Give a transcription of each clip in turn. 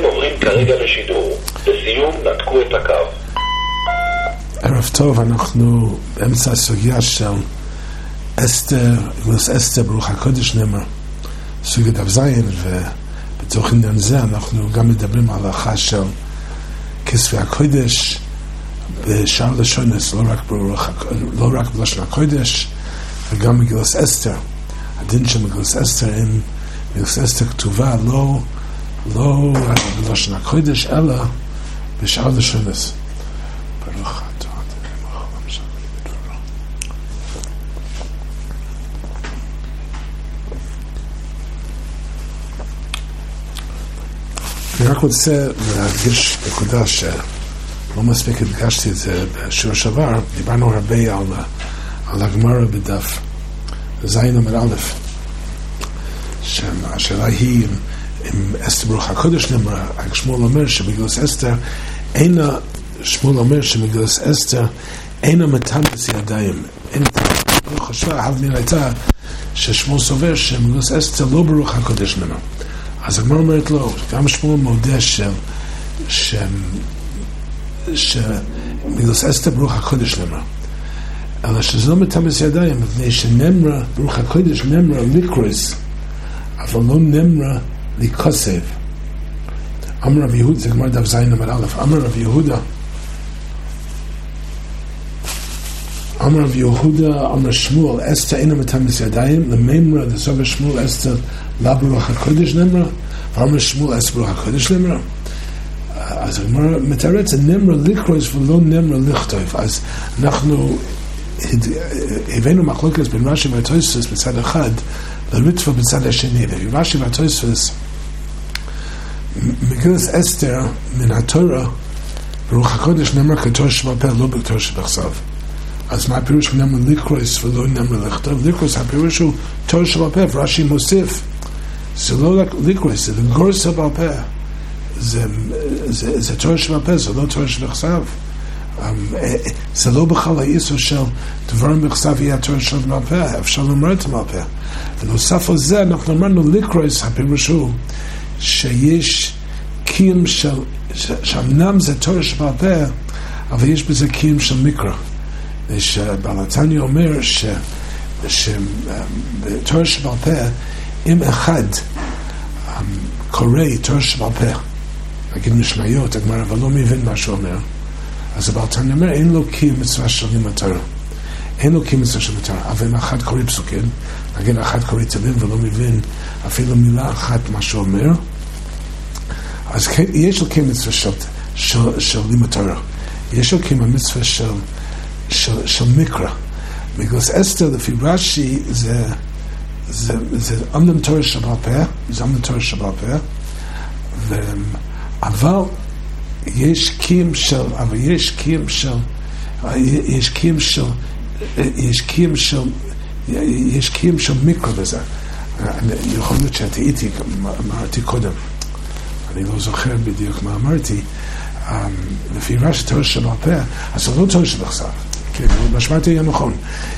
עוברים כרגע לשידור. בסיום נתקו את הקו. ערב טוב, אנחנו באמצע הסוגיה של אסתר, אסתר ברוך הקודש נאמר, סוגיה דף זין, ובתוך עניין זה אנחנו גם מדברים על ההלכה של כספי הקודש בשאר לשונס, לא רק בלשון הקודש, וגם מגילוס אסתר. הדין של מגילוס אסתר, אם מגילוס אסתר כתובה לא רק בלשון הקודש, אלא בשאר לשונס. ברוך אתה אני רק רוצה להדגיש נקודה שלא מספיק הדגשתי את זה בשיעור שעבר. דיברנו הרבה על הגמרא בדף זין עמוד א', שהשאלה היא אם אסתר ברוך הקודש נאמר, שמואל אומר שבגילוס אסתר שמואל אומר שבגילוס אסתר אינה מתאמץ ידיים. אני חושב, ההבנה הייתה ששמואל סובר שבגילוס אסתר לא ברוך הקודש נאמר. אז הגמרא אומרת לו, גם שמואל מודה שבגילוס אסתר ברוך הקודש נאמר, אלא שזה לא מתאמץ ידיים, מפני שנאמרה ברוך הקודש נאמרה לקרוס, אבל לא נאמרה לקוסב. אמר רב יהודה, זה גמרא דף זין עמוד א', אמר רב יהודה, אמר שמואל, אסתר אינה מתאמץ ידיים, לממרה דסובר שמואל אסתר לא ברוך הקודש נאמרה, ואמר שמואל אסתר ברוך הקודש נאמרה. אז הגמרא מתארת, זה נאמרה לקרוס ולא נאמרה לכתוב. אז אנחנו הבאנו מחלוקת בין רש"י והתוספות בצד אחד לריטב"א בצד השני. ורש"י והתוספות, מגילת אסתר מן התורה ברוך הקודש נאמר כתורה שבעל פה, לא בכתורה שבכתב. אז מה הפירוש נאמר לקרוס ולא נאמר לכתוב? לקרוס הפירוש הוא תורה שבעל פה, ורש"י מוסיף זה לא לקרוס, זה לגורס בעל פה, זה תורה שבעל פה, זה לא תורה שבכתב. זה לא בכלל האיסור של דברים בכתב יהיה התורה של בעל פה, אפשר לומר את בעל פה. ונוסף על זה אנחנו אמרנו לקרוס, הפירוש הוא שיש קיום שאמנם זה תורה שבעל פה, אבל יש בזה קיום של מקרא. שבעל התניא אומר שבתורה שבעל פה, אם אחד קורא תורה שבעל פה, נגיד משניות, הגמרא, אבל לא מבין מה שהוא אומר, אז הבעל התניא אומר, אין לו קיום מצווה של לימוד תורה. אין לו קיום מצווה של לימוד תורה. אבל אם אחד קורא פסוקים, נגיד אחד קורא תהילים ולא מבין אפילו מילה אחת מה שהוא אומר, אז יש לו קיום מצווה של לימוד תורה. יש לו קיום המצווה של מקרא. מגילת אסתר לפי רש"י זה אמנם תורה שבעל פה, זה אמנם תורה שבעל פה, אבל יש קיום של מקרא בזה. יכול להיות שהטעיתי, אמרתי קודם, אני לא זוכר בדיוק מה אמרתי. לפי רש"י תורה שבעל פה, אז זה לא תורה שבכתב. כן, משמעתי היה נכון,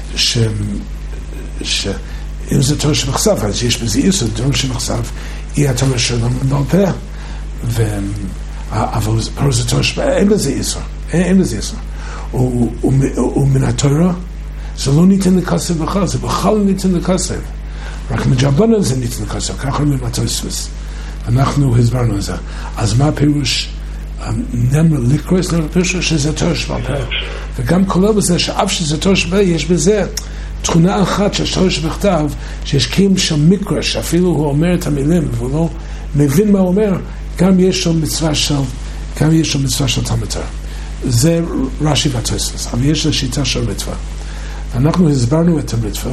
שאם זה תורה שבכתב, אז יש בזה איסור, תורה שבכתב היא התורה של בעל פה, אבל פה זה תורה שבכתב, אין בזה איסור, אין בזה איסור. ומן התורה, זה לא ניתן לכסף בכלל, זה בכלל לא ניתן לכסף. רק מג'רבנן זה ניתן לכסף, ככה אומרים התוספות. אנחנו הסברנו את זה. אז מה הפירוש? נאמר לקרוס, נאמר פירוש שזה תורה שבעל פה. וגם כולל בזה שאף שזה תורה שבעל פה, יש בזה תכונה אחת של תורה שבכתב, שיש קיום של מקרא, שאפילו הוא אומר את המילים והוא לא מבין מה הוא אומר, גם יש לו מצווה של תלמוד תורה. זה רש"י והתוספות, אבל יש לשיטה של ריטב"א. אנחנו הסברנו את הריטב"א,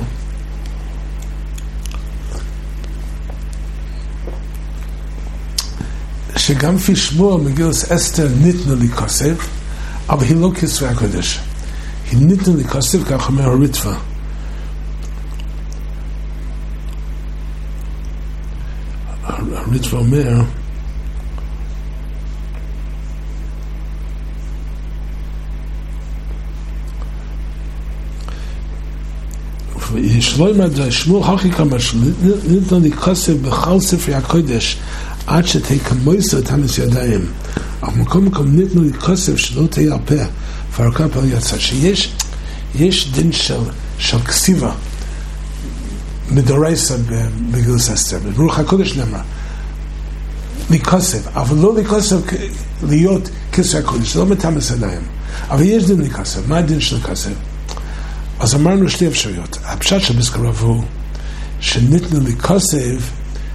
שגם לפי שמואל מגילת אסתר ניתנה לכסף, אבל היא לא כספי הקודש. היא ניתנה לכסף, כך אומר הריטב"א. הריטב"א אומר, יש לא ימד שמואל הכי כמה ניתנה לכסף בכל ספרי הקודש, עד שתהיה כמויסו את המס ידיים. אבל מקום ניתנו לכוסף שלא תהיה על פה, פרקה פה יצא, שיש דין של כסיבה, מדורייסה בגילוס אסתר, ברוך הקודש נאמר, לכוסף, אבל לא לכוסף להיות כסף הקודש, לא מתמס ידיים. אבל יש דין לכוסף, מה הדין של כוסף? אז אמרנו שתי אפשרויות. הפשט של פסקה רב הוא שניתנו לכוסף,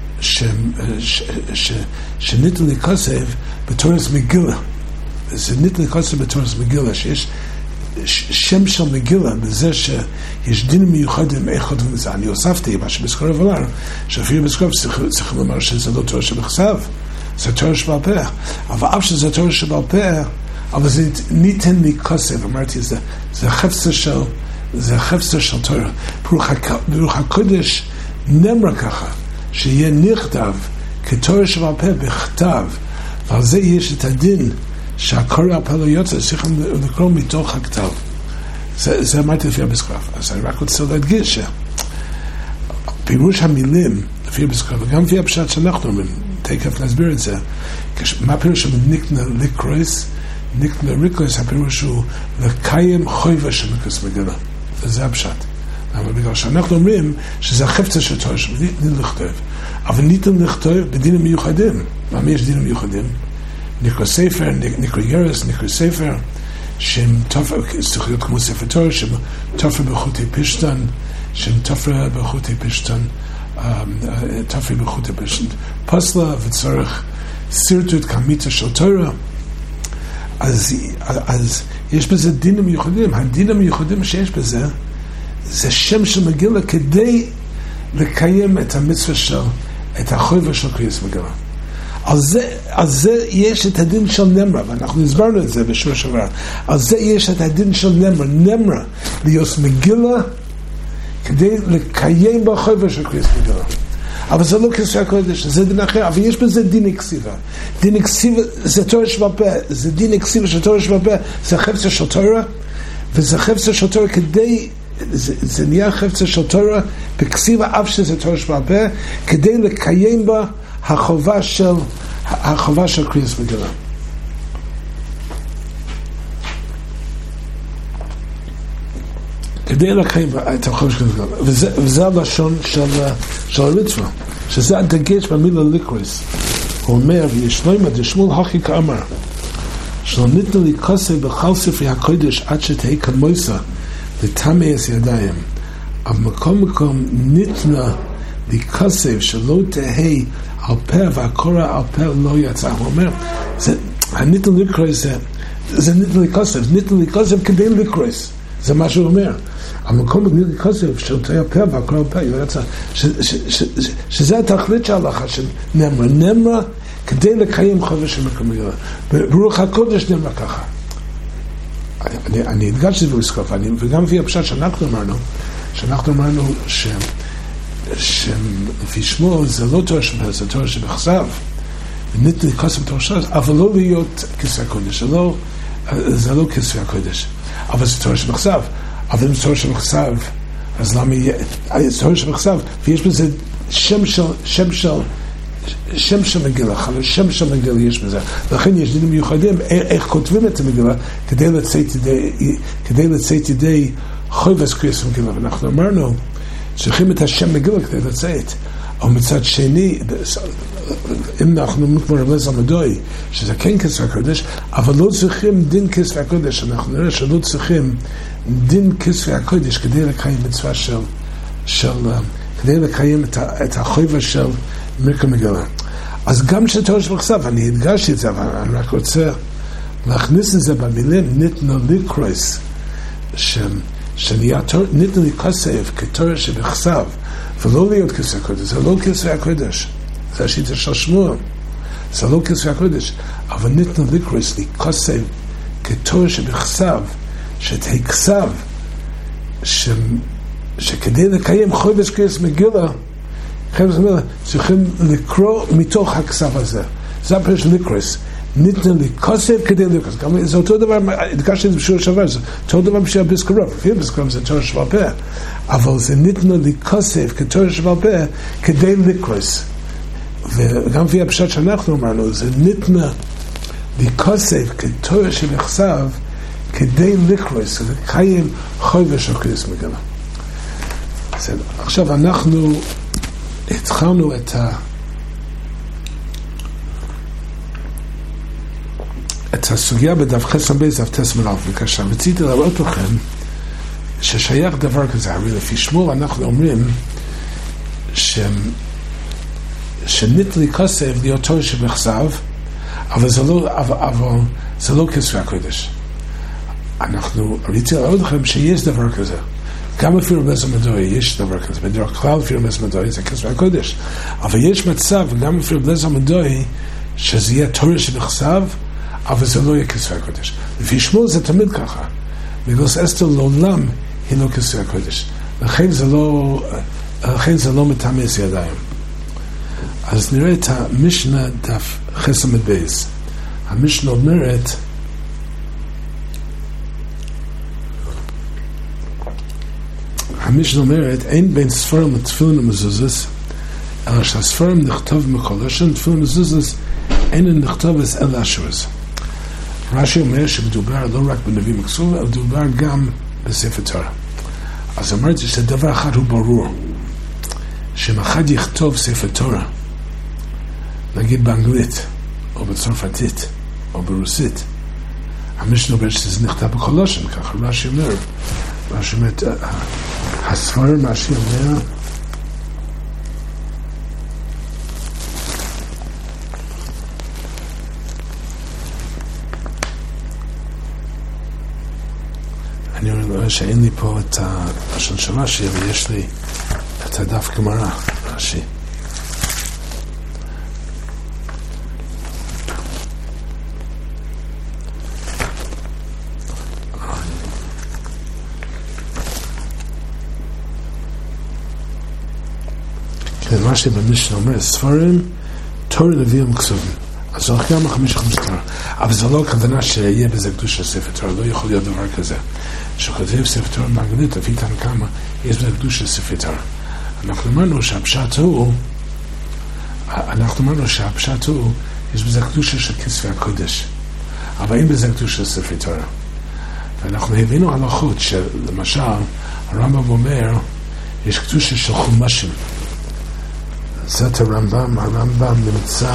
שניתנו לכוסף בתורס מגילה. זה ניתנו לכוסף בתורס מגילה, שיש שם של מגילה בזה שיש דין מיוחדים איך כותבים את זה. אני הוספתי מה שבפסקה רב אמר, שאפילו בפסקה רב צריכים לומר שזה לא תורה שבכתב, זה תורה שבעל פה. אבל אף שזה תורה שבעל פה, אבל זה ניתן לכוסף, אמרתי, זה חפצה של תורה. ברוך הקודש נאמר ככה, שיהיה נכתב כתורה שבעל פה בכתב, ועל זה יש את הדין שהקורא על פה לא יוצא, צריכים לקרוא מתוך הכתב. זה אמרתי לפי הפסקה. אז אני רק רוצה להדגיש פירוש המילים לפי הפסקה, וגם לפי הפשט שאנחנו אומרים, תכף נסביר את זה, מה פירוש של נקנה לקרויס? נקנה ריקרויס, הפירוש הוא לקיים חויבה של מקרוס מגילה. וזה הפשט. אבל בגלל שאנחנו אומרים שזה החפצה של תורה שניתן לכתוב, אבל ניתן לכתוב בדינים מיוחדים. מה יש דינים מיוחדים? נקרא ספר, נקרא ירס, נקרא ספר, שם תופר, צריך להיות כמו ספר תורה, שם תופר בחוטי פשטן, שם תופר בחוטי פשטן, תופר בחוטי פשטן, פסלה וצורך סרטוט כמיתה של תורה. אז יש בזה דינים מיוחדים. הדינים המיוחדים שיש בזה, זה שם של מגילה כדי לקיים את המצווה של, את החובה של קריאת מגילה. על זה יש את הדין של נמרה, ואנחנו הסברנו את זה בשבוע שעבר. על זה יש את הדין של נמרה, להיות מגילה כדי לקיים בחובה של קריאת מגילה. אבל זה לא כסף הקודש, זה דין אחר, אבל יש בזה דין אקסיבה. דין אקסיבה זה תורה שבעל פה, זה דין אקסיבה של תורה שבעל פה, זה חפצה של תורה, וזה חפצה של תורה כדי, זה נהיה חפצה של תורה בכסיבה, אף שזה תורה שבעל פה, כדי לקיים בה החובה של קריאת מגילה. כדי לקיים את החובה של קריאת מגילה. וזה הלשון של המצווה, שזה הדגש במילה לקרויס. הוא אומר, וישלוימה דשמואל הכי כאמר, שלא ניתנו לכוסף בכל ספרי הקודש עד שתהיה כמויסה לטמא ידיים. אבל מקום ניתנה לכוסף שלא תהיה על פה והקורא על פה לא יצא. הוא אומר, הניתנו לקרויס זה ניתנו לכוסף, ניתנו לכוסף כדי לקרויס. זה מה שהוא אומר. המקום בגלל כוסף של תהיה פה והקורא על פה לא יצא. שזה התכלית של ההלכה של נמרה כדי לקיים חובה של מקום מגילה. ברוך הקודש נאמר ככה. אני הדגשתי את זה בסקוף, וגם לפי הפשט שאנחנו אמרנו שלפי שמואל זה לא תורה שבכתב, זה תורה שבכתב, ניתן לכוסף תורה שבכתב, אבל לא להיות כסף הקודש, זה לא כסף הקודש, אבל זה תורה שבכתב. אבל אם זה תורה שבכתב, אז למה יהיה? זה תורה שבכתב, ויש בזה שם של מגילה, חלל שם של מגילה יש בזה. לכן יש דינים מיוחדים איך כותבים את המגילה כדי לצאת ידי חובת קריאת מגילה. ואנחנו אמרנו צריכים את השם מגילה כדי לצאת. או מצד שני, אם אנחנו אומרים כמו רב אליעזר מדוי שזה כן כסף הקודש, אבל לא צריכים דין כסף הקודש. אנחנו נראה שלא צריכים דין כסף הקודש כדי לקיים מצווה כדי לקיים את החובה של מקום מגילה. אז גם שתורה שבכתב, אני הדגשתי את זה, אבל אני רק רוצה להכניס את זה במילים ניתנו לקרויס, ניתנו לכוסף כתורה שבכתב, ולא להיות כסף הקודש. זה לא כסף הקודש, זה השיטה של שמואל, זה לא כסף הקודש, אבל ניתנו לקרויס לכוסף כתורה שבכתב, שתהיה כתב, שכדי לקיים חובת קריאת מגילה, צריכים לקרוא מתוך הכתב הזה. זה הפירוש לקרוס. ניתן לכוסף כדי לקרוס. זה אותו דבר, הדגשתי את זה בשבוע שעבר, זה אותו דבר בשביל הפסקרוב. לפי הפסקרוב זה תורה שבעל פה. אבל זה ניתן לכוסף כתורה שבעל פה כדי לקרוס. וגם לפי הפשט שאנחנו אמרנו, זה ניתנה לקוסף כתורה שנכסב כדי לקרוס, זה קיים חויבה של קריס מגילה. עכשיו אנחנו התחלנו את הסוגיה בדף חסם בייס, דף תסמן אלף, בבקשה. רציתי להראות לכם ששייך דבר כזה, הרי לפי שמואל אנחנו אומרים שניתנה לקוסף להיות תורה שנכסב, אבל זה לא כספי הקודש. אנחנו רציתי להראות לכם שיש דבר כזה. גם אפילו במזמור מדוי יש דבר כזה. בדרך כלל אפילו במזמור מדוי זה כספי הקודש. אבל יש מצב, גם אפילו במזמור מדוי, שזה יהיה תורה שנכסב, אבל זה לא יהיה כספי הקודש. לפי שמואל זה תמיד ככה. בגלל אסתר לעולם היא לא כספי הקודש. לכן זה לא מתאמץ ידיים. אז נראה את המשנה דף חסם בייס. המשנה אומרת, אין בין ספרים לתפילין ומזוזס, אלא שהספרים נכתוב מקולשן, תפילין ומזוזס אין נכתובס אלא אשורס. רש"י אומר שמדובר לא רק בנביאים וכתובים, אלא מדובר גם בספר תורה. אז אמרתי שדבר אחד הוא ברור, שאם אחד יכתוב ספר תורה, נגיד באנגלית, או בצרפתית, או ברוסית, המשנה אומר שזה נכתב בקולשן, ככה רש"י אומר, הספרים, רש"י אומר, אני רואה שאין לי פה את השון של רש"י, אבל יש לי את הדף גמרא, רש"י. רש"י במשנה אומר, ספרים, תורה נביאים וכתובים. אז זה גם 55 תורה. אבל זה לא הכוונה שיהיה בזה קדוש של ספר תורה, לא יכול להיות דבר כזה. שכותב ספר תורה באנגלית, לפי כאן כמה, יש בזה קדוש של ספר תורה. אנחנו אמרנו שהפשט הוא, יש בזה קדוש של כספי הקודש. אבל אין בזה קדוש של ספר תורה. ואנחנו הבינו הלכות שלמשל, הרמב"ם אומר, יש קדוש של חומשים. זאת הרמב"ם נמצא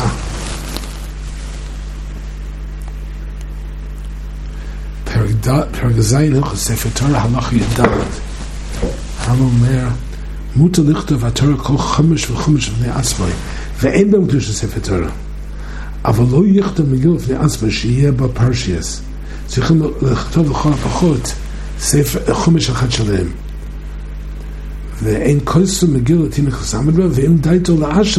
פרק זין הלכות ספר תורה הלכה י"ד. הרמב"ם אומר מותר לכתוב התורה כל חומש וחומש לפני עצמו ואין בהם קדוש של ספר תורה, אבל לא יכתוב מגילה לפני עצמו שיהיה בה פרשייס. צריכים לכתוב לכל הפחות חומש אחד שלהם, ואין כל סוג מגילה תינכס עמד בה, ואם דייתו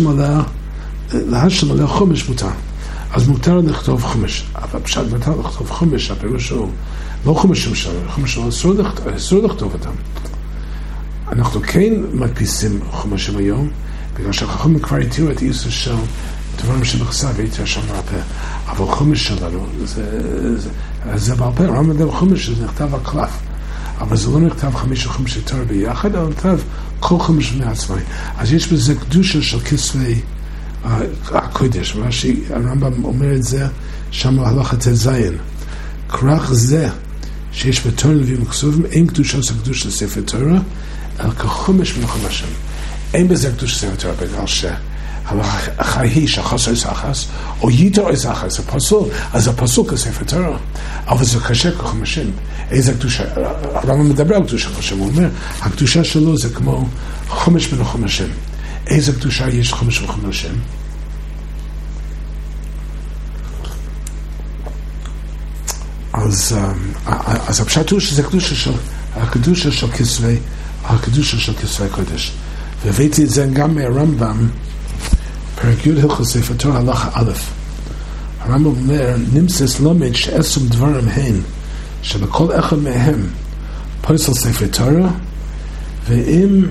להשם עליה חומש מותר, אז מותר לכתוב חומש. אבל פשט מותר לכתוב חומש, הפירוש הוא לא חומשים שלנו, חומש שלנו אסור לכתוב אותם. אנחנו כן מדפיסים חומשים היום, בגלל שהחכמים כבר התירו את איסור של דברים שבכסף והייתי שם מרפא. אבל חומש שלנו זה בעל פה, רמב"ם חומש זה נכתב על קלף, אבל זה לא נכתב 55 תורה ביחד, אלא נכתב כל חומש בני עצמי. אז יש בזה קדושה של כספי הקודש. הרמב"ם אומר את זה שם להלכה ט"ז. כרך זה שיש בתורה נביאים וכתובים, אין קדושה של קדוש לספר תורה, אלא כחומש מן החומשים. אין בזה קדוש לספר תורה, בגלל שהחי שחס או ישחס, או ייתר או ישחס, זה פסול, אז זה פסול כספר תורה, אבל זה קשה כחומשים. איזה קדושה, הרמב"ם מדבר על קדושה חומשים, הוא אומר, הקדושה שלו זה כמו חומש מן החומשים. איזה קדושה יש חומש מן החומשים? אז הפשט הוא שזה הקדושה של כספי קודש. והבאתי את זה גם מהרמב"ם, פרק י' הלכות ספר תורה הלכה א'. הרמב"ם אומר, נמצא לומד שעשום דברים הן, שבכל אחד מהם פוסל ספר תורה, ואם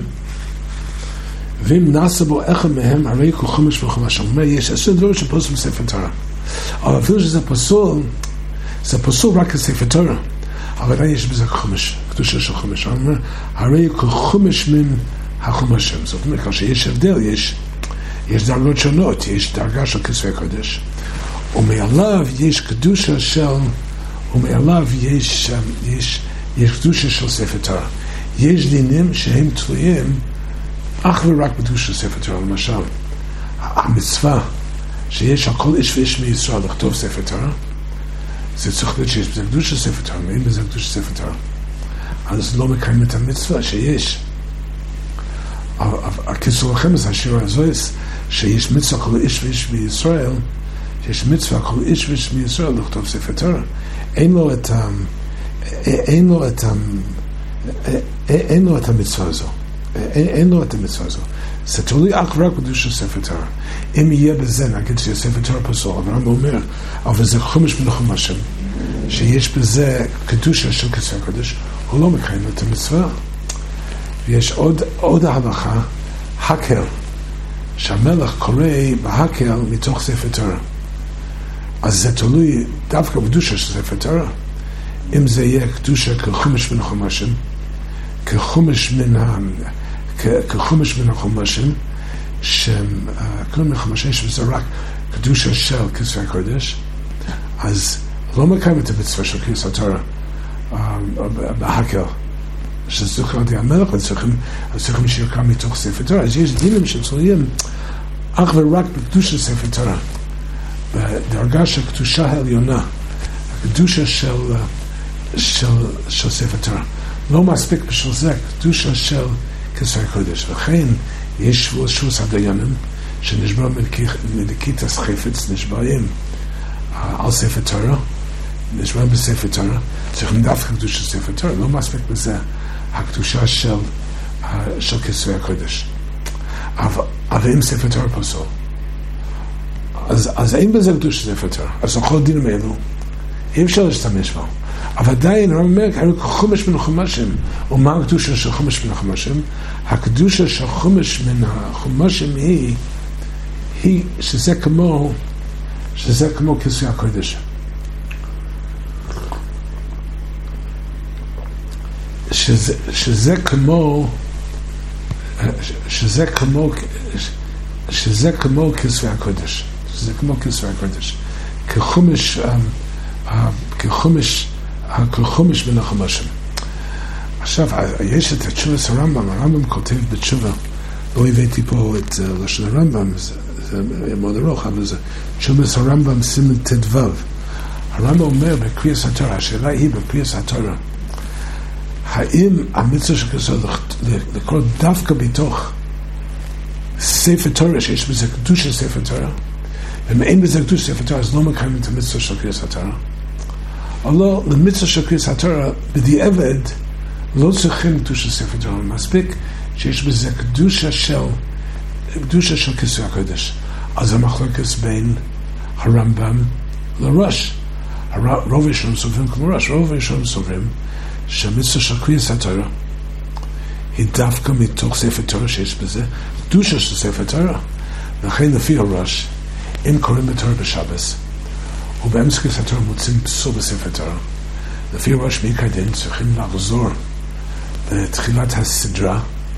נעשה בו אחד מהם, הרי כל חומש וחומש. הוא אומר, יש 10 דברים שפוסלים ספר תורה. אבל אפילו שזה פסול, זה פסול רק כספר תורה. אבל עדיין יש בזה חומש, קדושה של חומש. הוא אומר, הרי כל חומש מן החומשים. זאת אומרת, כשיש הבדל, יש דרגות שונות, יש דרגה של כספי הקודש, ומעליו יש קדושה של, ומעליו יש קדושה של ספר תורה. יש דינים שהם תלויים אך ורק בקדושה של ספר תורה. למשל, המצווה שיש על כל איש ואיש מישראל לכתוב ספר תורה, זה צריך להיות שיש בזה קדושה של ספר תורה, ואין בזה קדושה של ספר תורה, אז לא מקיים את המצווה שיש. הקיצור לכם זה השיר הזויס, שיש מצווה כל איש ואיש מישראל, שיש מצווה כל איש ואיש מישראל לכתוב ספר תורה. אין לו את המצווה הזו. אין לו את המצווה הזו. זה תלוי אך רק בקדושה של ספר תורה. אם יהיה בזה, נגיד שספר תורה פסול, אבל אני אומר, אבל זה חומש מן החומשים, שיש בזה קדושה של כספי הקודש, הוא לא מקיים את המצווה. ויש עוד ההלכה, הקל, שהמלך קורא בהקל מתוך ספר תורה. אז זה תלוי דווקא בקדושה של ספר תורה. אם זה יהיה קדושה כחומש מן החומשים, כחומש מן החומשים, שכל מן החומשים שזה רק קדושה של כספי הקודש, אז לא מקיים את המצווה של כספי התורה בהקל. שצריך לדעת המלך, וצריכים שירקם מתוך ספר תורה. אז יש דינים שצריכים אך ורק בקדושה ספר תורה, בדרגה של קדושה העליונה, הקדושה של ספר תורה. לא מספיק בשביל זה, קדושה של כספי הקודש. לכן יש שוס הדיינים שנשבר מלקיטס חפץ, נשברים על ספר תורה, נשבר בספר תורה, צריכים דווקא קדושה של ספר תורה, לא מספיק בזה הקדושה של כספי הקודש. אבל אם ספר תורה פסול, אז אין בזה קדושה של ספר תורה, אז כל דינים אלו אי אפשר להשתמש בו. אבל עדיין הרב אומר, חומש מן החומשים, ומה הקדושה של חומש מן החומשים? הקדושה של חומש מן החומשים היא שזה כמו כספי הקודש. שזה כמו כספי הקודש. שזה כמו כספי הקודש. כחומש מן החומשים. עכשיו, יש את תשובת הרמב"ם. הרמב"ם כותב בתשובה, לא הבאתי פה את לשון הרמב"ם, זה מאוד ארוך, אבל זה תשובת הרמב"ם סימן ט"ו. הרמב"ם אומר בקריאת התורה, השאלה היא בקריאת התורה, האם המצווה של כסף לקרוא דווקא בתוך ספר תורה שיש בזה קדושה של ספר תורה, ואם אין בזה קדושה של ספר תורה אז לא מקיימים את המצווה של קריאת התורה, או לא, למצווה של קריאת התורה בדיעבד לא צריכים קדושה של ספר תורה, מספיק שיש בזה קדושה של כסף הקודש. אז המחלוקת בין הרמב"ם לראש, רוב ראשון סוברים כמו ראש, רוב ראשון סוברים שהמצווה של קריאת התורה היא דווקא מתוך ספר תורה שיש בזה קדושה של ספר תורה. לכן לפי הראש, אם קוראים בתורה בשבס ובאמצע קריאת התורה מוצאים פסול בספר תורה, לפי הראש מעיקר דין צריכים לחזור לתחילת הסדרה,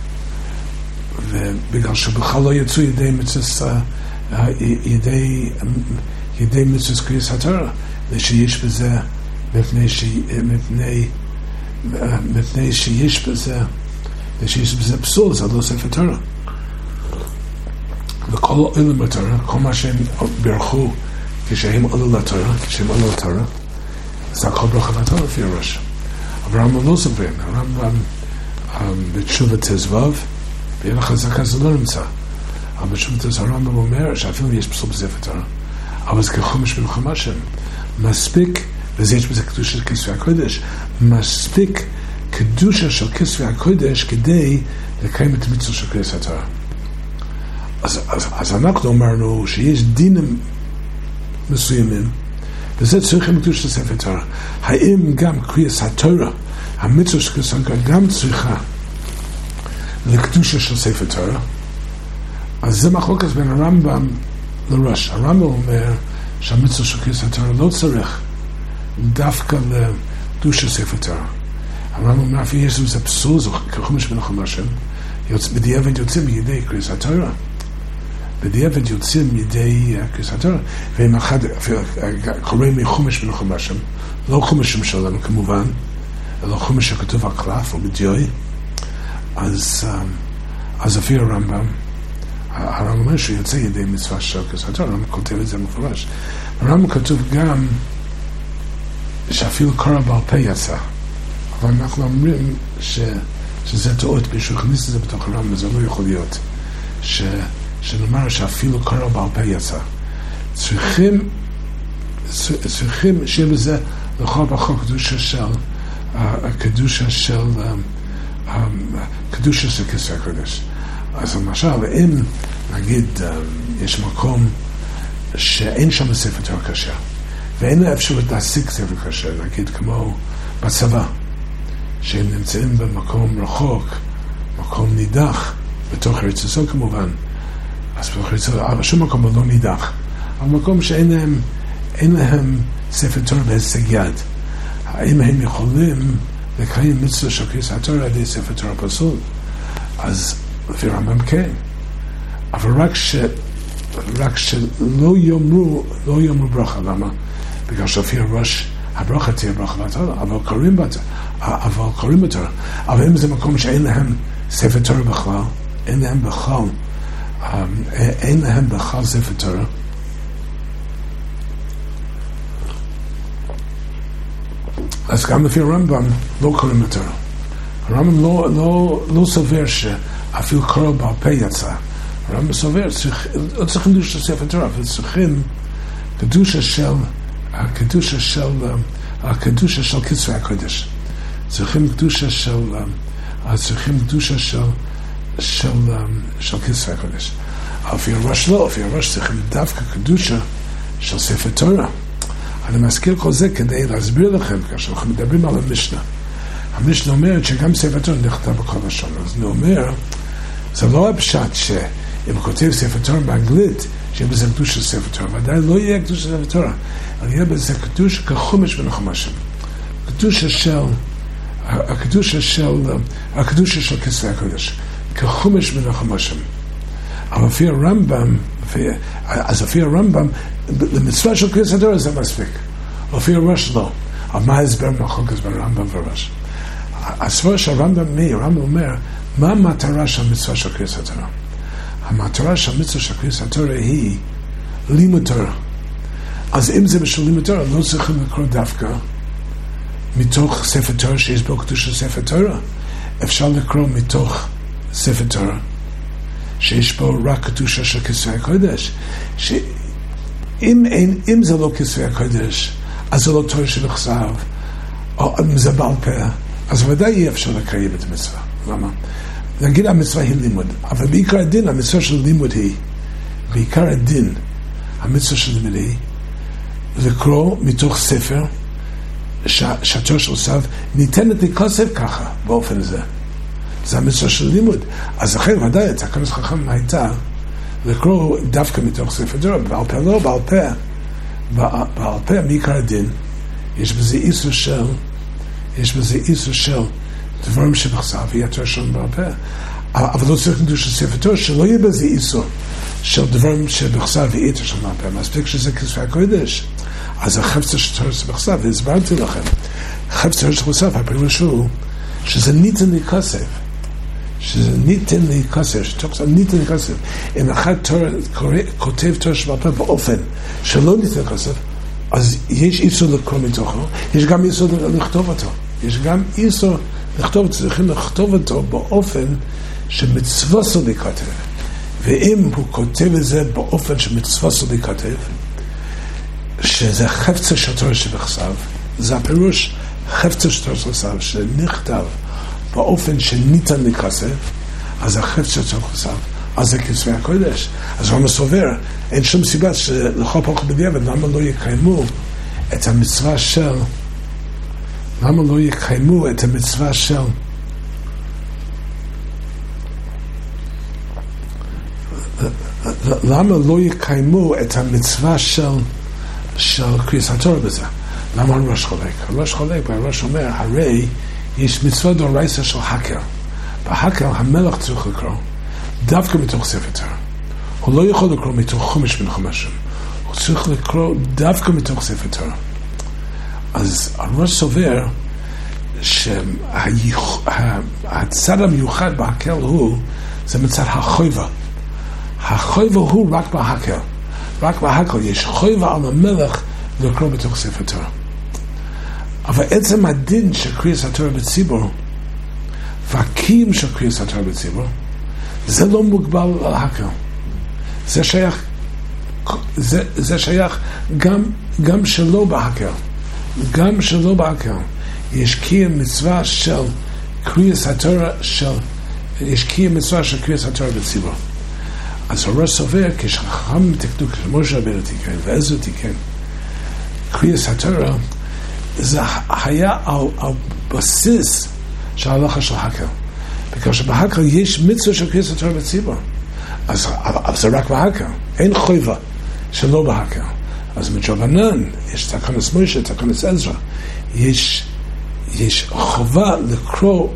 ובגלל שבכלל לא יצאו ידי מצווה קריאת התורה, שיש בזה מפני שיש בזה פסול, זה לא ספר תורה. וכל עולם בתורה, כל מה שהם ברכו כשהם עלו לתורה, זה הכל ברכה בתורה לפי הראש. אבל הרמב"ם לא סוברים, הרמב"ם בתשובה ט"ו, ויהיה לך זכה זה לא נמצא. אבל בתשובה ט"ו הרמב"ם אומר שאפילו יש פסול בספר תורה, אבל זה כחומש מן החומשים. מספיק, וזה יש בזה קדושה של כספי הקודש, מספיק קדושה של כספי הקודש כדי לקיים את המצווה של קריאת התורה. אז אנחנו אמרנו שיש דינים מסוימים, וזה צריכים קדושה של ספר תורה. האם גם קריאת התורה, המצווה של קריאת התורה, גם צריכה לקדושה של ספר תורה? אז זה מחלוקת בין הרמב"ם לראש. הרמב"ם אומר שהמצווה של קריאת התורה לא צריך דווקא לקדושה ספר תורה. הרמב"ם אומר אפילו יש לזה פסול, זה כחומש מן החומשים, בדיעבד יוצא מידי קריאת התורה. בדיעבד יוצאים מידי קריאת התורה, והם אחד קורא מחומש ונחומשים, לא חומשים שלנו כמובן, אלא חומש שכתוב על קלף או בדיוי. אז אפילו הרמב"ם אומר שיוצא ידי מצווה של קריאת התורה, הרמב"ם כותב את זה מפורש. הרמב"ם כתוב גם שאפילו קורא בעל פה יצא, אבל אנחנו אומרים שזה טעות, מישהו הכניס את זה בתוך הרמב"ם, וזה לא יכול להיות שנאמר שאפילו קורא בעל פה יצא. צריכים שיהיה בזה לכל בחוק קדושה של כסף הקודש. אז למשל, אם נגיד יש מקום שאין שם ספר תורה כשר, ואין לה אפשרות להשיג ספר כשר, נגיד כמו בצבא, שהם נמצאים במקום רחוק, מקום נידח, בתוך ארץ ישראל כמובן, אז בתוך ארץ ישראל, אבל שום מקום לא נידח, אבל מקום שאין להם ספר תורה בהישג יד, האם הם יכולים לקיים מצווה של קריאת התורה על ידי ספר תורה פסול? אז לפי רמב"ם כן, אבל רק שלא יאמרו ברכה. למה? בגלל שלפי הראש הברכה תהיה ברכה בתורה, אבל קוראים בתורה. אבל אם זה מקום שאין להם ספר תורה בכלל, אין להם בכלל ספר תורה, אז גם לפי הרמב"ם לא קוראים בתורה. הרמב"ם לא סובר שאפילו קורא בעל פה יצא. הרמב"ם סובר, לא צריכים קדושה של ספר תורה, אבל צריכים קדושה של כתבי הקודש. צריכים קדושה של כתבי הקודש. לפי הראש לא, לפי הראש צריכים דווקא קדושה של ספר תורה. אני מזכיר כל זה כדי להסביר לכם, כאשר אנחנו מדברים על המשנה. המשנה אומרת שגם ספר תורה נכתב בכל לשון. אז אני אומר, זה לא הפשט שאם כותב ספר תורה באנגלית, שיהיה בזה קדושה של ספר תורה, ודאי לא יהיה קדושה של ספר תורה, אבל יהיה בזה קדושה כחומש ונחומשים. הקדושה של כתבי הקודש, כחומש ונחומשים. אבל לפי הרמב"ם, למצווה של קריאת התורה זה מספיק. לפי הראש לא. אבל מה ההסבר מהחוק הזה ברמב"ם וראש? הסבר של הרמב"ם אומר, מה המטרה של המצווה של קריאת התורה? המטרה של המצווה של קריאת התורה היא לימוד תורה. אז אם זה בשביל לימוד תורה, לא צריכים לקרוא דווקא מתוך ספר תורה שיש בו קדושה של ספר תורה. אפשר לקרוא מתוך ספר תורה שיש בו רק קדושה של כתבי הקודש. אם זה לא כתבי הקודש, אז זה לא תורה שנכתב, או אם זה בעל פה, אז ודאי אי אפשר לקיים את המצווה. למה? נגיד המצווה היא לימוד, אבל בעיקר הדין, המצווה של לימוד היא, בעיקר הדין, המצווה של לימוד היא, לקרוא מתוך ספר, שהתורה של סב ניתנת לכסף ככה, באופן הזה. זה המצווה של לימוד. אז לכן ודאי, תקנת חכם הייתה, לקרוא דווקא מתוך ספר תורה, בעל פה לא, בעל פה מעיקר הדין, יש בזה איסור של דברים שבכתב, יהיה תורה שלנו בעל פה. אבל לא צריך קדושה של ספר תורה, שלא יהיה בזה איסור של דברים שבכתב ויהיה תורה שלנו בעל פה. מספיק שזה כתבי הקודש. אז החפצה של תורה שבכתב, והסברתי לכם, חפצה של בכתב, הפירוש הוא שזה ניתן לכסף. אם אחד כותב תורה שבעל פה באופן שלא ניתן לכסף, אז יש איסור לקרוא מתוכו, יש גם איסור לכתוב אותו. צריכים לכתוב אותו באופן שמצווה סו להיכתב. ואם הוא כותב את זה באופן שמצווה סו להיכתב, שזה חפצה של תורה שבכתב, זה הפירוש חפצה של תורה שבכתב, שנכתב באופן שניתן לכסף, אז החפצה של בכתב, אז זה כתבי הקודש. אז רמב"ם סובר, אין שום סיבה שלכל פרח בדיעבד, למה לא יקיימו את המצווה של, של קריאת התורה בזה? למה הראש חולק? הראש אומר, הרי יש מצווה דאורייתא של הקל. בהקל המלך צריך לקרוא דווקא מתוך ספר תורה. הוא לא יכול לקרוא מתוך חומש בין חומשים, הוא צריך לקרוא דווקא מתוך ספר תורה. אז הראש סובר שהצד המיוחד בהקל הוא, זה מצד החויבה. החויבה הוא רק בהקל. רק בהקל יש חויבה על המלך לקרוא בתוך ספר תורה. אבל עצם הדין של קריאת התורה בציבור, והקים של קריאת התורה בציבור, זה לא מוגבל להקל. זה שייך גם שלא בהקל. גם שלא בהקל. יש קיים מצווה של קריאת התורה יש קיים מצווה של קריאת התורה בציבור. אז הראש סובר, כשחכם תקנו, כשמשה רבנו תיקן ועזרא תיקן, קריאת התורה זה היה על בסיס של ההלכה של הקל. בגלל שבהקל יש מצווה של קריאת התורה בציבור. אז זה רק בהקל. אין חובה שלא בהקל. אז מדרבנן, יש תקנת משה, תקנת עזרא, יש חובה לקרוא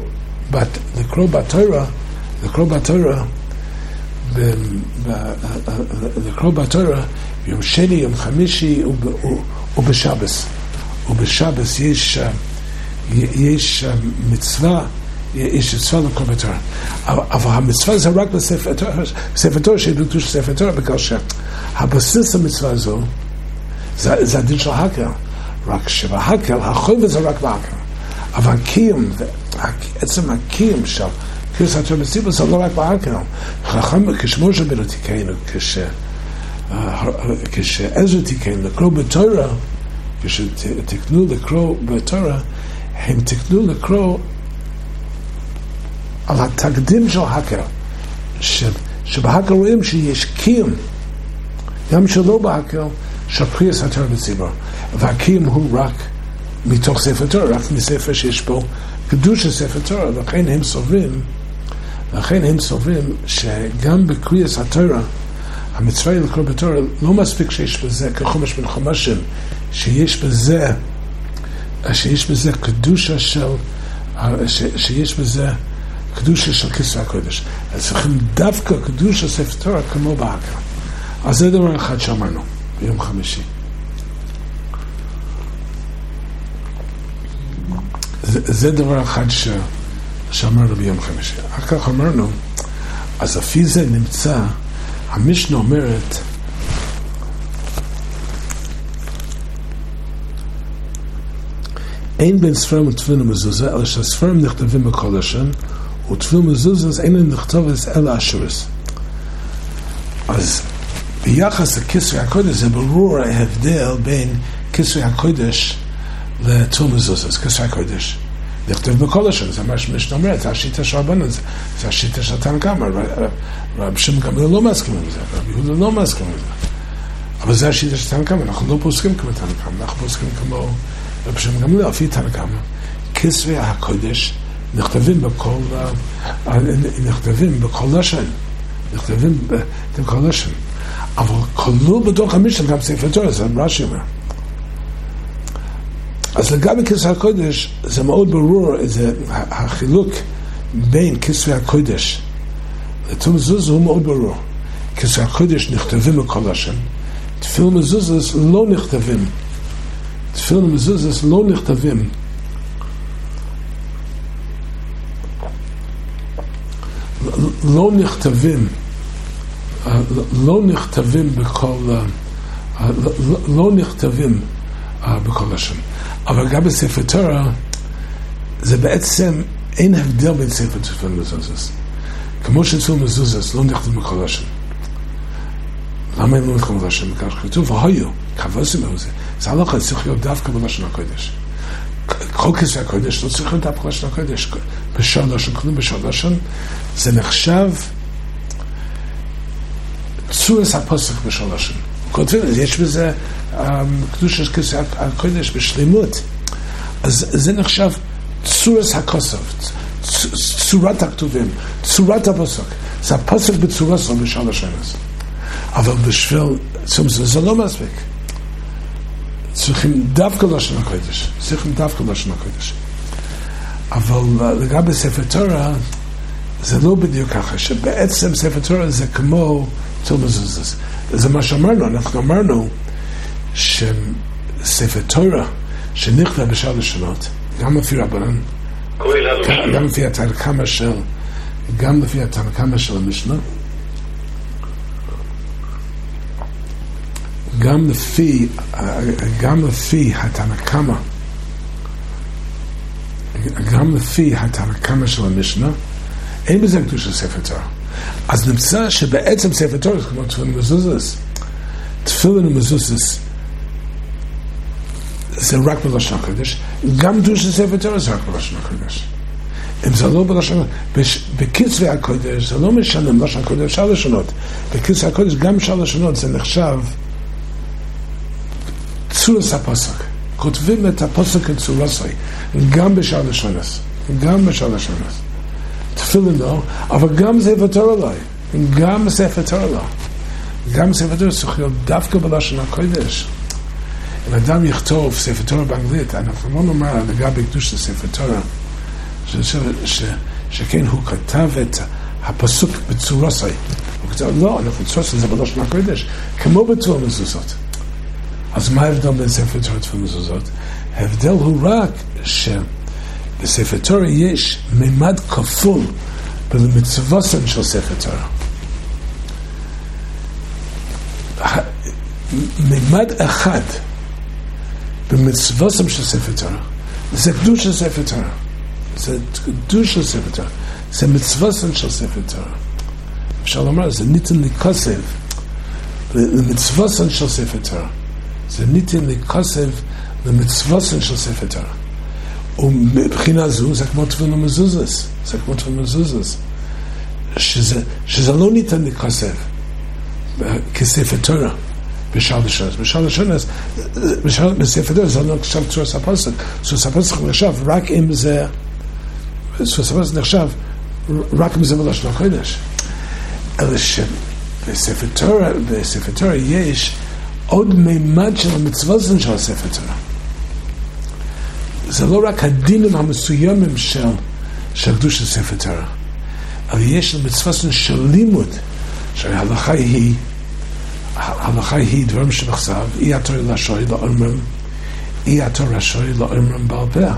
בתורה ביום שני, יום חמישי ובשבס. ובשבס יש מצווה, לקרוא בתורה. אבל המצווה זה רק בספר תורה, שבקדוש ספר תורה, בגלל שהבסיס המצווה הזו זה הדין של הקל. רק שבהקל, החויבה זה רק בהקל. אבל הקיים, עצם הקיים של קריאת התורה בציבור זה לא רק בהקל. כשמשה רבנו תיקן, כשעזרא תיקן לקרוא בתורה, כשתקנו לקרוא בתורה, הם תקנו לקרוא על התקדים של הקל. שבהקל רואים שיש קיים, גם שלא בהקל, של קריאת התורה בציבור. והקיים הוא רק מתוך ספר תורה, רק מספר שיש בו קדוש של ספר תורה, לכן הם סוברים שגם בקריאת התורה, המצווה לקרוא בתורה, לא מספיק שיש בזה כחומש בין חומשים, שיש בזה קדושה של כסר הקודש. אז צריכים דווקא קדוש של ספר תורה כמו בהקל. אז זה דבר אחד שאמרנו ביום חמישי. זה דבר אחד שאמרנו ביום חמישי. אחר כך אמרנו, אז לפי זה נמצא, המשנה אומרת, אין בין ספרים ותפילין ומזוזה, אלא שהספרים נכתבים בכל לשון, ותפילין ומזוזה אין להם לכתוב אלא אשורס. אז ביחס לכסרי הקודש זה ברור ההבדל בין כסרי הקודש לתפילין ומזוזה. כסרי הקודש נכתב בכל לשון, זה מה שמשנה אומרת, זה השיטה של רבנן, זה השיטה של תנא קמא. רב שמעון גמליאל לא מסכים עם זה, רב יהודה לא מסכים עם זה, אבל זה השיטה של תנא קמא. אנחנו לא פוסקים כמו תנא קמא, אנחנו פוסקים כמו רב שמעון גמליאל, לפי תנא קמא. כסרי הקודש נכתבים בכל לשון, נכתבים בכל לשון, אבל כלול בתוך המשנה גם ספר תורה, זה רש"י אומר. אז לגבי כסרי הקודש זה מאוד ברור, זה החילוק בין כסרי הקודש לתפילין ומזוזה הוא מאוד ברור. כסרי הקודש נכתבים בכל לשון, תפילין ומזוזה לא נכתבים. תפילין ומזוזה לא נכתבים. לא נכתבים בכל לשון. אבל גם בספר תורה זה בעצם אין הבדל בין ספר תפילין ומזוזה. כמו שתפילין ומזוזה לא נכתבים בכל לשון. למה הם לא נכתבים בכל לשון? בגלל שכתוב והיו כבוסים בזה. זה הלכה צריך להיות דווקא בלשון הקודש. כל כסרי הקודש לא צריך להיות דווקא בלשון הקודש. בשאר לשון, כלום בשאר לשון, זה נחשב צורס הפוסק בשאר לשון. כותבים, יש בזה קדוש של כסרי הקודש בשלימות. אז זה נחשב צורס הכוסף, צורת הכתובים, צורת הפוסק. זה הפוסק בצורה שלו בשאר לשון. אבל בשביל זה לא מספיק. צריכים דווקא לשון הקודש. אבל לגבי ספר תורה, זה לא בדיוק ככה, שבעצם ספר תורה זה כמו תפילה מזוזס. זה מה שאמרנו, אנחנו אמרנו שספר תורה שנכתב בשאר לשונות, גם לפי רבנן, גם לפי התנקמה של המשנה, גם לפי התנקמה של המשנה, אין בזה קדוש של ספר תורה. אז נמצא שבעצם ספר תורה זה כמו תפילין מזוזס. תפילין מזוזס זה רק בלשון הקודש, גם קדוש של ספר תורה זה רק בלשון הקודש. אם זה לא בלשון, בכתבי הקודש זה לא משנה אם לשון הקודש אפשר לשונות. בכתבי הקודש גם אפשר לשונות, זה נחשב צורס הפסק. כותבים את הפסק כצורסי, גם בשאר לשונס. תפילין לא, אבל גם ספר תורה לא. גם ספר תורה צריך להיות דווקא בלשון הקודש. אם אדם יכתוב ספר תורה באנגלית, אנחנו לא נאמר לגבי קדוש של ספר תורה, שכן הוא כתב את הפסוק בצורסי. הוא כתב, לא, אנחנו צורסי זה בלשון הקודש, כמו בתפילה מזוזות. אז מה ההבדל בין ספר תורה ותפילה מזוזות? ההבדל הוא רק בספר תורה יש מימד כפול במצווסן של ספר תורה. מימד אחד במצווסן של ספר תורה זה קדוש של ספר תורה. זה מצווסן של ספר תורה. אפשר לומר, זה ניתן לכסף למצווסן של ספר תורה. זה ניתן לכסף למצווסן של ספר תורה. ומבחינה זו זה כמו תפילה מזוזס. שזה לא ניתן לכסף כספר תורה בשאר לשונס. בספר תורה זה לא נחשב צורס הפסק. צורס הפסק נחשב רק אם זה בלשון הקודש. אלא שבספר תורה יש עוד מימד של המצווסן של הספר תורה. זה לא רק הדינים המסוימים של קדוש של ספר תורה, אבל יש מצווסן של לימוד, שההלכה היא דברים שבכתב, אי התורה רשאי לאומרם בעל פה.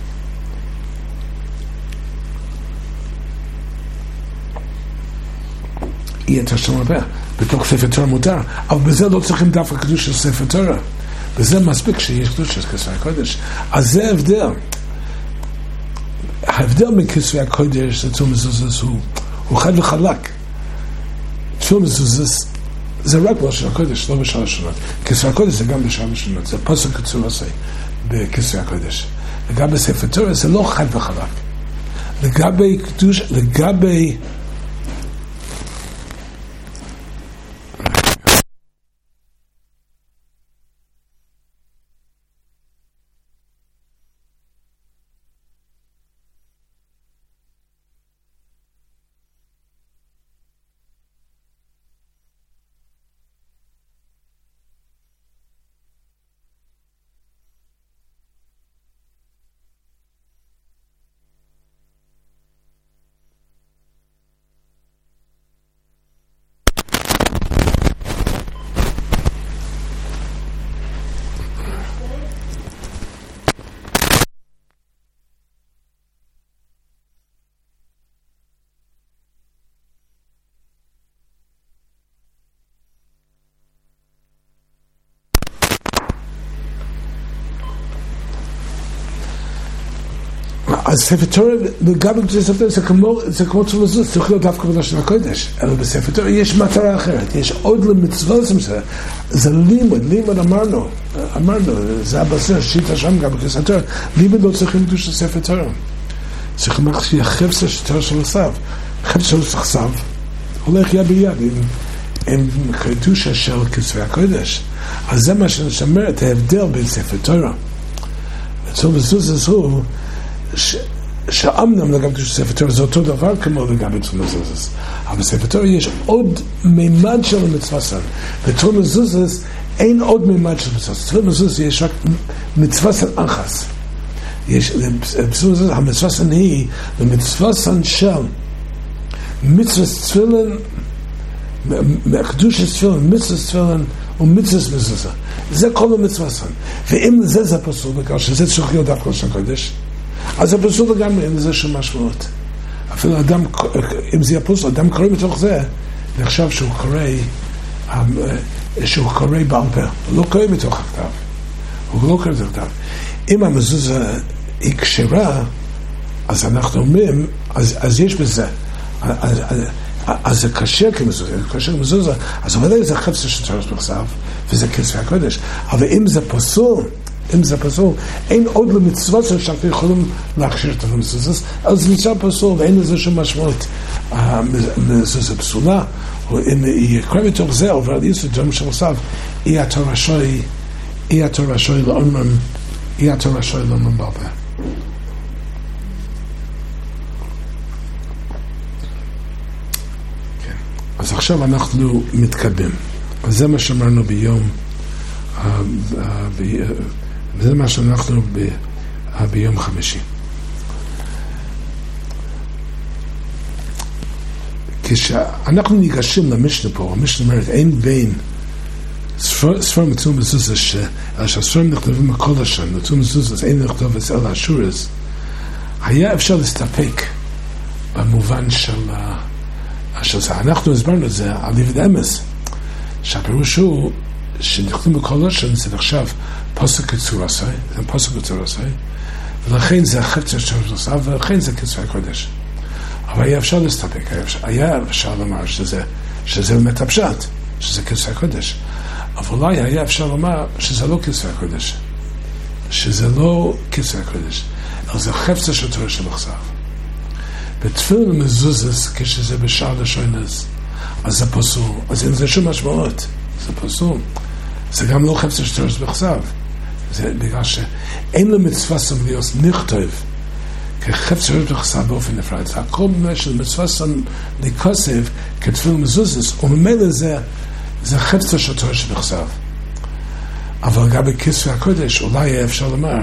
אי התורה של בעל פה. בתוך ספר תורה מותר, אבל בזה לא צריכים דווקא קדוש של ספר תורה. וזה מספיק שיש קדוש של כספי הקודש. אז זה ההבדל. ההבדל מכספי הקודש לתפילה מזוזס הוא חד וחלק. תפילה מזוזס זה רק בלשון הקודש, לא בשאר לשונות. כספי הקודש זה גם בשאר לשונות. זה פסוק כצורסי בכספי הקודש. לגבי ספר תורה זה לא חד וחלק. לגבי קדוש, אז ספר תורה, וגם בספר תורה זה כמו תפילה מזוזס, צריך להיות דווקא בלשון הקודש. אבל בספר תורה יש מטרה אחרת, יש עוד למצוות, זה לימוד אמרנו, זה הבשר, שיטה שם גם בכסף תורה, לימוד לא צריכים קדוש של ספר תורה. צריכים רק שיהיה חפצה של תורה של הסב. חפצה של הסב הולך יד ביד עם קדושה של כספי הקודש. אז זה מה שנשמר את ההבדל בין ספר תורה. ותפילה מזוזס הוא שאמנם לגבי קדוש ספר תורה זה אותו דבר כמו לגבי תפילה מזוזס, אבל בספר תורה יש עוד מימד של המצווסן. בתפילה מזוזס אין עוד מימד של מצווסן. בתפילה מזוזס יש רק מצווסן אחס. המצווסן היא למצווסן של מצוות תפילין קדושת תפילין, מצוות תפילין ומצוות מזוזה. זה כל המצווה סן. ואם זה הפסול, בגלל שזה צריך להיות דווקא לשון קודש, אז הפסול לגמרי, אין לזה שום משמעות. אפילו אדם, אם זה הפסול, אדם קורא מתוך זה, נחשב שהוא קורא בעל פה. הוא לא קורא מתוך הכתב. הוא לא קורא מתוך הכתב. אם המזוזה היא כשרה, אז אנחנו אומרים, אז יש בזה. אז זה קשה כמזוזה, אז אבל זה חפץ של תורה שבכתב, וזה כספי הקודש. אבל אם זה פסול, אין עוד למצוות שאנחנו יכולים להכשיר את המזוזה, אז זה מצווה פסול, ואין לזה שום משמעות. המזוזה פסולה, או אם יקרה מתוך זה, עובר על יסוד דברים של הכתב, אי התורה שוי לאומם בעל פה. אז עכשיו אנחנו מתקדם. זה מה שאמרנו זה מה שאנחנו ביום חמישי. כשאנחנו ניגשים למשנה פה, המשנה אומרת, אין בין ספרים נתנו מזוזה שהספרים נכתבים מכל השם, נתנו מזוזה, אין נכתוב אצל האשורס, היה אפשר להסתפק במובן של אנחנו הסברנו את זה על יבד אמס, שהפירוש הוא שנכתוב בכל השם זה נחשב פסוק כצורסי, זה פסוק כצורסי, ולכן זה החפץ של צורסי, ולכן זה כספי הקודש. אבל היה אפשר להסתפק, היה אפשר לומר שזה באמת הפשט, שזה כספי הקודש. אבל אולי היה אפשר לומר שזה לא כספי הקודש, שזה לא כספי הקודש, אלא זה חפץ של תורה שבכתב. בתפילין מזוזס, כשזה בשער לשוינס, אז זה פסול. אז אין זה שום משמעות, זה פסול. זה גם לא חפץ של תורה שבכתב. זה בגלל שאין למצווה סמליות נכתוב כחפץ של תורה שבכתב באופן נפרד. זה הכל באמת של מצווה סמליות כתפילין מזוזס, וממילא זה חפץ של תורה שבכתב. אבל גם בכספי הקודש, אולי היה אפשר לומר,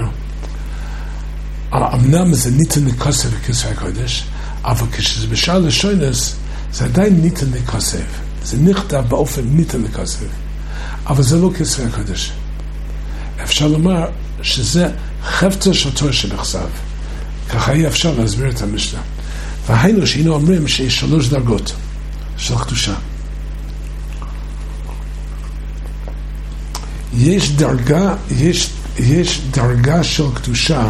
אמנם זה ניתן לכסף בכספי הקודש, אבל כשזה בשער לשוינס, זה עדיין ניתן לכסף. זה נכתב באופן ניתן לכסף. אבל זה לא כספי הקודש. אפשר לומר שזה חפץ של תורה שבכתב. ככה יהיה אפשר להסביר את המשנה. והיינו שהיינו אומרים שיש 3 דרגות של קדושה. יש דרגה של קדושה,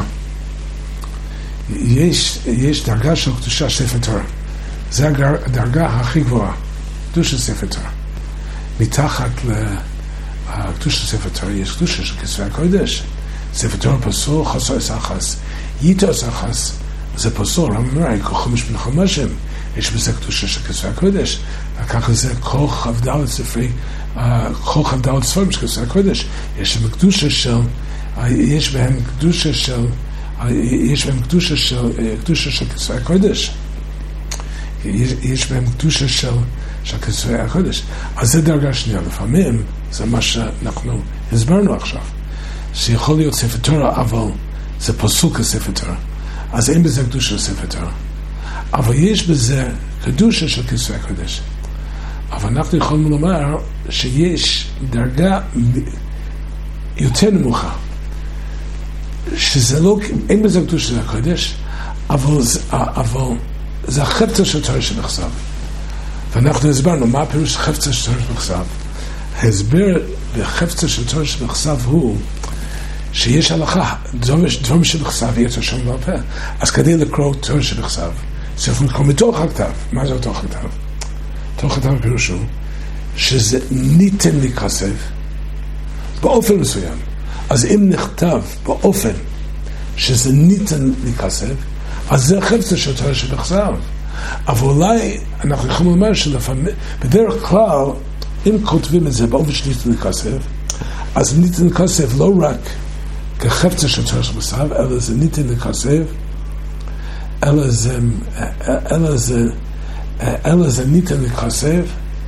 יש דרגה של קדושה ספר תורה. זה הדרגה הכי גבוהה, קדושה ספר תורה. מתחת לקדושה ספר תורה יש קדושה של כספי הקודש. ספר תורה פסול, חסר סחס. ייתו סחס, זה פסול, אמרה, כוחם יש מנחמשם. יש בזה קדושה של כספי הקודש. וככה זה כל חבדלת ספרי, כל חבדלת ספרים של כספי הקודש. יש בהם קדושה של, קדושה של כספי הקודש. יש בהם קדושה של כספי הקודש. אז זה דרגה שנייה. לפעמים זה מה שאנחנו הסברנו עכשיו. שיכול להיות ספר תורה, אבל זה פסול כספר תורה. אז אין בזה קדושה של ספר תורה. אבל יש בזה קדושה של כספי הקודש. אבל אנחנו יכולים לומר שיש דרגה יותר נמוכה. שזה לא, אין בזה קדושה של הקודש, אבל זה החפץ של תורה שבכתב. ואנחנו הסברנו מה הפירוש חפץ של תורה שבכתב. ההסבר בחפץ של תורה שבכתב הוא שיש הלכה, דברים שבכתב יהיה תרשום בעל פה. אז כדי לקרוא תורה שבכתב, צריך לקרוא מתוך הכתב. מה זה מתוך הכתב? מתוך הכתב הפירוש הוא שזה ניתן להיכתב באופן מסוים. אז אם נכתב באופן שזה ניתן להיכתב, אז זה חפץ של תורה שבכתב. אבל אולי אנחנו יכולים לומר שלפעמים, בדרך כלל, אם כותבים את זה באופן שניתן להיכתב, אז ניתן להיכתב לא רק כחפץ של תורה שבכתב, אלא זה ניתן להיכתב, אלא זה ניתן להיכתב,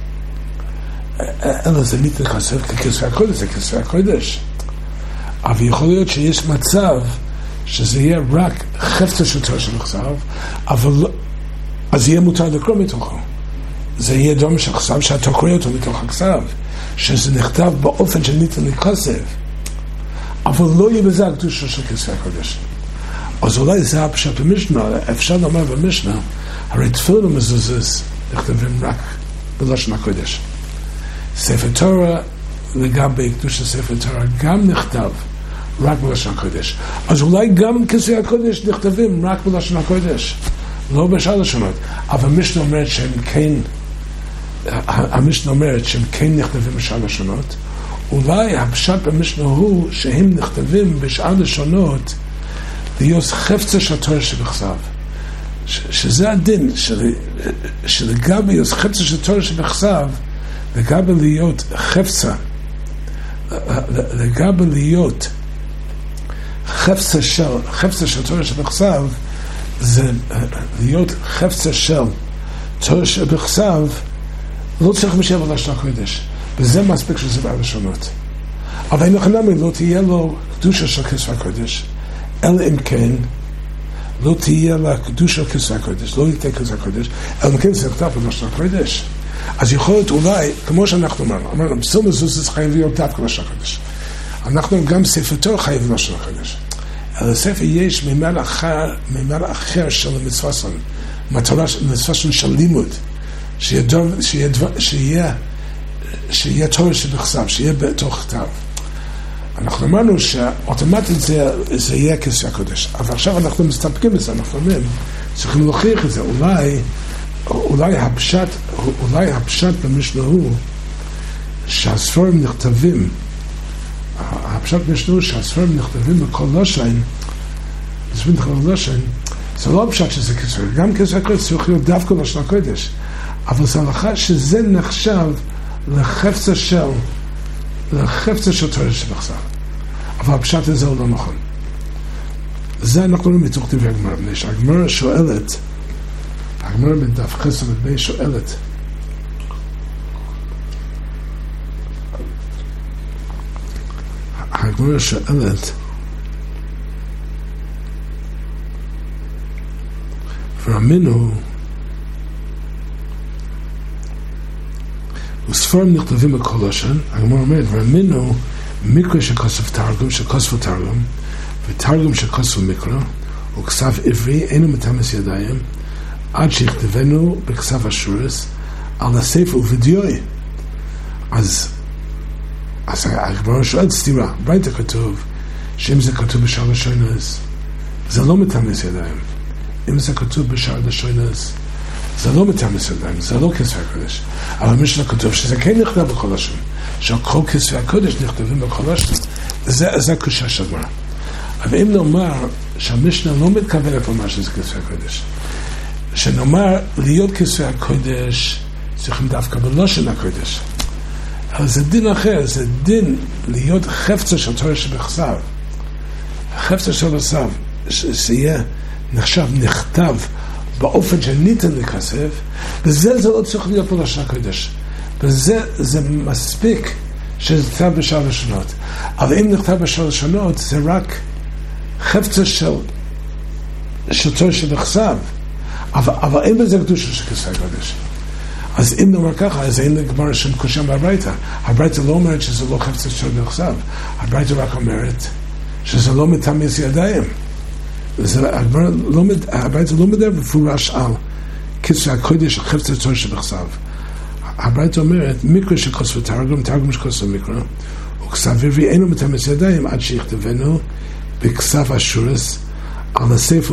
אלא זה ניתן להיכתב ככספי הקודש, זה כספי הקודש. אבל יכול להיות שיש מצב שזה יהיה רק חפץ של תורה שבכתב, אבל אז יהיה מותר לקרוא מתוכו. זה יהיה דום שכסב שאתה קורא אותו מתוך הכסב, שזה נכתב באופן שניתן לכסף, אבל לא יהיה בזה הקדושה של כסף הקודש. אז אולי זה הפשט במשנה, אפשר לומר במשנה, הרי תפילין ומזוזות נכתבים רק בלשון הקודש. ספר תורה לגבי קדושת ספר תורה גם נכתב רק בלשון הקודש. אז אולי גם כסף הקודש נכתבים רק בלשון הקודש, לא בשאר לשונות. אבל המשנה אומרת שהם כן נכתבים בשאר לשונות. אולי הפשט במשנה הוא שהם נכתבים בשאר לשונות להיות חפצה של התורה שבכתב. שזה הדין, שלגבי להיות חפצה של התורה שבכתב, לגבי להיות חפצה, לגבי להיות חפצה של תורה שבכתב, זה להיות חפצה של תורה שבכתב, לא צריך משאב על לשון הקודש, וזה מספיק שזה בלשונות. אבל אם חנמי לא תהיה לו קדושה של כסף הקודש, אלא אם כן לא תהיה לה קדושה של כסף הקודש, לא יתהיה כסף הקודש, אלא אם כן זה נכתב בלשון הקודש. אז יכול להיות אולי, כמו שאנחנו אמרנו, פסיל מזוזות חייב להיות דווקא בלשון הקודש. אנחנו גם ספר תורה חייב בלשון הקודש. אלא ספר יש ממד אחר של המצווה שלנו, מצווה של לימוד, שיהיה תורה שבכתב, שיהיה בתוך כתב. אנחנו אמרנו שאוטומטית זה יהיה כסף הקודש, אבל עכשיו אנחנו מסתפקים בזה, אנחנו אומרים, צריכים להוכיח את זה. אולי הפשט במשנה הוא שהספרים נכתבים, הפשט במשנה הוא שהספרים נכתבים בכל לשון, זה לא הפשט שזה כסף, גם כסף הקודש צריך להיות דווקא לשון הקודש, אבל זה הלכה שזה נחשב לחפצה של תורה שבכתב. אבל הפשט הזה הוא לא נכון. זה אנחנו רואים מתוך דברי הגמרא. הגמרא שואלת, הגמרא בדף ח' עמוד שואלת, הגמרא שואלת, ואמינו, וספרים נכתבים בכל לשון, הגמרא אומרת, ואמינו מקרא שכוסף תרגום, שכוספו תרגום, ותרגום שכוספו מקרא, וכסף עברי אינו מתאמס ידיים, עד שיכתבנו בכסף אשורס, על הספר ובדיוי. אז הגמרא שואלת סתירה, ברייתא כתוב, שאם זה כתוב בשאר לשונס, זה לא מתאמס ידיים. אם זה כתוב בשאר לשונס, זה לא מתאמס ידיים, זה לא כסף הקודש. אבל המשנה כתוב שזה כן נכתב בכל לשון, שכל כסף הקודש נכתבים בכל לשון. זה הקושה של הגמרא. אבל אם נאמר שהמשנה לא מתכוונת לומר שזה כסף הקודש, שנאמר להיות כסף הקודש צריכים דווקא בלשון הקודש. אבל זה דין אחר, זה דין להיות חפצה של תורה שבכתב. חפצה של בכתב, שיהיה נחשב, נכתב באופן שניתן לכסף, וזה לא צריך להיות בלשון הקודש. וזה מספיק שזה נכתב בשאר לשונות. אבל אם נכתב בשאר לשונות, זה רק חפצה של תורה שבכתב. אבל אין בזה קדושה של כסף הקודש. אז אם נאמר ככה, אז אין לגמרא שום קושה מהברייתא. הברייתא לא אומרת שזה לא חפצה של בכתב. הברייתא רק אומרת שזה לא מתאמס ידיים. הברייתא לא מדבר בפורש על כסף הקודש, חפצה תורה שבכתב. הברייתא אומרת, מקרא שכוספו תרגום, תרגום שכוספו מקרא, וכסף עברי אינו מתאמס ידיים עד שיכתבנו בכסף אשורס על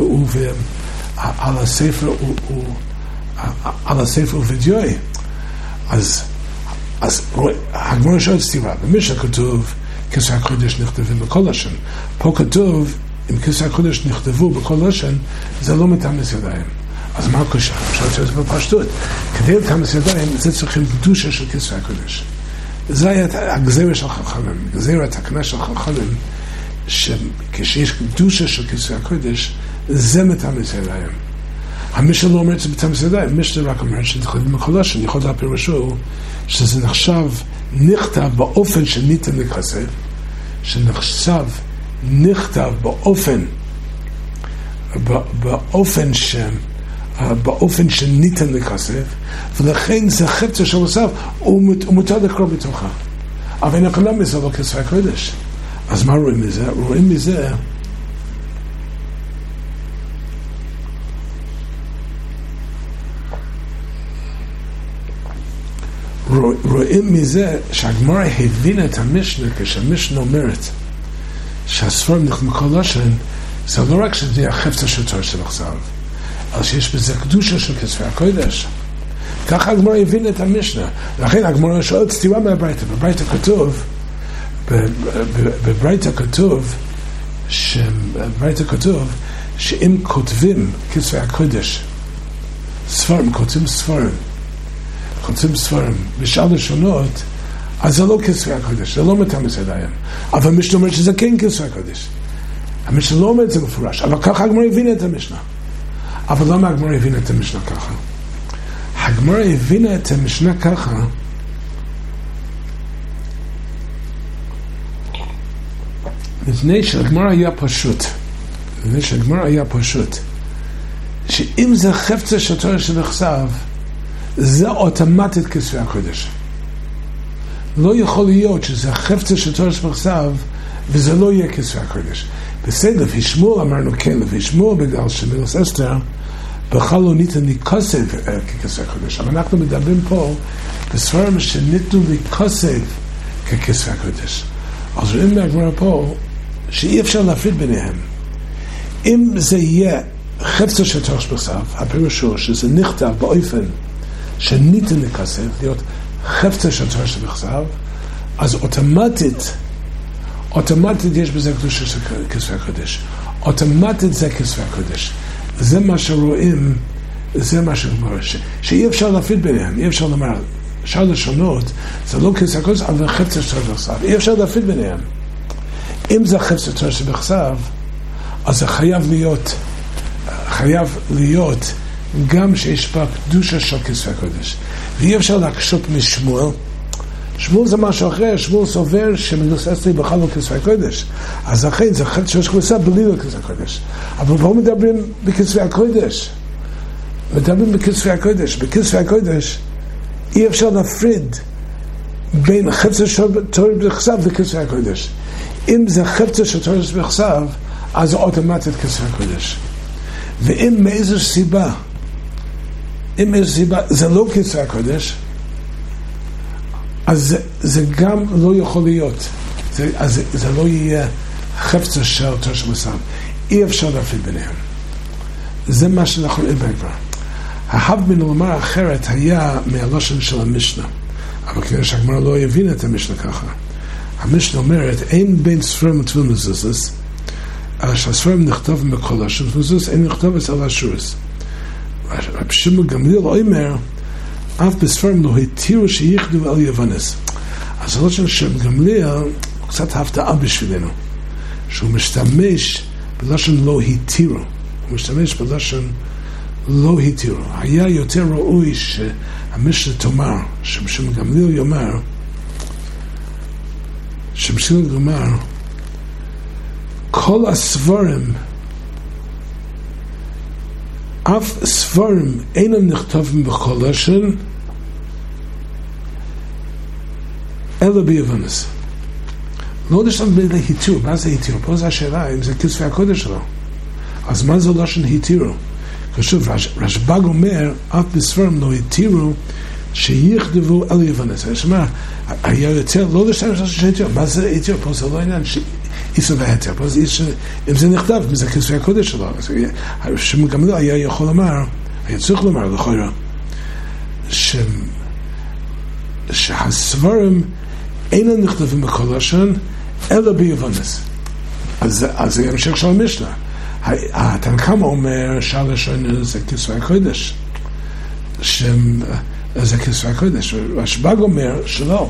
הספר ובדיוי. אז הגמרא שואלת סתירה. במשנה כתוב כסף הקודש נכתבים בכל לשון. פה כתוב אם כסף הקודש נכתבו בכל לשון, זה לא מתאמס ידיים. אז מה הקושה? אפשר לצאת בפשטות. כדי לתאמס ידיים, זה צריכים קדושה של כסף הקודש. זה היה הגזירה של חכמים, גזירה התקנה של חכמים, שכשיש קדושה של כסף הקודש, זה מתאמס ידיים. המשנה לא אומרת שזה מתאמס ידיים, המשנה רק אומרת שנכתבים בכל לשון, יכול להיות פירושו שזה נחשב נכתב באופן שניתן לכסף, שנחשב נכתב באופן באופן שניתן לכסף, ולכן זה חפצה של הסף, הוא מותר לקרוא בתוכה. אבל אנחנו לא מזה לא כספי הקודש. אז מה רואים מזה? רואים מזה רואים מזה שהגמרא הבינה את המשנה כשהמשנה אומרת שהספרים נחמקו לשן, זה לא רק שזה החפצה של תורה של עכשיו, אלא שיש בזה קדושה של כספי הקודש. ככה הגמרא הבינה את המשנה. לכן הגמרא שואלת סתירה מהברייתא. בברייתא כתוב שאם כותבים כספי הקודש ספרים, כותבים ספרים בשאר לשונות, אז זה לא כספי הקודש, זה לא מתאמס ידיים. אבל המשנה אומרת שזה כן כספי הקודש. המשנה לא אומרת את זה מפורש, אבל ככה הגמרא הבינה את המשנה. אבל למה הגמרא הבינה את המשנה ככה? הגמרא הבינה את המשנה ככה לפני שהגמרא היה פשוט, שאם זה חפצה של תורה שנכסב, זה אוטומטית כספי הקודש. לא יכול להיות שזה חפצה של תורה שנכסב וזה לא יהיה כספי הקודש. בסדר, לפי שמואל אמרנו כן, לפי שמואל בגלל שמילוס אסתר בכלל לא ניתן לכסף ככספי הקודש. אבל אנחנו מדברים פה בספרים שניתנו לכסף ככספי הקודש. אז רואים מהגמרא פה שאי אפשר להפריד ביניהם. אם זה יהיה חפצה של תורה שנכסב, הפירושו שזה נכתב באופן שניתן לכסף, להיות חפצה של תורה שנכסב, אז אוטומטית יש בזה קדושה של כספי הקודש. אוטומטית זה כספי הקודש. זה מה שרואים, זה מה שגמרא, שאי אפשר להפריד ביניהם, אי אפשר לומר, אפשר לשונות, זה לא כספי הקודש, אבל חפצה של תורה שנכסב. אי אפשר להפריד ביניהם. אם זה חפצה של תורה שנכסב, אז זה חייב להיות גם שיש בה קדושה של כספי הקודש. ואי אפשר להקשות משמואל. שמואל זה משהו אחר, שמואל סובר שמילוס אסתר בכלל לא כספי הקודש. אז לכן זה חפצה של כספי בלי לא כספי הקודש. אבל פה מדברים בכספי הקודש. בכספי הקודש אי אפשר להפריד בין חפצה של תורה שנכסב וכספי הקודש. אם זה חפצה של תורה שנכסב, אז זה אוטומטית כספי הקודש. ואם מאיזו סיבה זה לא כספי הקודש, אז זה גם לא יכול להיות. זה לא יהיה חפצה של תורה שנכסב. אי אפשר להפריד ביניהם. זה מה שאנחנו רואים כבר. ההבדל לומר אחרת היה מהלושן של המשנה. אבל כנראה שהגמרא לא הבינה את המשנה ככה. המשנה אומרת, אין בין ספרים וטבילים מזוזס, אלא שהספרים נכתבים בכל לשון, ומזוזס אין נכתבת על אשורס. רב שמעון גמליאל אומר, אף בספרים לא התירו שיכתבו על יוונס. אז הלושן של גמליאל הוא קצת הפתעה בשבילנו, שהוא משתמש בלושן לא התירו. הוא משתמש בלושן לא התירו. היה יותר ראוי שהמשנה תאמר, שמשום גמליאל יאמר, כל הספרים, אף ספרים אינם נכתבים בכל לשון, אלא ביוונס. לא נשתמש להיתירו. מה זה היתירו? פה זה השאלה, אם זה כספי הקודש שלו. אז מה זה לשון היתירו? כשוב, רשב"ג אומר, אף בספרים לא היתירו שיכתבו על יוונס. זאת אומרת, היה יותר, לא להשתמש לשון היתירו. מה זה היתירו? פה זה לא עניין איסור והיתר. פה זה אם זה נכתב, זה כספי הקודש שלו. שמעון גמליאל היה יכול לומר, היה צריך לומר לכאורה, שהספרים אינם נכתבים בכל לשון, אלא ביוונס. אז זה המשך של המשנה. התנא קמא אומר שהלשון זה כספי הקודש. זה כספי הקודש. רשב"ג אומר שלא,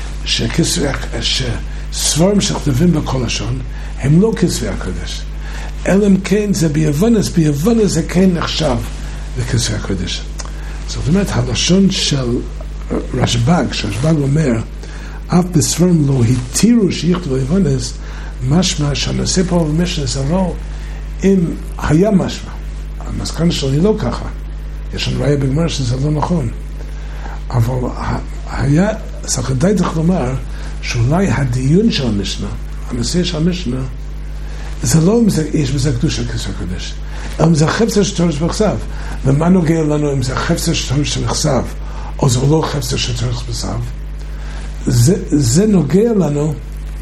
שספרים שכתבים בכל לשון הם לא כספי הקודש. אלא אם כן זה ביוונס, ביוונס זה כן נחשב לכספי הקודש. זאת אומרת, הלשון של רשב"ג, שרשב"ג אומר, אף בספרים לא התירו שיכתבו ביוונס, משמע שהנושא פה במשנה זה לא אם היה משמע. המסקנה שלי לא ככה. יש לנו ראיה בגמרא שזה לא נכון. אבל היה, צריך די צריך לומר, שאולי הדיון של המשנה, הנושא של המשנה, זה לא אם יש בזה קדושה כסף הקודש, אלא אם זה חפצה של תורה שבכתב. ומה נוגע לנו אם זה חפצה של תורה שבכתב, או זה לא חפצה של תורה שבכתב? זה נוגע לנו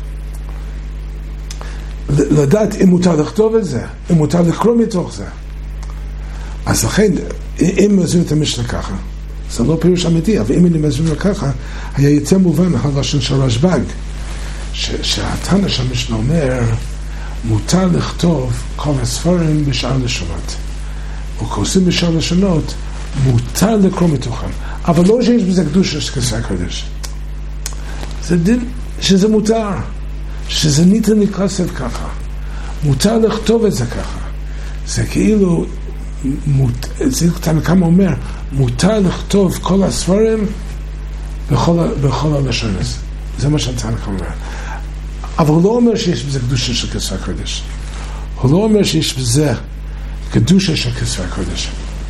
לדעת אם מותר לכתוב את זה, אם מותר לקרוא מתוך זה. אז לכן, אם מזמין את המשנה ככה, זה לא פירוש אמיתי, אבל אם אני מזמין ככה, היה יותר מובן הלשון של רשב"ג, שהתנא של המשנה אומר, מותר לכתוב כל הספרים בשאר לשונות. וכוסים בשאר לשונות, מותר לקרוא מתוכם. אבל לא שיש בזה קדושה של כסף הקודש. זה דין שזה מותר, שזה ניתן לכסף ככה. מותר לכתוב את זה ככה. זה כאילו, זה כמה אומר, מותר לכתוב כל הספרים בכל הלשון הזה. זה מה שהתנא אומר. אבל הוא לא אומר שיש בזה קדושה של כסף הקודש. הוא לא אומר שיש בזה קדושה של כסף הקודש.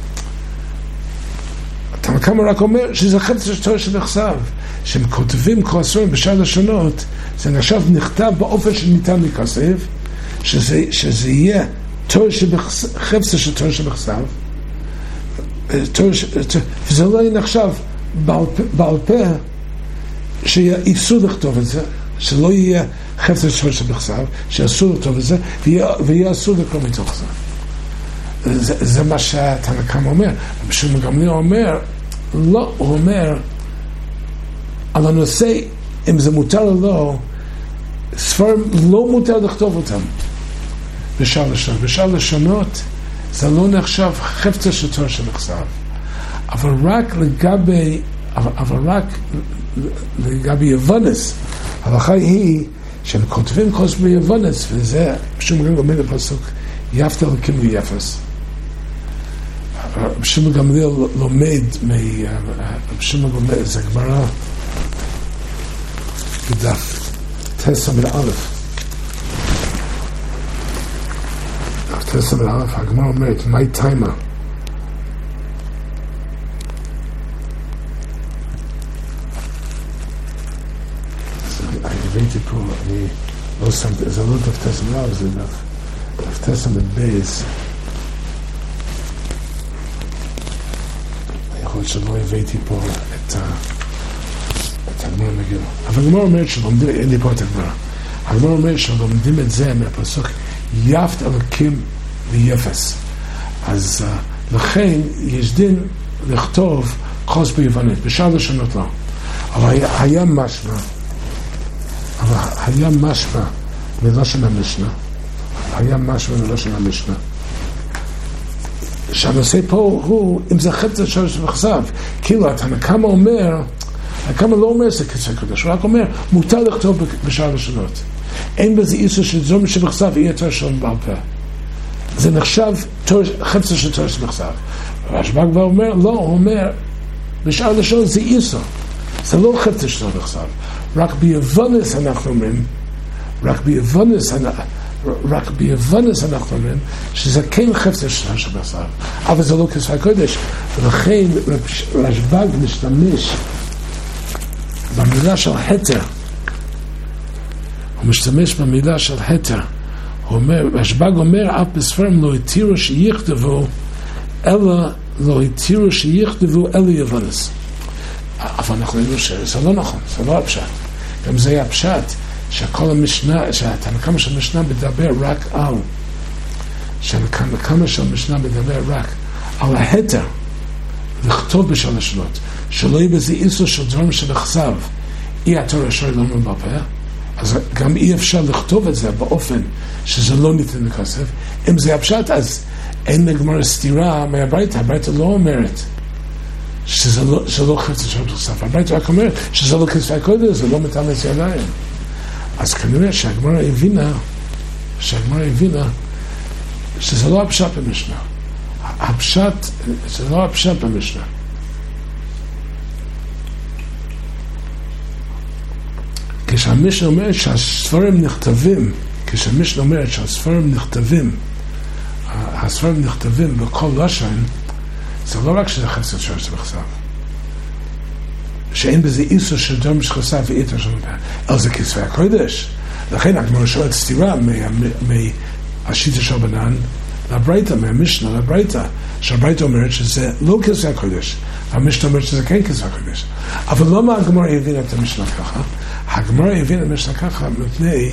התנא קמא רק אומר שזה חפצה של תורה שבכתב. שהם כותבים כל הספרים בשאר לשונות, זה נחשב נכתב באופן שניתן לכסף, שזה יהיה חפצה של תורה שבכתב, וזה לא יהיה נחשב בעל פה שיהיה איסור לכתוב את זה, שלא יהיה חפצה של תורה שבכתב, שאסור לכתוב את זה, ויהיה אסור לקרוא מתוך זה. זה מה שהתנא קמא אומר. משום גמליאל אומר, לא, הוא אומר, על הנושא, אם זה מותר או לא, ספרים לא מותר לכתוב אותם בשאר לשונות. בשאר לשונות זה לא נחשב חפצה של תורה שבכתב. אבל רק לגבי יוונס, ההלכה היא שהם כותבים כל ספרי יוונס, וזה בשום רגע לומד הפסוק, יפת אלוקים ויפס. בשום גמליאל לומד, זה גמרא, בדף תסעמד א', דף תסעמד א', הגמרא אומרת, מהי תימה? הבאתי פה, אני לא שמתי, זה לא דף תסעמד א', זה דף תסעמד בייס. יכול להיות שלא הבאתי פה את הגמרא מגילה. אבל הגמרא אומרת שלומדים, אין לי פה את הגמרא. הגמרא אומרת שלומדים את זה מהפסוק יפת אלוקים ויפס. אז לכן יש דין לכתוב חוס ביוונית, בשאר לשונות לא. אבל היה משמע מלשון המשנה. היה משמע מלשון המשנה. שהנושא פה הוא, אם זה חפצה של תורה שבכתב, כאילו התנא קמא אומר, הקמא לא אומר זה כסף הקודש, הוא רק אומר, מותר לכתוב בשאר לשונות. אין בזה איסור של תורה שבכתב, יהיה תורה של בעל פה. זה נחשב חפצה של תורה שבכתב. רשב"ג כבר אומר, לא, הוא אומר, בשאר לשונות זה איסור. זה לא חפצה של תורה בכתב. רק ביוונס אנחנו אומרים, רק ביוונס אנחנו אומרים שזה כן חפצה של תורה שבכתב, אבל זה לא כסף הקודש. ולכן רשב"ג משתמש במילה של התר. הוא משתמש במילה של התר. רשב"ג אומר, אף בספרים לא התירו שיכתבו אלא יוונס. אבל אנחנו יודעים שזה לא נכון, זה לא הפשט. גם זה היה הפשט שכל המשנה, שהתנא קמא של המשנה מדבר רק על, שהתנא קמא של המשנה מדבר רק על ההתר לכתוב בשאר לשונות, שלא יהיה בזה איסור של דברים שבכתב אי התורה אשר לא אומר בפה, אז גם אי אפשר לכתוב את זה באופן שזה לא ניתן לכסף. אם זה הפשט, אז אין לגמרא סתירה מהברייתא. הברייתא לא אומרת שזה לא חפצה של בכתב, הברייתא רק אומרת שזה לא כסף הקודש, זה לא מטמא ידיים. אז כנראה שהגמרא הבינה שזה לא הפשט במשנה. זה לא הפשט במשנה. כשהמשנה אומרת שהספרים נכתבים, הספרים נכתבים בכל לשון, זה לא רק שזה חפץ השורש שבכסף, שאין בזה איסור של דם שחסף ואיתר של מפה, אלא זה כספי הקודש. לכן הגמרא שואלת סתירה מהשיטה של בנן לברייתא, מהמשנה לברייתא, שהברייתא אומרת שזה לא כספי הקודש, המשנה אומרת שזה כן כספי הקודש. אבל למה הגמרא הבינה את המשנה ככה? הגמרא הבינה את המשנה ככה מפני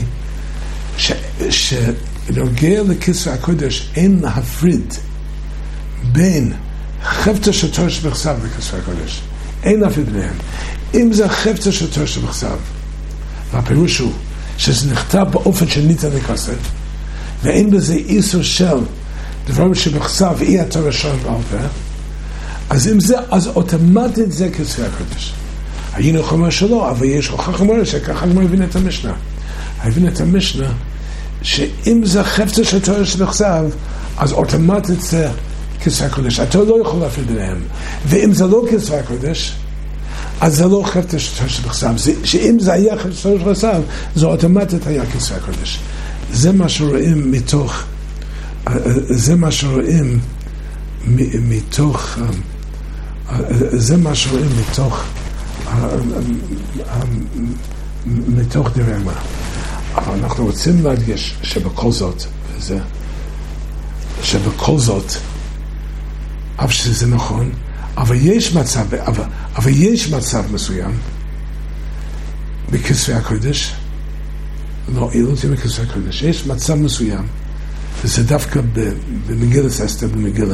שנוגע לכספי הקודש אין להפריד בין חפצה של תורה שבכסף וכספי הקודש. אין להפריד ביניהם. אם זה חפצה של תורה שבכסף, והפירוש הוא שזה נכתב באופן שניתן לכסף, ואין בזה איסור של דברים שבכסף אי התורה שם בעל פה, אז אם זה, אז אוטומטית זה כספי הקודש. היינו חומר שלו, אבל יש הוכחה חומר שככה הגמרא הבין את המשנה. הבין את המשנה שאם זה חפצה של תורה שבכסף, אז אוטומטית זה כספי הקודש. אתה לא יכול להפריד ביניהם. ואם זה לא כספי הקודש, אז זה לא חפצה של תורה שבכסף. שאם זה היה חפצה של תורה שבכסף, זה אוטומטית היה כספי הקודש. זה מה שרואים מתוך, זה מה שרואים מתוך, זה מה שרואים מתוך דברי הגמרא. אבל אנחנו רוצים להדגיש שבכל זאת, אף שזה נכון, אבל יש מצב מסוים בכספי הקודש, לא תהיה בכספי הקודש, יש מצב מסוים, וזה דווקא במגילת אסתר, במגילה,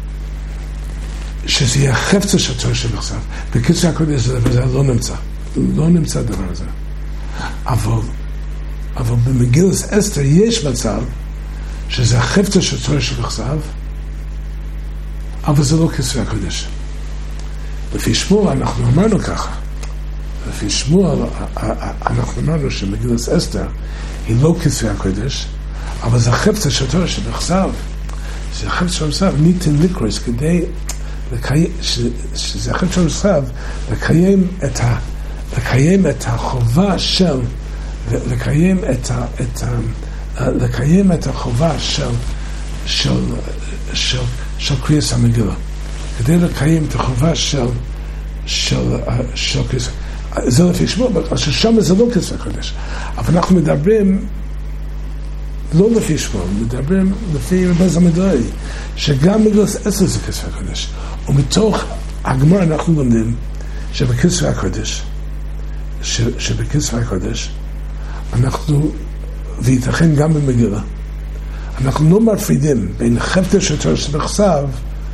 שזה יהיה חפצה של תורה שבכסף. בכספי הקודש זה לא נמצא דבר הזה. אבל במגילת אסתר יש מצב שזה החפצה של תורה שבכסף, אבל זה לא כספי הקודש. לפי שמואל אנחנו אמרנו ככה. לפי שמואל אנחנו אמרנו שמגילת אסתר היא לא כספי הקודש, אבל זה החפצה של תורה שבכסף. זה החפצה של בכסף ניתן לקרוס כדי שזה החפצה של בכסף לקיים את החובה של לקיים את החובה של קריאת המגילה. כדי לקיים את החובה של קריאת. זה לפי שמואל, אבל ששם זה לא כספי הקודש. אבל אנחנו מדברים לא לפי שמואל, מדברים לפי רבז המדרעי, שגם מגילת אסתר זה כספי הקודש. ומתוך הגמרא אנחנו לומדים שבכספי הקודש, אנחנו, וייתכן גם במגילה, אנחנו לא מפרידים בין חפצה של תורה שבכסף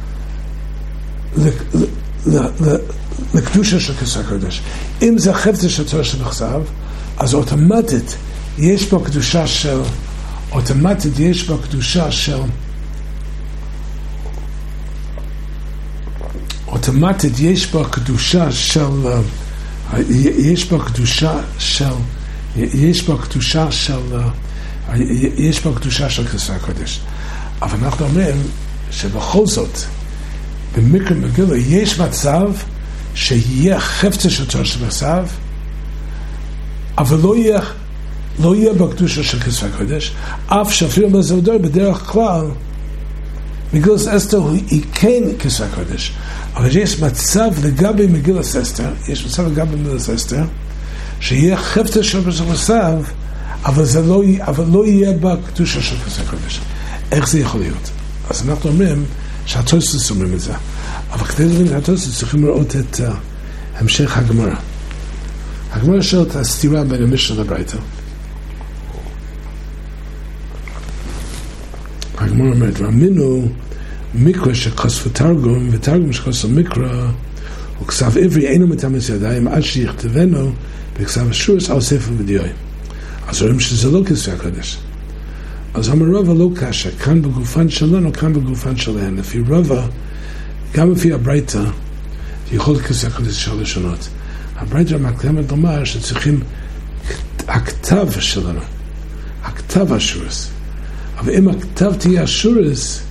לקדושה של כספי הקודש. אם זה חפצה של תורה שבכסף, אז אוטומטית יש בו קדושה של כספי הקודש. אבל אנחנו אומרים שבכל זאת במקרה מגילה יש מצב שיהיה חפצה של תורה שבכסף, אבל לא יהיה בקדושה של כספי הקודש, אף שאפילו בזודר בדרך כלל מגילת אסתר היא כן כספי הקודש. אבל יש מצב לגבי מגילת אסתר, שיהיה חפצה של בכסף, אבל לא יהיה בקדושה של כספי הקודש. איך זה יכול להיות? אז אנחנו אומרים שהתוספות אומרים את זה, אבל כדי להבין את התוספות צריכים לראות את המשך הגמרא. הגמרא שואלת הסתירה בין המשנה לברייתא. הגמרא אומרת, ראינו מקרא שכספו תרגום, ותרגום שכספו מקרא, וכסף עברי אינו מתאמץ ידיים עד שיכתבנו בכסף אשורס על ספר ודיוי. אז רואים שזה לא כספי הקודש. אז אמר רבא לא קשה, כאן בגופן שלנו, כאן בגופן שלהן. לפי רבא, גם לפי הברייתא, יכול כספי הקודש של לשונות. הברייתא מקדמת לומר שצריכים הכתב שלנו, הכתב אשורס. אבל אם הכתב תהיה אשורס,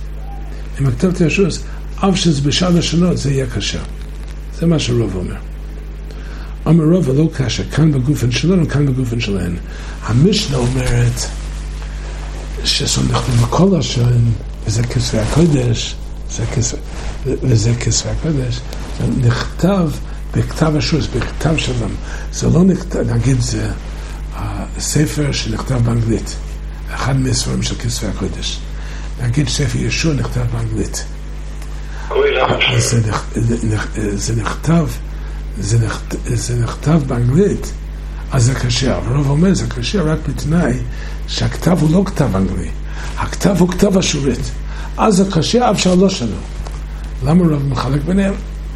אף שזה בשעה לשונות, זה יהיה קשה. זה מה שרבא אומר. אמר רבא לא קשה, כאן בגופן שלנו, כאן בגופן שלהן. המשנה אומרת, שסומכנו בכל השם, וזה כספי הקודש, וזה כסף הקודש, זה נכתב בכתב השורש, בכתב שלם. זה לא נכתב, נגיד זה ספר שנכתב באנגלית, אחד מהספרים של כסף הקודש. נגיד ספר ישוע נכתב באנגלית. זה נכתב באנגלית, אז זה קשה. אבל רוב אומר, זה קשה רק בתנאי שהכתב הוא לא כתב אנגלי. הכתב הוא כתב השורית. אז זה קשה, אפשר לא שלנו. למה רוב מחלק ביניהם?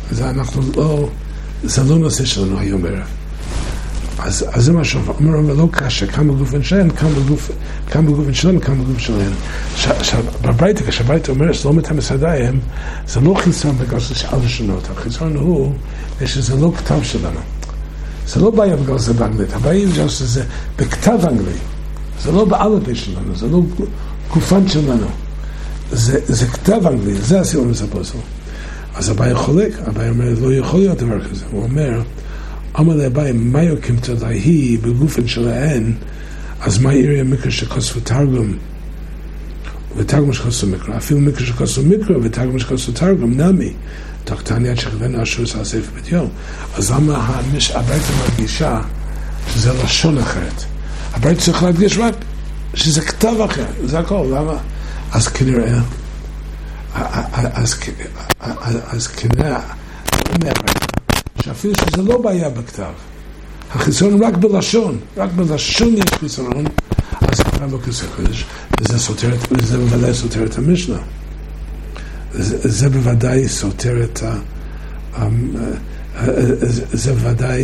זה לא נושא שלנו היום בערב. אז זה מה שאומר, אבל לא קשה, כמה גופן שלהם, כמה גופן שלהם, כמה גופן שלהם. בברייתא, כשהברייתא אומר שלא מתאמץ ידיים, זה לא חיסרון בגלל שזה על השונות. החיסרון הוא שזה לא כתב שלנו. זה לא בעיה בגלל זה באנגלית, הבעיה בגלל שזה בכתב אנגלי. זה לא באלפי שלנו, זה לא גופן שלנו. זה כתב אנגלי, זה הסיום הזה פוסל. אז הבעיה חולק, הבעיה אומר, לא יכול להיות דבר כזה. הוא אומר, אמר להבעיה, מה יוקים תדעי בגופן שלהן, אז מה יראה מקרא שכוספו תרגום, ותרגום שכוספו מקרא, אפילו מקרא שכוספו מקרא, ותרגום שכוספו תרגום, נמי, תחתני עד שכבנו אשור על ספר בדיוק. אז למה הברייתא מרגישה שזה לשון אחרת? הברייתא צריך להדגיש רק שזה כתב אחר, זה הכל, למה? אז כנראה, אז כנראה, שאפילו שזה לא בעיה בכתב, החיסרון רק בלשון יש חיסרון, אז זה כבר לא כסף קודש, וזה בוודאי סותר את המשנה. זה בוודאי סותר את זה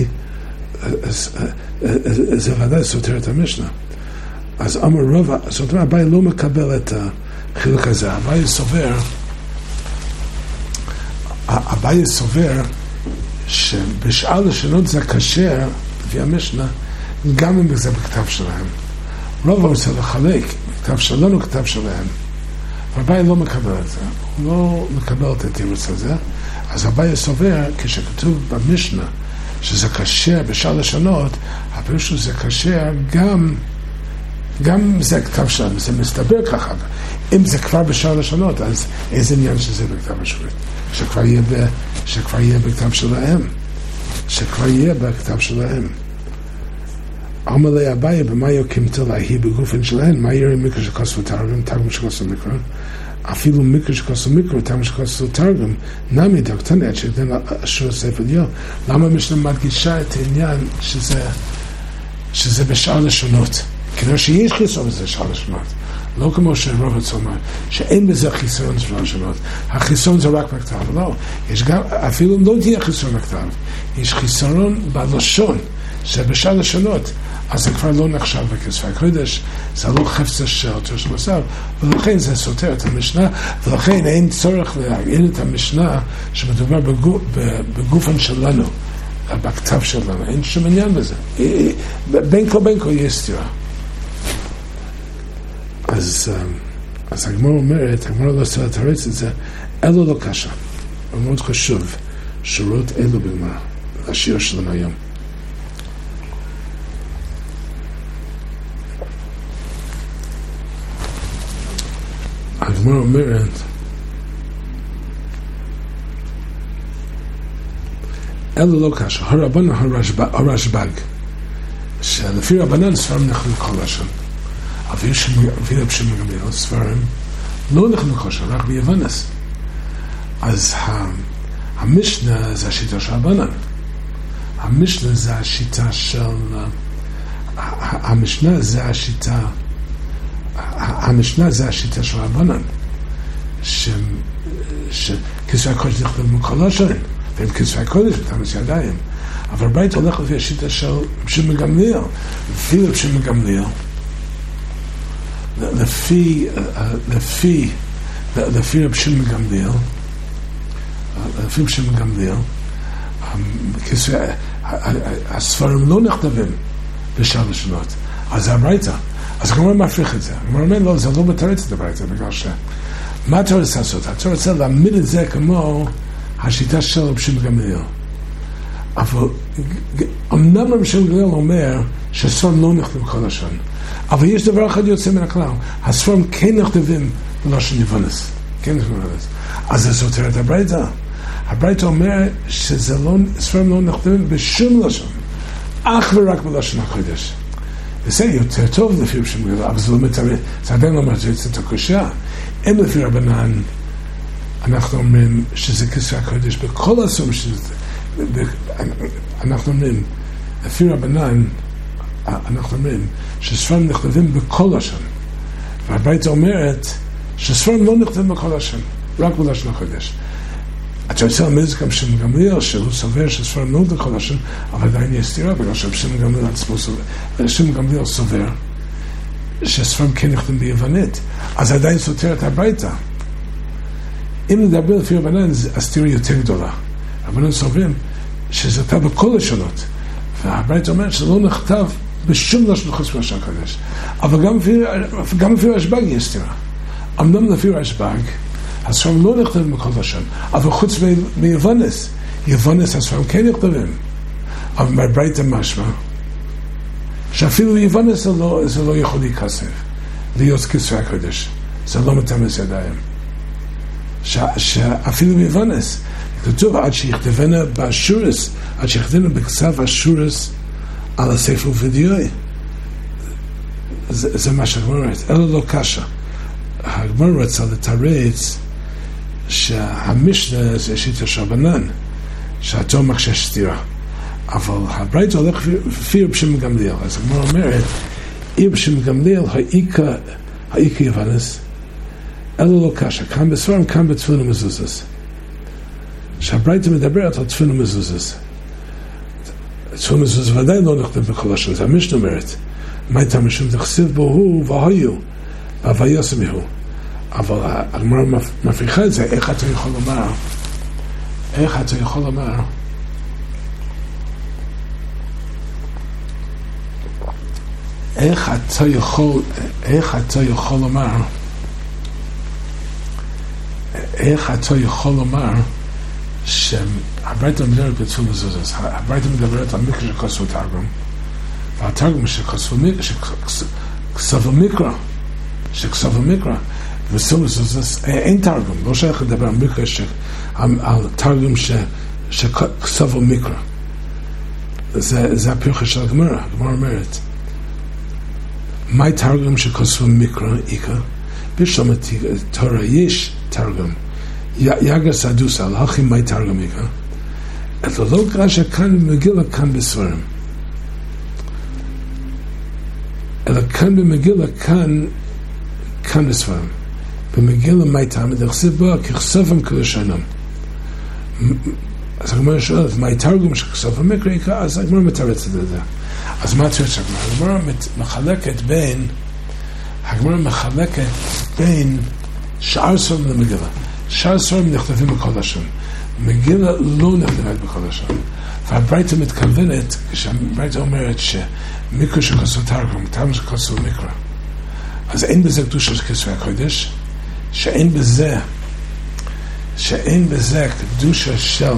ודאי סותר את המשנה. אז אמר רוב, זאת אומרת, אביי לא מקבל את החילוק הזה. אביי סובר שבשאר לשונות זה קשה, לפי המשנה, גם אם זה בכתב שלהם. רוב רוצה לחלק, בכתב שלנו, כתב שלהם. אביי לא מקבל את זה. הוא לא מקבל את התירוץ הזה. אז אביי סובר, כשכתוב במשנה, שזה קשה בשאר לשונות, הפירוש זה קשה גם זה כתב שלנו, זה מסתבר ככה. אם זה כבר בשאר לשונות, אז איזה עניין שזה בכתב השורית? שכבר יהיה בכתב שלהם. אמר לי אביי, במה יוקים תלהי בגופן שלהם, מה יראה מקרא שכוספו תרגום, תרגום שכוספו מקרא, אפילו מקרא שכוספו מקרא, תרגום שכוספו תרגום, נמי דקתני עד שכבנו אשור ספר דיו. למה המשנה מדגישה את העניין שזה בשאר לשונות? כדי שיש חיסרון בזה בשאר לשונות. לא כמו שרוברטס אומר, שאין בזה חיסרון של לשונות. החיסרון זה רק בכתב. לא, יש גם, אפילו לא תהיה חיסרון בכתב. יש חיסרון בלשון, שבשאר לשונות. אז זה כבר לא נחשב בכסף הקודש, זה לא חפצה של תרש מסר, ולכן זה סותר את המשנה, ולכן אין צורך להגיד את המשנה שמדובר בגופן שלנו, בכתב שלנו, אין שום עניין בזה. בין כה יש סתירה. אז הגמרא אומרת, הגמרא לא רוצה לתרץ את זה, אלו לא קשה. מאוד חשוב שורות אלו בגמרא, לשיר שלנו היום. הגמרא אומרת, אלו לא קשה, הרבן הרשב"ג, שלפי רבנן ספרים נחלו כל לשון. אבל לפי רב שמעון גמליאל ספרים לא נחלו כל לשון, רק ביוונס. אז המשנה זה השיטה של רבנן. המשנה זה השיטה של... המשנה זה השיטה של רבנן, שכסף הקודש נכתב מכל לשון, והם כסף הקודש בתאמץ ידיים. אבל ברייתא הולך לפי השיטה של רב שמעון גמליאל. לפי רב שמעון גמליאל, לפי רב שמעון גמליאל, הספרים לא נכתבים בשאר לשונות. אז זה הברייתא. אז הגמרא מפריך את זה. הגמרא אומר, לא, זה לא מתרץ את הברייתא, בגלל ש... מה אתה רוצה לעשות? אתה רוצה להעמיד את זה כמו השיטה של רב שמעון גמליאל. אבל אמנם רב שמעון גמליאל אומר שהספרים לא נכתבים כל לשון. אבל יש דבר אחד יוצא מן הכלל. הספרים כן נכתבים בלשון יוונס. כן נכתבים. אז זה סותר את הברייתא. הברייתא אומר ספרים לא נכתבים בשום לשון, אך ורק בלשון הקודש. וזה יותר טוב לפי בשם גדול, אבל זה לא מתאמן, זה עדיין לא מרצץ את הקושיה. אם לפי רבנן, אנחנו אומרים שזה כספי הקודש בכל הסום שזה, אנחנו אומרים, לפי רבנן, אנחנו אומרים שספרים נכתבים בכל לשון. והברייתא אומרת שספרים לא נכתבים בכל לשון, רק בלשון הקודש. אתה רוצה ללמד גם שם גמליאל, שהוא סובר שספרים לא בכל לשון, אבל עדיין יש סתירה, בגלל שם גמליאל עצמו סובר. שם גמליאל סובר שספרים כן נכתבים ביוונית, אז עדיין סותר את הברייתא. אם נדבר לפי רבנן, הסתירה יותר גדולה. רבנן סוברים שזה אתה בכל לשונות, והברייתא אומרת שלא נכתב בשום לשון חוץ מלשון הקודש. אבל גם לפי רשב"ג יש סתירה. אמנם לפי רשב"ג, הספרים לא נכתבים בכל לשון, אבל חוץ מיוונס, יוונס הספרים כן נכתבים. אבל מהברייתא משמע, שאפילו יוונס זה לא יכול להיכסף, להיות כספי הקודש. זה לא מתאמץ ידיים. שאפילו יוונס, כתוב עד שיכתבנה באשורס, עד שיכתבנה בכסף אשורס על הספר ודיוי. זה מה שהגמרא אומרת, אלא לא קשה. הגמרא רצה לתרץ שהמשנה זה שיטה של רבנן, שהתור מחשש סתירה. אבל הברייתא הולך לפי רבי שמעון גמליאל. אז הגמרא אומרת, רבי שמעון גמליאל האיכא יוונס, אלא לא קשה, כאן בספרים, כאן בתפילין ומזוזות. שהברייתא מדברת על תפילין ומזוזות. תפילין ומזוזות ודאי לא נכתב בכל לשון, זה המשנה אומרת, מה הייתה משום דכסיב בו הוא והיו, והוויוסם הוא. אבל הגמרא מפריחה את זה, איך אתה יכול לומר, איך אתה יכול לומר, איך אתה יכול לומר שהברייתא מדברת בתפילין ומזוזות. הברייתא מדברת על מקרא שכתבו תרגום, והתרגום שכתבו מקרא ותפילין ומזוזות אין תרגום, לא שייך לדבר על מקרא, על תרגום שכתבו מקרא. זה הפירוש של הגמרא. הגמרא אומרת, מה תרגום שכתבו מקרא איכא? בשלום התורה יש תרגום, יגר סדוסה, להכין מה תרגום איכא? את לא גרשה כאן במגילה, כאן בספרים. אלא כאן במגילה, כאן בספרים. במגילה מה תעמד, דכסיב בו, ככסופם כלשונם. אז הגמרא שואלת, מה תרגום שכסופם מקרא איכא? אז הגמרא מתרצת את זה. אז מה תרצת הגמרא? הגמרא מחלקת בין שאר ספרים למגילה. שאר ספרים נכתבים בכל לשון. מגילה לא נכתבת בכל לשון. והברייתא מתכוונת, כשהברייתא אומרת שמקרא שכתבו תרגום, תרגום שכתבו מקרא, אז אין בזה קדושה של כספי הקודש, שאין בזה קדושה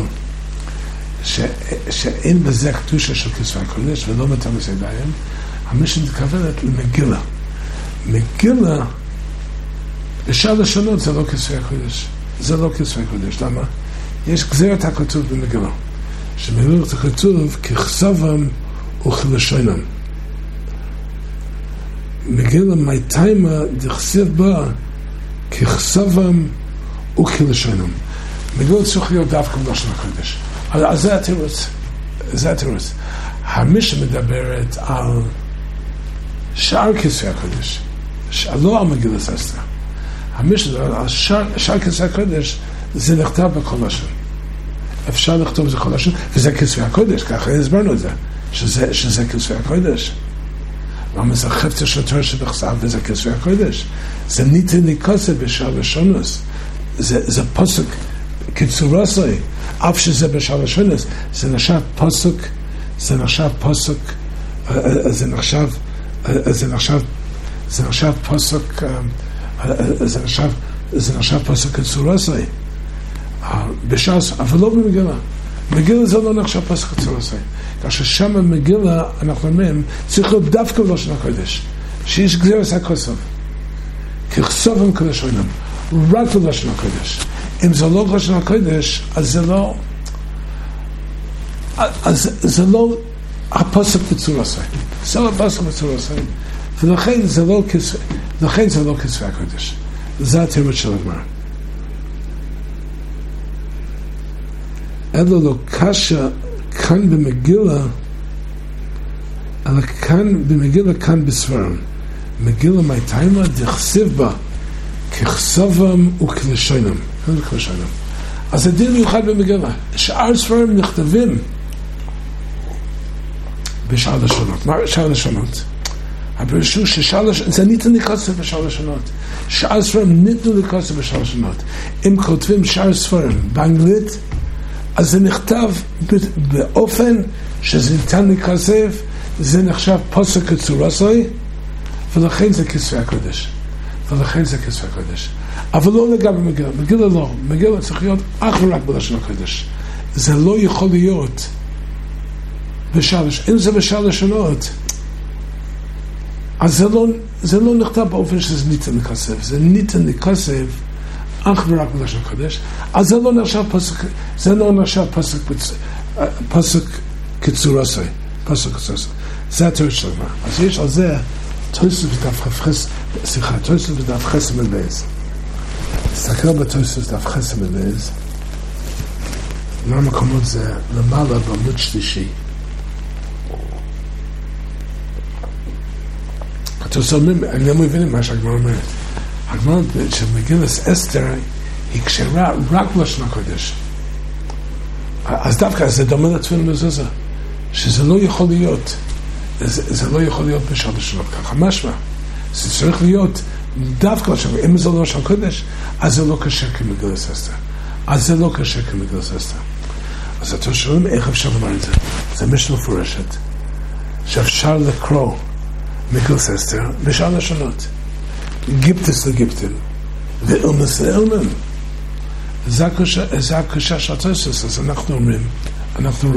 של כספי הקודש, ולא מתאמץ ידיים. המשנה מתכוונת למגילה. מגילה, בשאר לשונות זה לא כספי הקודש. זה לא כספי הקודש. למה? יש גזירת הכתוב במגילה. שמגילה כתוב ככסובם וכלשונם. מגילה מייתיימה דכסיב בה ככסובם וכלשונם. מגילה צריך להיות דווקא בלשון הקודש. אז זה התירוץ. המשנה מדברת על שאר כספי הקודש, לא על מגילת אסתר. המשנה על שאר כספי הקודש זה נכתב בכל לשון. אפשר לכתוב את זה כל לשון, וזה כספי הקודש, ככה הסברנו את זה, שזה כספי הקודש. למה זה חפצה של תורה שבכסף, וזה כספי הקודש. זה ניתן להיכסף בשאר לשונוס. זה פסוק קיצורוסי, אף שזה בשאר לשונוס, זה נחשב פסוק, זה נחשב פסוק קיצורוסי. בש"ס, אבל לא במגילה. מגילה זה לא נחשב פסוק קיצורוסי. כאשר שם במגילה, אנחנו אומרים, צריך להיות דווקא בלשון הקודש, שיש גזירת הכסף. ככסופם כלשונם. רק בלשון הקודש. אם זה לא בלשון הקודש, אז זה לא הפסוק בצורה עושה. זה לא הפסוק בצורה עושה. ולכן זה לא כספי הקודש. זה התירוץ של הגמרא. אלא לא קשה כאן במגילה, אלא כאן במגילה, כאן בספרם. מגילה מייטיימה דכסיב בה ככסבם וכלשונם. אז הדין מיוחד במגילה. שאר ספרים נכתבים בשאר לשונות. מה שאר לשונות? הפירושו זה ניתן לקרוא בשאר לשונות. שאר ספרים ניתנו לקרוא בשאר לשונות. אם כותבים שאר ספרים באנגלית, אז זה נכתב באופן שזה ניתן לקרסב, זה נחשב פוסק כצורסוי, ולכן זה כספי הקודש. אבל לא לגבי מגילה. מגילה לא. מגילה צריך להיות אך ורק בלשון הקודש. זה לא יכול להיות בשאר לשונות. אם זה בשאר לשונות, אז זה לא נכתב באופן שזה ניתן לקרסב. זה ניתן לקרסב אך ורק בלשון הקודש. אז זה לא נחשב פסוק כצורסוי. זה התירוץ של הגמרא. אז יש על זה תוספות בדף חס מלבז. תסתכל בתוספות בדף חס מלבז. מקומות זה למעלה בעמוד שלישי. התוספות אומרים, אני לא מבינים מה שהגמרא אומרת. הגמרא של מגילת אסתר היא קשרה רק בלשון הקודש. אז דווקא זה דומה לתפילין מזוזה, שזה לא יכול להיות. זה לא יכול להיות בשאר לשונות ככה. משמע, זה צריך להיות דווקא לשון. אם זה לא לשון קודש, אז זה לא קשה כמגילת אסתר. אז אתם שואלים איך אפשר לומר את זה. זה משנה מפורשת שאפשר לקרוא מגילת אסתר בשאר לשונות. גיפטס לגיפטים ואילמס לאילמים. זה הקשה של התוספות. אז אנחנו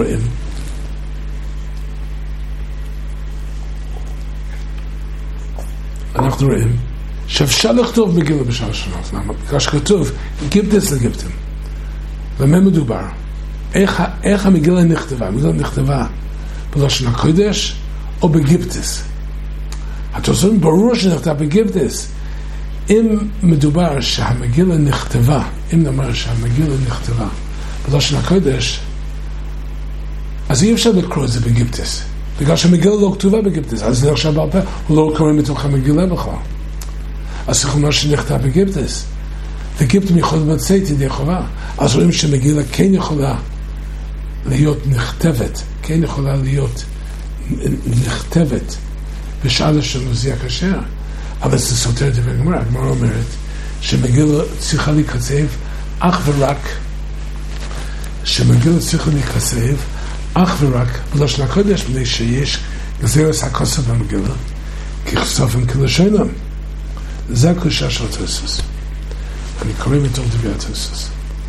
רואים שאפשר לכתוב מגילה בשאר לשונות. למה? בגלל שכתוב גיפטס לגיפטים. ומה מדובר? איך המגילה נכתבה? המגילה נכתבה בלשון הקודש או בגיפטס? התוספות ברור שנכתב בגיפטס. אם מדובר שהמגילה נכתבה, אם נאמר שהמגילה נכתבה בלשון הקודש, אז אי אפשר לקרוא את זה בגיפטס. בגלל שהמגילה לא כתובה בגיפטס, אז זה עכשיו בעל פה, הוא לא קורא מתוך המגילה בכלל. אז זה אומר שנכתב בגיפטס. וגיפטים יכול למצאת ידי חובה. אז רואים שמגילה כן יכולה להיות נכתבת בשאר לשונות זה הכשר. אבל זה סותר את הגמרא. הגמרא אומרת שמגילה צריכה להיכתב אך ורק בלשון הקודש, מפני שיש גזירת הכוסף במגילה ככסופים כלשונם. זה הקושה של התוספות. אני קורא מתוך דברי התוספות.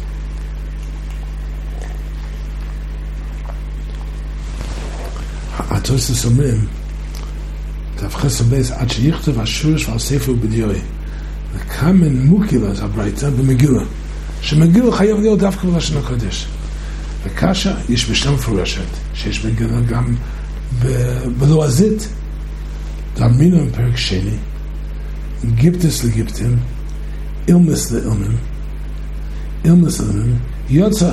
התוספות אומרים תפחס הבייס עד שיכתב השורש ועל ספר ובדיועי וכמן מוקילה זה הברייתא במגילה, שמגילה חייב להיות דווקא בלשון הקודש. וכאשר יש משנה מפורשת שיש מגילה גם בלועזית, דאמרינן פרק שני, גיפטס לגיפטים, אילמס לאילמים, יוצא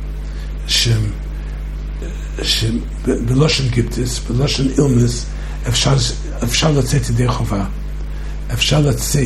שבלושן גיפטס, בלושן אילמס, אפשר לצאת ידי חובה, אפשר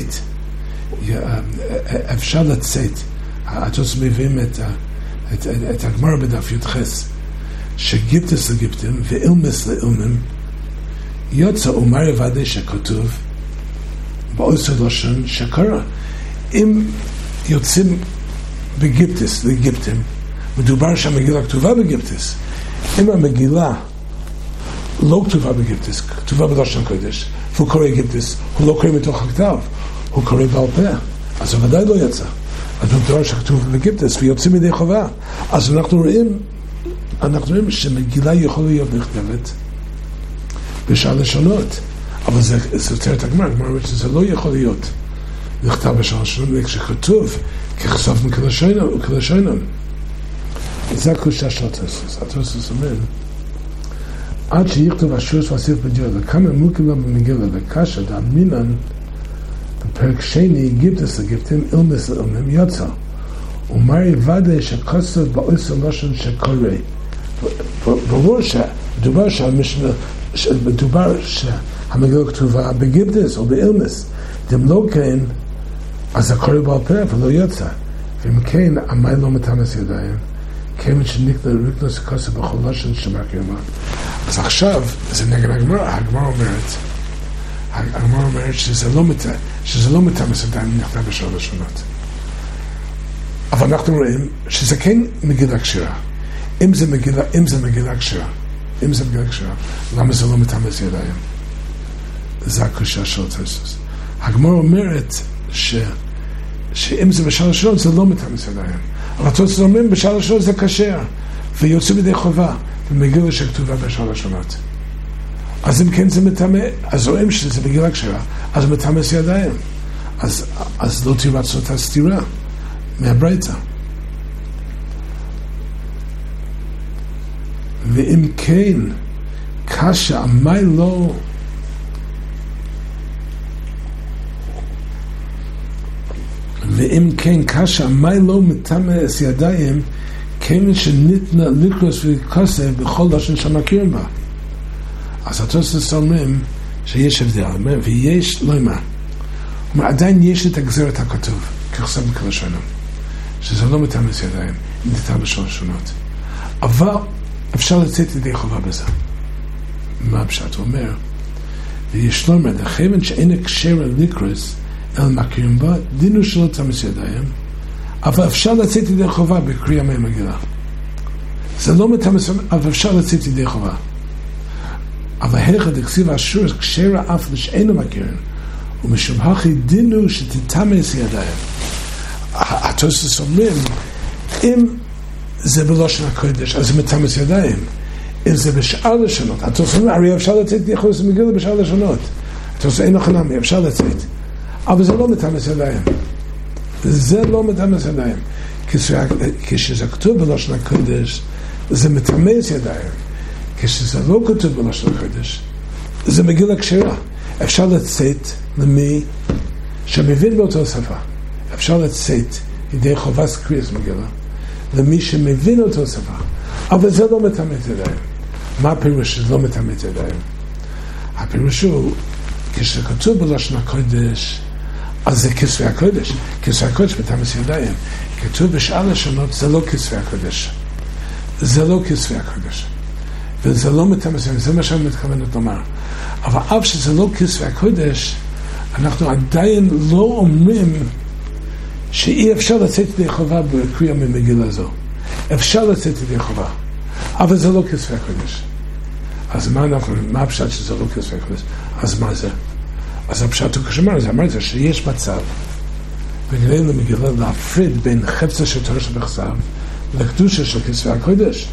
לצאת. התוספות מביאים את הגמרא בדף י"ח, שגיפטס לגיפטים ואילמס לאילמים, יוצא אומר יוודא שכתוב באוסר לשון שקרא. אם יוצאים בגיפטס לגיפטים, מדובר שהמגילה כתובה בגיפטס. אם המגילה לא כתובה בגיפטס, כתובה בלשון הקודש, והוא קורא גיפטס, הוא לא קורא מתוך הכתב, הוא קורא בעל פה, אז הוא ודאי לא יצא. אז מדובר שכתוב בגיפטס ויוצאים ידי חובה. אז אנחנו רואים שמגילה יכולה להיות נכתבת בשאר לשונות, אבל זה סותר את הגמרא. הגמרא אומרת שזה לא יכול להיות נכתב בשלוש שונות, כשכתוב, ככסופן כלשונם. זה הקושה של התוספות. התוספות אומרים, עד שיכתוב השוס והסיף בדיוק, וכמה מוקים לה במגילה, וקשה דאמינן, בפרק שני, גיבטס לגיבטים, אילמס לאילמם, יוצא. ומרי ודאי שכסף באויס הלושן שקורא. מדובר שהמגילה כתובה בגיבטס או באילמס. אם לא כן, אז הקורא בעל פה ולא יוצא. ואם כן, המי לא מתאמס ידיים. כיוון שנקנה ריקנוס כוסף בכל לשון שמכירה. אז עכשיו, זה נגד הגמרא. הגמרא אומרת שזה לא מתאמס ידיים נכתב בשלוש שונות. אבל אנחנו רואים שזה כן מגילה כשרה. אם זה מגילה כשרה, למה זה לא מתאמס ידיים? זה הקושה של התוספות. הגמרא אומרת שאם זה בשלוש שונות זה לא מתאמס ידיים. אבל התוספות אומרים בשלוש שונות זה כשר, ויוצא בידי חובה, ומגילה שכתובה בשלוש שונות. אז אם כן זה מתאמס, אז רואים שזה מגילה כשרה, אז מתאמס ידיים. אז לא תירצו את הסתירה מהברייתא. ואם כן, קשה, המי לא... ואם כן, קשה, המי לא מתאמס ידיים, כיוון שניתנה לקרוס וכוסף בכל לשון שמכירים בה. אז התוספות אומרים שיש הבדל, ויש לא אמר. עדיין יש את הגזרת הכתוב, ככסף כלשונם, שזה לא מתאמס ידיים, ניתן בשלוש שונות. אבל אפשר לצאת ידי חובה בזה. מה הפשט? הוא אומר, ויש לא אומר, לכיוון שאין הקשר לקרוס, אל מכירים בה, דינו שלא תאמס ידיים, אבל אפשר לצאת ידי חובה בקריאה מהמגילה. זה לא מתאמס, אבל אפשר לצאת ידי חובה. אבל היכד הכסיב אשור קשרה אף לשאינו מכירים, ומשום הכי דינו שתתאמס ידיים. התוספות אומרים, אם זה בלושן הקודש, אז זה מתאמס ידיים. אם זה בשאר לשונות, התוספות אומרים, הרי אפשר לצאת ידי חובה מגילה בשאר לשונות. התוספות אין חנמי, אפשר לצאת. אבל זה לא מתאמס ידיים. זה לא מתאמס ידיים. כשזה כתוב בלושן הקודש, זה מתאמס ידיים. כשזה לא כתוב בלושן הקודש, זה מגילה כשרה. אפשר לצאת למי שמבין באותו שפה. אפשר לצאת ידי חובס קריאס מגילה למי שמבין אותו שפה. אבל זה לא מתאמס ידיים. מה הפירוש שזה לא מתאמס ידיים? הפירוש הוא, כשכתוב בלושן הקודש, אז זה כספי הקודש. כספי הקודש מתאמס ידיים. כתוב בשאר לשונות, זה לא כספי הקודש. זה לא כספי הקודש. וזה לא מתאמס ידיים. זה מה שאני מתכוונת לומר. אבל אף שזה לא כספי הקודש, אנחנו עדיין לא אומרים שאי אפשר לצאת ידי חובה בקריאה ממגילה זו. אפשר לצאת ידי חובה. אבל זה לא כספי הקודש. אז מה הפשט שזה לא כספי הקודש? אז מה זה? אז הפשט הוא כשאמר, זה אמר זה שיש מצב בגלל למגילה להפריד בין חפצה של תורה שבכסף לקדושה של כספי הקודש.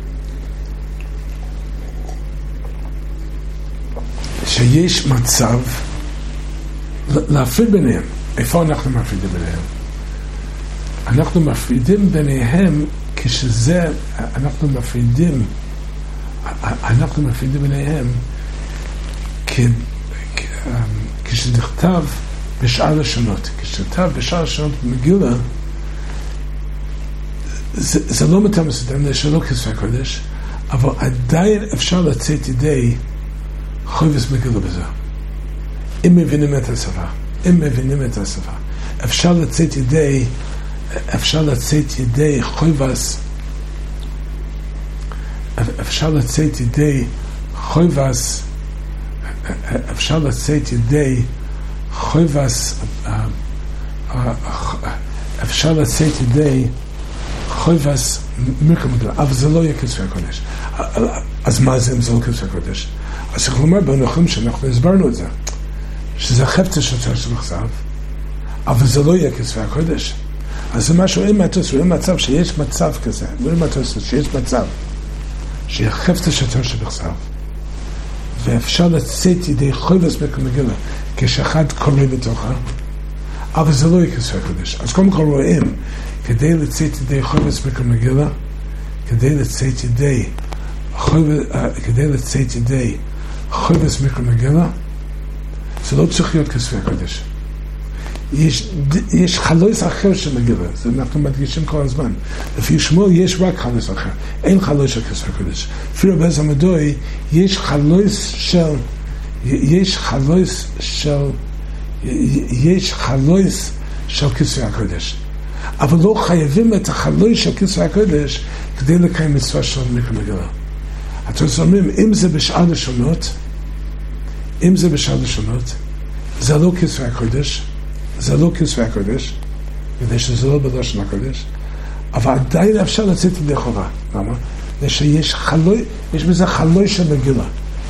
שיש מצב להפריד ביניהם. איפה אנחנו מפרידים ביניהם? אנחנו מפרידים ביניהם כשזה, אנחנו מפרידים ביניהם כשנכתב בשאר לשונות. כשנכתב בשאר לשונות במגילה, זה לא מתאמס ידיים, זה שלא כספי הקודש, אבל עדיין אפשר לצאת ידי חויבס מגילה בזה. אם מבינים את השפה. אפשר לצאת ידי חויבס, אפשר לצאת ידי חויבס, מרקם מגילה, אבל זה לא יהיה כספי הקודש. אז מה זה אם זה לא כספי הקודש? אז צריך לומר בנוחים שאנחנו הסברנו את זה, שזה חפצה של תורה שבכסף, אבל זה לא יהיה כספי הקודש. אז זה משהו, אם מצב שיש מצב כזה, שיש מצב שיהיה חפצה של תורה שבכסף, ואפשר לצאת ידי חויבס מרקם מגילה, כשאחד קורא בתוכה, אבל זה לא יהיה כספי הקודש. אז קודם כל רואים, כדי לצאת ידי חובץ מקרא מגילה, כדי לצאת ידי חובץ מקרא מגילה, זה לא צריך להיות כספי הקודש. יש חלוץ אחר של מגילה, זה אנחנו מדגישים כל הזמן. לפי שמואל יש רק חלוץ אחר, אין חלוץ של כספי הקודש. אפילו בעז המדוי יש חלוץ של כספי הקודש. אבל לא חייבים את החלוץ של כספי הקודש כדי לקיים מצווה של מקרא מגילה. אתם אומרים, אם זה בשאר לשונות, זה לא כספי הקודש, כדי שזה לא בלשון הקודש, אבל עדיין אפשר לצאת ידי חובה. למה? שיש בזה חלוי של מגילה.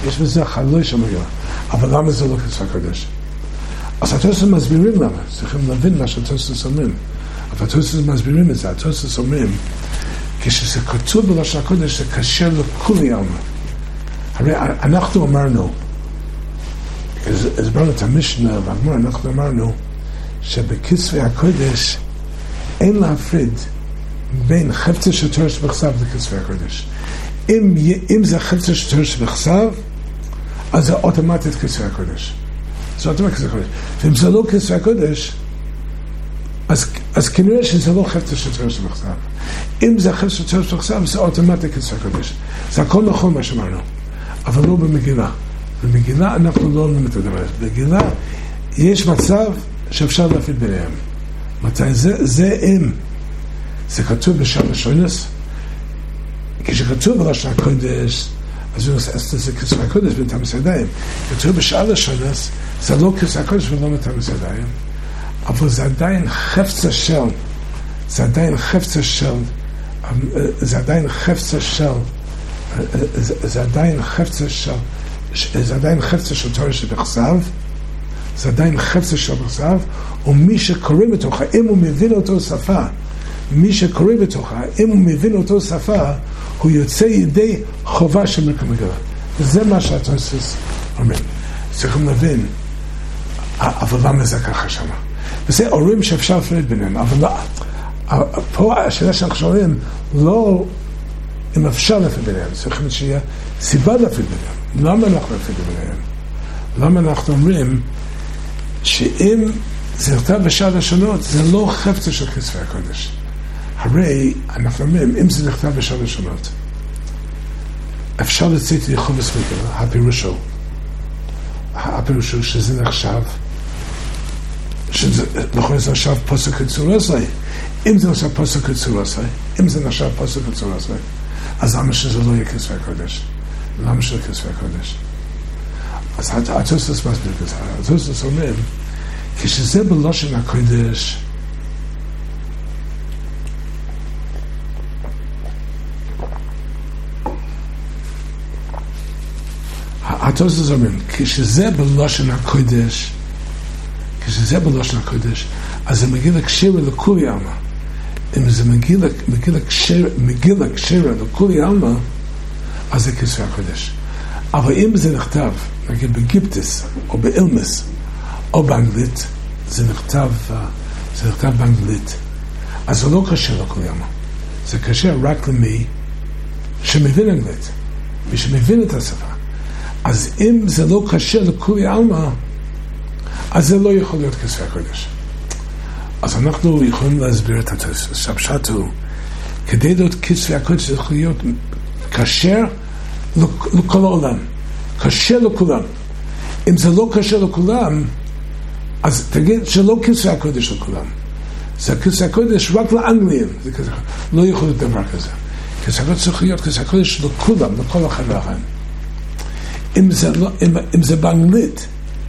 אבל למה זה לא כספי הקודש? אז התוספות מסבירים למה. צריכים להבין מה שהתוספות אומרים. אבל התוספות מסבירים את זה. התוספות אומרים, כשזה כתוב בלשון הקודש, זה קשה לכולי עלמא. הרי אנחנו אמרנו, הסברנו את המשנה, והגמרא, אנחנו אמרנו, שבכספי הקודש אין להפריד בין חפצה של תורה שבכתב לכספי הקודש. אם זה חפצה של תורה שבכתב, אז זה אוטומטית כספי הקודש. זה אוטומטית כספי הקודש. ואם זה לא כספי הקודש, אז כנראה שזה לא חפצה של תורה שבכתב. אם זה חפצה של תורה שבכתב, זה אוטומטית כספי הקודש. זה הכל נכון מה שאמרנו, אבל לא במגילה. במגילה אנחנו לא לומדים את הדבר הזה. במגילה יש מצב שאפשר להפריד ביניהם. מתי זה אם זה כתוב בשאר לשונות, כשכתוב בלשון הקודש, אז זה כספי הקודש בתמס ידיים. כתוב בשאר לשונות, זה לא כספי הקודש ולא בתמס ידיים, אבל זה עדיין חפצה של תורה שבכתב, זה עדיין חפצה של בכתב, ומי שקורא בתוכה, אם הוא מבין אותו שפה, הוא יוצא ידי חובה של מקרא מגילה. וזה מה שהתוספות אומרים. צריכים להבין, אבל למה זה ככה שמה? וזה אומרים שאפשר להפריד ביניהם, אבל לא, פה השאלה שאנחנו שואלים, לא אם אפשר להפריד ביניהם, צריכים שיהיה סיבה להפריד ביניהם. למה אנחנו להפריד ביניהם? למה אנחנו אומרים שאם זה נכתב בשאר לשונות, זה לא חפצה של כספי הקודש. הרי אנחנו אומרים, אם זה נכתב בשאר לשונות, אפשר לצאת ידי חובץ מגילה, הפירושו שזה נחשב, נכון זה נחשב פסוק כצורוסי. אם זה נחשב פסוק כצורוסי, אז למה שזה לא יהיה כספי הקודש? למה שזה כספי הקודש? אז התוספות מסביר כזה. התוספות אומרים, כשזה בלשון הקודש, התוספות אומרים, כשזה בלשון הקודש, אז זה מגילה קשירה לכולי עלמא. אם זה מגילה קשירה לכולי עלמא, אז זה כספי הקודש. אבל אם זה נכתב, נגיד בגיפטס, או באילמס, או באנגלית, זה נכתב באנגלית, אז זה לא קשה לכולי עלמא. זה קשה רק למי שמבין אנגלית, מי שמבין את השפה. אז אם זה לא קשה לכולי עלמא, אז זה לא יכול להיות כספי הקודש. אז אנחנו יכולים להסביר את התוספות. שהפשט הוא, כדי להיות כספי הקודש זה יכול להיות כשר לכל העולם. קשה לכולם. אם זה לא קשה לכולם, אז תגיד שלא כספי הקודש לכולם. זה כספי הקודש רק לאנגלים. זה כזה, לא יכול להיות דבר כזה. כספי הקודש צריך להיות כספי הקודש לכולם, לכל אחד ואחד. אם זה באנגלית,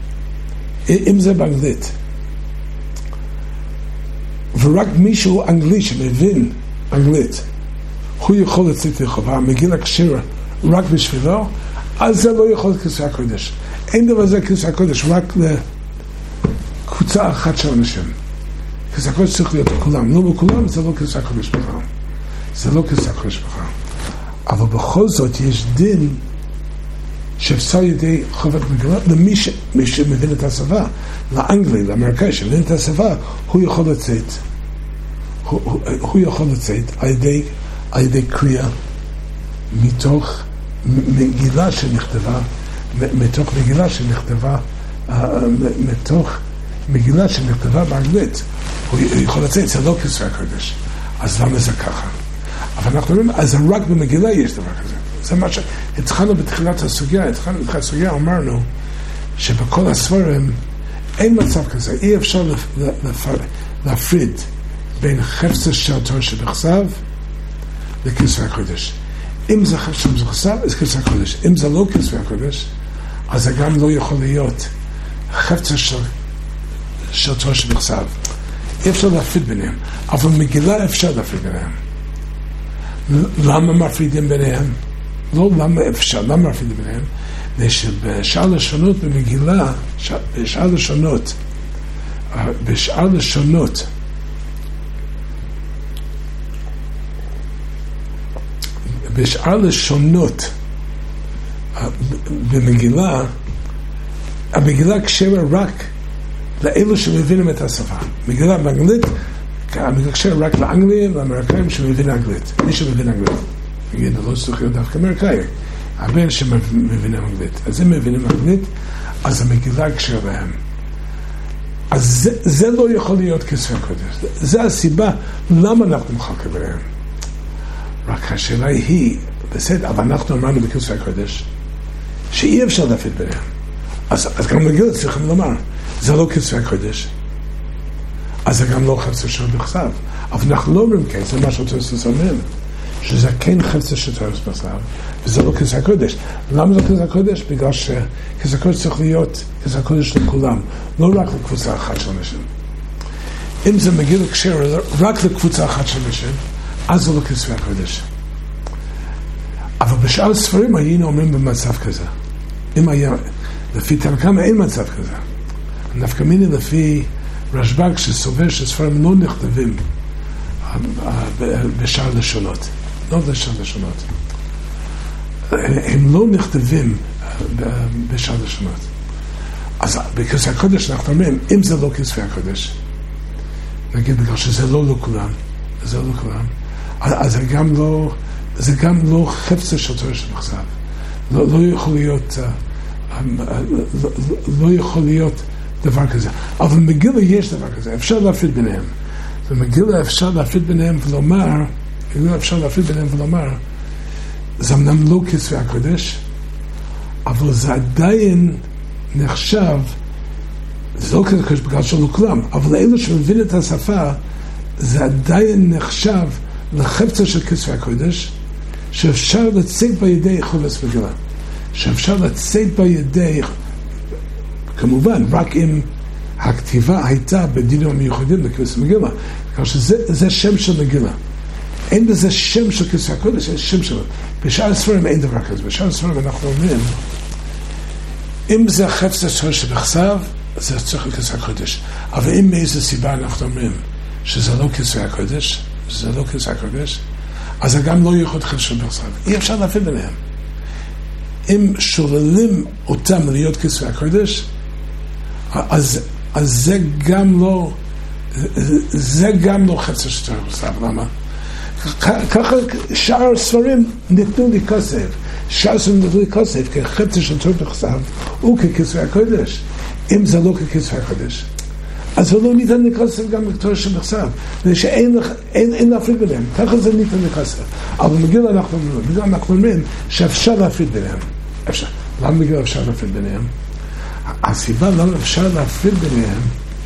ורק מישהו אנגלי שמבין אנגלית, הוא יכול לצאת ידי חובה, מגילה קשירה רק בשבילו, אז זה לא יכול להיות כספי הקודש. אין דבר זה כספי הקודש, רק לקבוצה אחת של אנשים. כספי הקודש צריך להיות לכולם, לא בכולם, זה לא כספי הקודש בכלל. אבל בכל זאת יש דין שאפשר ידי חובת מגילה, למי שמבין את השפה, לאנגלי, לאמריקאי שמבין את השפה, הוא יכול לצאת. הוא יכול לצאת על ידי קריאה מתוך מגילה שנכתבה, מתוך מגילה שנכתבה באנגלית. הוא יכול לצאת, זה לא כספי הקודש. אז למה זה ככה? אבל אנחנו אומרים, אז רק במגילה יש דבר כזה. זה מה שהתחלנו בתחילת הסוגיה, אמרנו שבכל הספרים אין מצב כזה, אי אפשר להפריד בין חפצה של תורה שבכתב לכספי הקודש. אם זה חפצה שבכתב, זה כספי הקודש. אם זה לא כספי הקודש, אז זה גם לא יכול להיות חפצה של תורה שבכתב. אי אפשר להפריד ביניהם, אבל מגילה אפשר להפריד ביניהם. למה מפרידים ביניהם? לא למה אפשר, למה מפרידים ביניהם? בשאר לשונות במגילה, בשאר לשונות במגילה, המגילה כשרה רק לאלו שמבינים את השפה. מגילה באנגלית, המגילה כשרה רק לאנגלים, לאמריקאים שמבינים אנגלית. מי שמבין אנגלית. נגיד, לא צריך להיות דווקא אמריקאי. הרבה שמבינים אנגלית. אז הם מבינים אנגלית, אז המגילה כשרה להם. אז זה לא יכול להיות כספי הקודש. זה הסיבה למה אנחנו מחלקים ביניהם. רק השאלה היא, בסדר, אבל אנחנו אמרנו בכספי הקודש, שאי אפשר להפריד ביניהם. אז גם מגילה צריכים לומר, זה לא כספי הקודש, אז זה גם לא חפצה של בכתב. אבל אנחנו לא אומרים כן, זה מה שתוספות אומרים, שזה כן חפצה של בכתב, וזה לא כספי הקודש. למה זה כספי הקודש? בגלל שכספי הקודש צריך להיות כספי הקודש לכולם, לא רק לקבוצה אחת של אנשים. אם זה מגיע לקשר רק לקבוצה אחת של אנשים, אז זה לא כספי הקודש. אבל בשאר הספרים היינו אומרים במצב כזה. אם היה, לפי תנקמה אין מצב כזה. נפקא מינה לפי רשב"ג שסובר שספרים לא נכתבים בשאר לשונות. לא בשאר לשונות. הם לא נכתבים בשאר לשונות. אז בכספי הקודש אנחנו אומרים, אם זה לא כספי הקודש, נגיד בגלל שזה לא לכולם, זה לא לכולם, אז זה גם לא חפצה של תורה שבכתב. לא יכול להיות דבר כזה. אבל במגילה יש דבר כזה, אפשר להפריד ביניהם. במגילה אפשר להפריד ביניהם ולומר, זה אמנם לא כספי הקודש, אבל זה עדיין נחשב, זה לא כספי הקודש בגלל שלא כולם, אבל לאלו שמבין את השפה, זה עדיין נחשב לחפצה של כספי הקודש, שאפשר לצאת בידי חובס מגילה. שאפשר לצאת בידי, כמובן, רק אם הכתיבה הייתה בדינים המיוחדים לכסף מגילה, בגלל שזה שם של מגילה. אין בזה שם של כסף הקודש, יש שם שלו. בשאר הספרים אין דבר כזה. בשאר הספרים אנחנו אומרים, אם זה החפצה שבכתב, זה צריך לכסף הקודש. אבל אם מאיזו סיבה אנחנו אומרים שזה לא כסף הקודש, אז זה גם לא יכול להיות חפצה בכתב. אי אפשר להפריד ביניהם. אם שוללים אותם להיות כספי הקודש, אז זה גם לא חפצה של בכתב. למה? ככה שאר ספרים ניתנו לי כסף. כחפצה של בכתב וככספי הקודש. אם זה לא ככספי הקודש, אז הוא לא ניתן לכסף גם בתורה שבכתב, שאין להפריד ביניהם. ככה זה ניתן לכסף. אבל בגילה אנחנו אומרים שאפשר להפריד ביניהם. אפשר. למה בגילה אפשר להפריד ביניהם? הסיבה למה אפשר להפריד ביניהם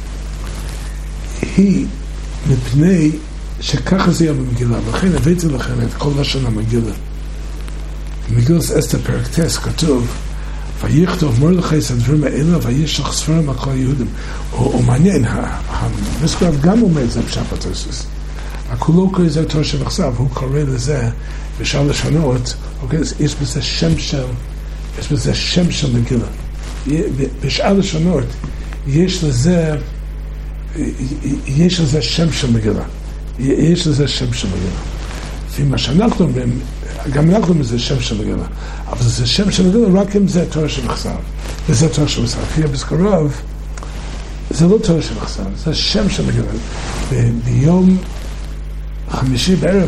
היא מפני שככה זה יהיה במגילה. לכן הבאתי לכם את כל לשון המגילה. במגילת אסתר פרק ט' כתוב, ויכתוב מרדכי את הדברים האלה וישלח ספרים על כל היהודים. הוא מעניין, המזכר גם אומר את זה בפשט התוספות. הכולו קורא לזה תורה שבכתב, הוא קורא לזה בשאר לשונות, יש בזה שם של מגילה. בשאר לשונות יש לזה שם של מגילה. לפי מה שאנחנו אומרים, גם אנחנו אומרים זה שם של מגילה, אבל זה שם של מגילה רק אם זה תורה שבכתב, וזה תורה שבכתב. לפי הבזקרוב, זה לא תורה שבכתב, זה שם של מגילה. ביום חמישי בערב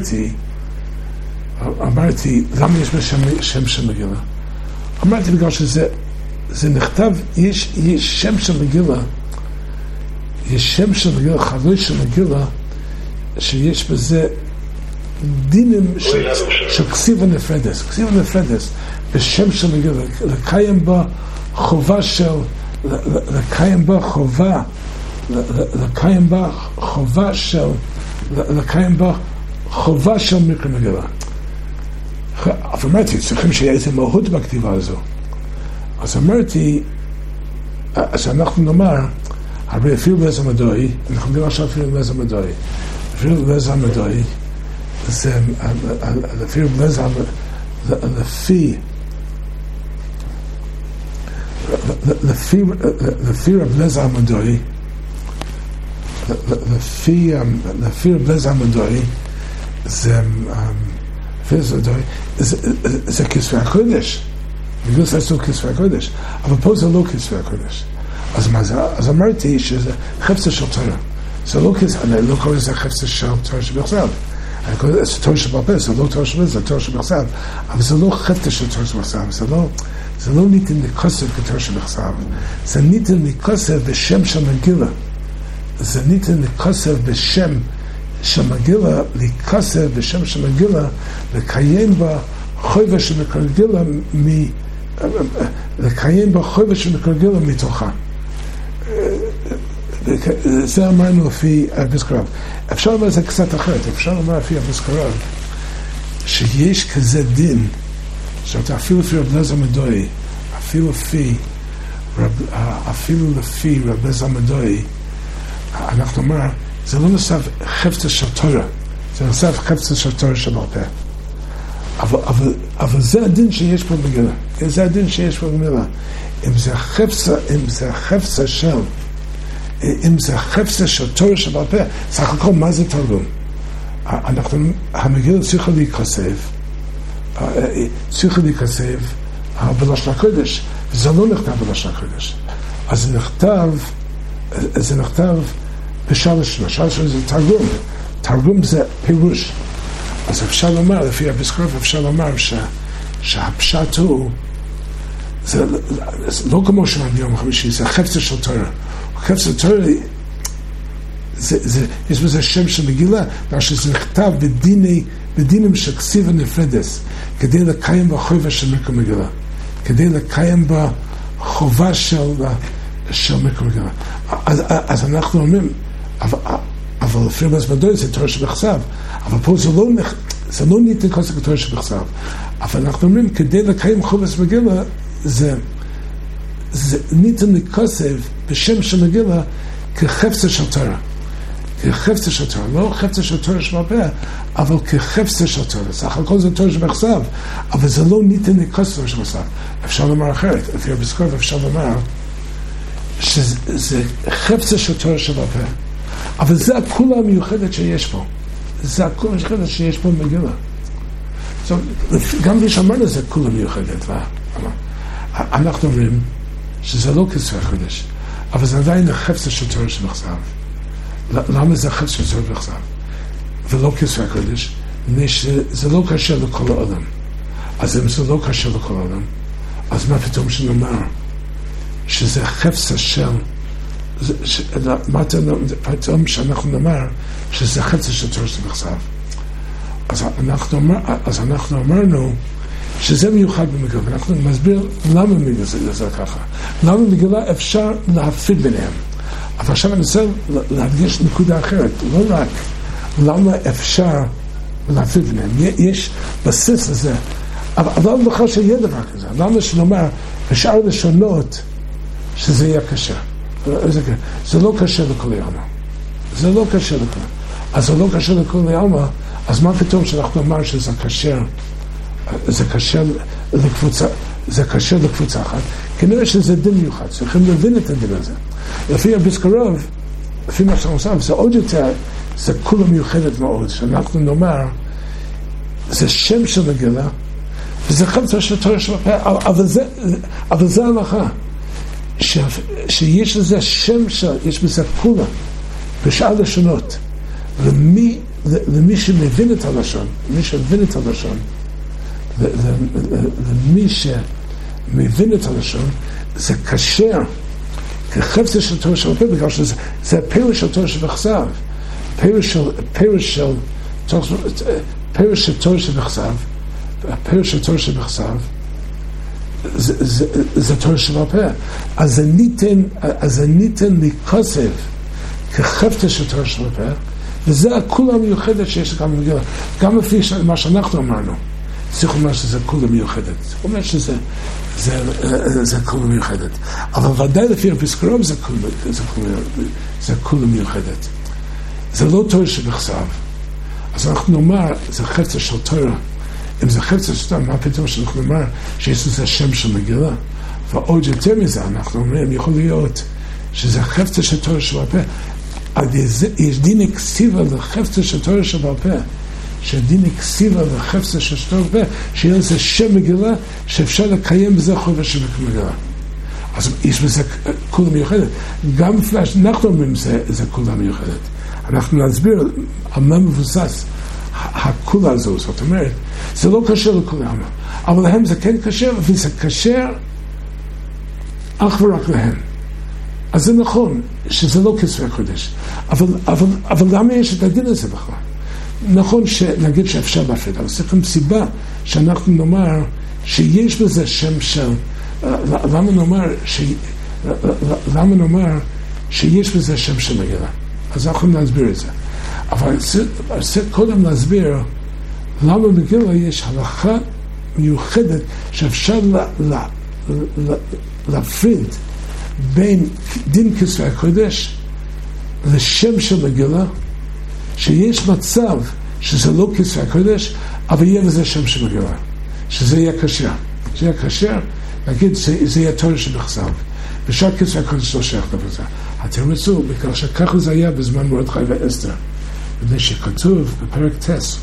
אמרתי, למה יש שם של מגילה? אמרתי בגלל שזה נכתב, יש שם של מגילה, יש שם של מגילה, חלוש של מגילה, שיש בזה דינים של כסיבה נפרדס. כסיבה נפרדס, בשם של מגילה, לקיים בה חובה של, לקיים בה חובה של מקרא מגילה. אבל אמרתי, צריכים שיהיה איזה מהות בכתיבה הזו. אז אמרתי, אז אנחנו נאמר, הרי אפילו בעז המדוי, אנחנו נראה עכשיו אפילו בעז המדוי. אפילו בעז המדוי, זה אפילו בעז המדוי, לפי רב בעז המדוי, לפי רב בעז המדוי, זה כספי הקודש. בגלל זה עשו כספי הקודש. אבל פה זה לא כספי הקודש. אז מה זה? אז אמרתי שזה חפצה של תורה. זה לא כסף, אני לא קורא לזה חפצה של תורה שבכתב. אני קורא לזה תורה שבעל פה, זה לא תורה שבכתב, זה תורה שבכתב. אבל זה לא חפצה של תורה שבכתב. זה לא ניתן לכוסף כתורה שבכתב. זה ניתן לכוסף בשם של מגילה. זה ניתן לכוסף בשם של מגילה, לכוסף בשם של מגילה, לקיים בה חובה של מקרגילה לקיים בה חובה של מקרגילה מתוכה. זה אמרנו לפי הבזקרוב. אפשר לומר זה קצת אחרת, אפשר לומר לפי הבזקרוב שיש כזה דין שאתה אפילו לפי רב אליעזר מדוי, אפילו לפי רב אליעזר מדוי, אנחנו אומר זה לא נוסף חפצה של תורה, זה נוסף חפצה של תורה שבעל פה. אבל זה הדין שיש פה במגילה. זה הדין שיש פה במגילה. אם זה חפצה של תורה שבעל פה, סך הכל מה זה תרגום? המגילה צריכה להיכתב בלשון הקודש, וזה לא נכתב בלשון הקודש. אז זה נכתב בשלוש שנה. שלוש שנה זה תרגום. תרגום זה פירוש. אז אפשר לומר, לפי הבזקרוב, אפשר לומר שהפשט הוא, זה לא כמו שאומר ביום חמישי, זה חפצה של תורה. חפצה של תורה, יש בזה שם של מגילה, שזה נכתב בדינים של כסיבה נפרדס, כדי לקיים בחובה של מקרא מגילה. כדי לקיים בחובה של מקרא מגילה. אז אנחנו אומרים, אבל לפי רב מדוי זה תורה שבכתב, אבל פה זה לא ניתן כוסף כתורה שבכתב. אבל אנחנו אומרים, כדי לקיים חובת מגילה, זה ניתן לכוסף בשם של מגילה כחפצה של תורה. כחפצה של תורה, לא חפצה של תורה שבעל פה, אבל כחפצה של תורה. סך הכל זה תורה שבכתב, אבל זה לא ניתן לכוסף שבכתב. אפשר לומר אחרת, לפי הבזקרוב אפשר לומר שזה חפצה של תורה שבעל פה. אבל זה הכולה המיוחדת שיש פה. זה הכולה המיוחדת שיש פה במגילה. גם כשאמרנו זה כולה מיוחדת. אנחנו אומרים שזה לא כספי הקודש, אבל זה עדיין החפצה של תורה שבכתב. למה זה החפצה של תורה שבכתב? ולא כספי הקודש? זה לא קשה לכל העולם. אז אם זה לא קשה לכל העולם, אז מה פתאום שנאמר שזה חפצה של פתאום שאנחנו נאמר שזה חפצה של תורה שבכתב. אז אנחנו אמרנו שזה מיוחד במגילה, ואנחנו נסביר למה מגילה זה ככה. למה מגילה אפשר להפריד ביניהם. אבל עכשיו אני רוצה להדגיש נקודה אחרת, לא רק למה אפשר להפריד ביניהם. יש בסיס לזה, אבל לא בכלל שיהיה דבר כזה. למה שנאמר בשאר לשונות שזה יהיה קשה. זה לא קשה לכל העלמא. זה לא קשה לכל. אז זה לא קשה לכל העלמא, אז מה פתאום שאנחנו אמר שזה קשה, זה קשה לקבוצה, זה קשה לקבוצה אחת? כנראה שזה דין מיוחד, צריכים להבין את הדין הזה. לפי הבזקרוב, לפי מה שאנחנו עושים, זה עוד יותר, זה כולה מיוחדת מאוד, שאנחנו נאמר זה שם של מגילה, וזה חפצה של תורה שבפה, אבל זה ההלכה, שיש לזה שם יש בזה כולה, בשאר לשונות, למי שמבין את הלשון, למי שמבין את הלשון, למי שמבין את הלשון, זה קשר, כחפצה של תורה שבפה, בגלל שזה הפירוש של תורה שבכתב, פירוש של תורה שבכתב, הפירוש של תורה שבכתב, זה תורה שבפה. אז זה ניתן לכוסף כחפצה של תורה שבפה, וזה הכולה המיוחדת שיש גם במגילה. גם לפי מה שאנחנו אמרנו, צריך לומר שזה כולה מיוחדת. זאת אומרת שזה כולה מיוחדת. אבל ודאי לפי הפסקרוב זה כולה מיוחדת. זה לא תורה שבכתב. אז אנחנו נאמר, זה חפצה של תורה. אם זה חפצה של תורה, מה פתאום שאנחנו נאמר שיש לזה שם של מגילה? ועוד יותר מזה, אנחנו אומרים, יכול להיות שזה חפצה של תורה שבפה. יש דין אקסיבה לחפצה של תורה שבפה. שדין אקסיבה לחפצה של תורה שבפה, שיהיה לזה שם מגילה, שאפשר לקיים בזה חופש של מגילה. אז יש בזה כולה מיוחדת. גם פלאש, אנחנו אומרים זה כולה מיוחדת. אנחנו נסביר על מה מבוסס הכולה הזו, זאת אומרת, זה לא קשר לכולם, אבל להם זה כן קשר, וזה קשר אך ורק להם. אז זה נכון שזה לא כספי הקודש, אבל למה יש את הדין הזה בכלל? נכון שנגיד שאפשר להפריד, אבל זה גם סיבה שאנחנו נאמר שיש בזה שם של, למה נאמר שיש בזה שם של מגילה? אז אנחנו נסביר את זה. אבל צריך קודם להסביר למה במגילה יש הלכה מיוחדת שאפשר להפריד בין דין כספי הקודש לשם של מגילה, שיש מצב שזה לא כספי הקודש, אבל יהיה לזה שם של מגילה, שזה יהיה כשר. זה יהיה כשר, נגיד, זה יהיה תורה שבכתב. ושאר כספי הקודש לא שייך לזה. התירוץ הוא, בגלל שככה זה היה בזמן מרדכי ואסתר. מפני שכתוב בפרק טס,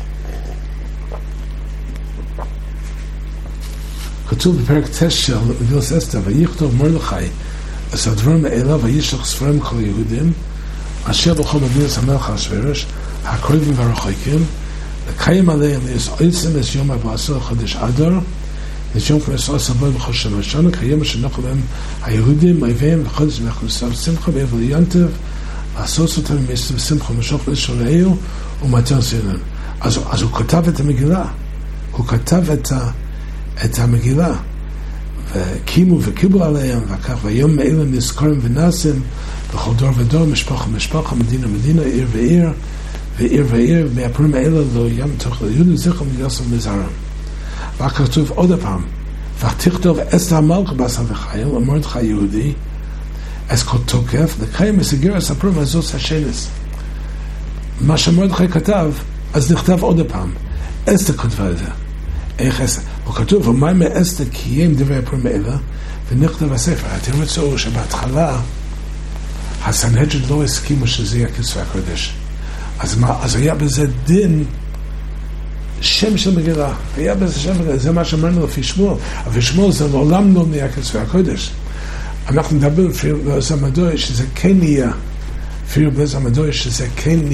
כתוב בפרק טס של מגילת אסתר, ויכתוב מרדכי את הדברים האלה וישלח ספרים כל היהודים אשר בכל מדינת המלך אחשוורוש הקרובים והרחוקים לקיים עליהם לעצם את יום ה-14 לחודש אדר, את יום כנסת סבוי בכל שנה ושנה, כיום אשר נחו בהם היהודים אויביהם וחודש מכניסה ושמחה באבל ינטב, לעשות אותם בשמחה ומשוך לשולאיו ומתן סינם. אז הוא כתב את המגילה, הוא כתב את המגילה, וקימו וקיבלו עליהם, וכך ויום מאלה נזכרים ונעשים בכל דור ודור, משפחה משפחה, מדינה מדינה, עיר ועיר, ועיר ועיר, מהפרים האלה לא ים תוך ליהודים זכר מגייסם מזרם. וכתוב עוד הפעם, ותכתוב אסתר המלכה בשר וחייל, למרדכי יהודי, אז כל תוקף, לקיים מסגר הספר מהזוס השנס. מה שמרדכי כתב, אז נכתב עוד הפעם. אסתר כתבה את זה. איך אסתר? הוא כתוב, ומה מאסתר קיים דברי הפרים האלה, ונכתב בספר. אתם רצו שבהתחלה, הסנהדרין לא הסכימו שזה יהיה כספי הקודש. אז היה בזה דין שם של מגילה. היה בזה שם מגילה. זה מה שאמרנו לפי שמואל. אבל שמואל זה לעולם לא נהיה כספי הקודש. אנחנו נדבר אפילו בעז המדוי שזה כן נהיה, אפילו בעז המדוי שזה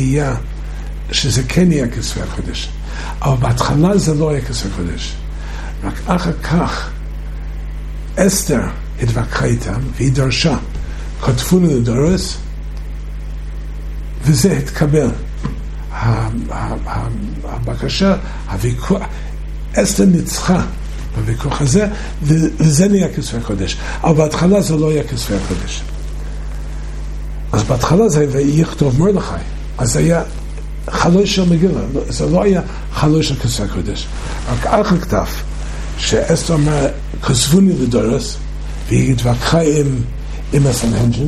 כן נהיה כספי הקודש. אבל בהתחלה זה לא היה כספי הקודש. רק אחר כך אסתר התווכחה איתם והיא דרשה, כתבו לדורס, וזה התקבל. הבקשה, הוויכוח, אסתר ניצחה בוויכוח הזה, וזה נהיה כספי הקודש. אבל בהתחלה זה לא היה כספי הקודש. אז בהתחלה זה ויכתוב מרדכי, אז זה היה חלוש של מגילה, זה לא היה חלוש של כספי הקודש. רק אחר כתב, שאסתר אמרה, כתבוני לדורס, והיא התווכחה עם הסנהדרין,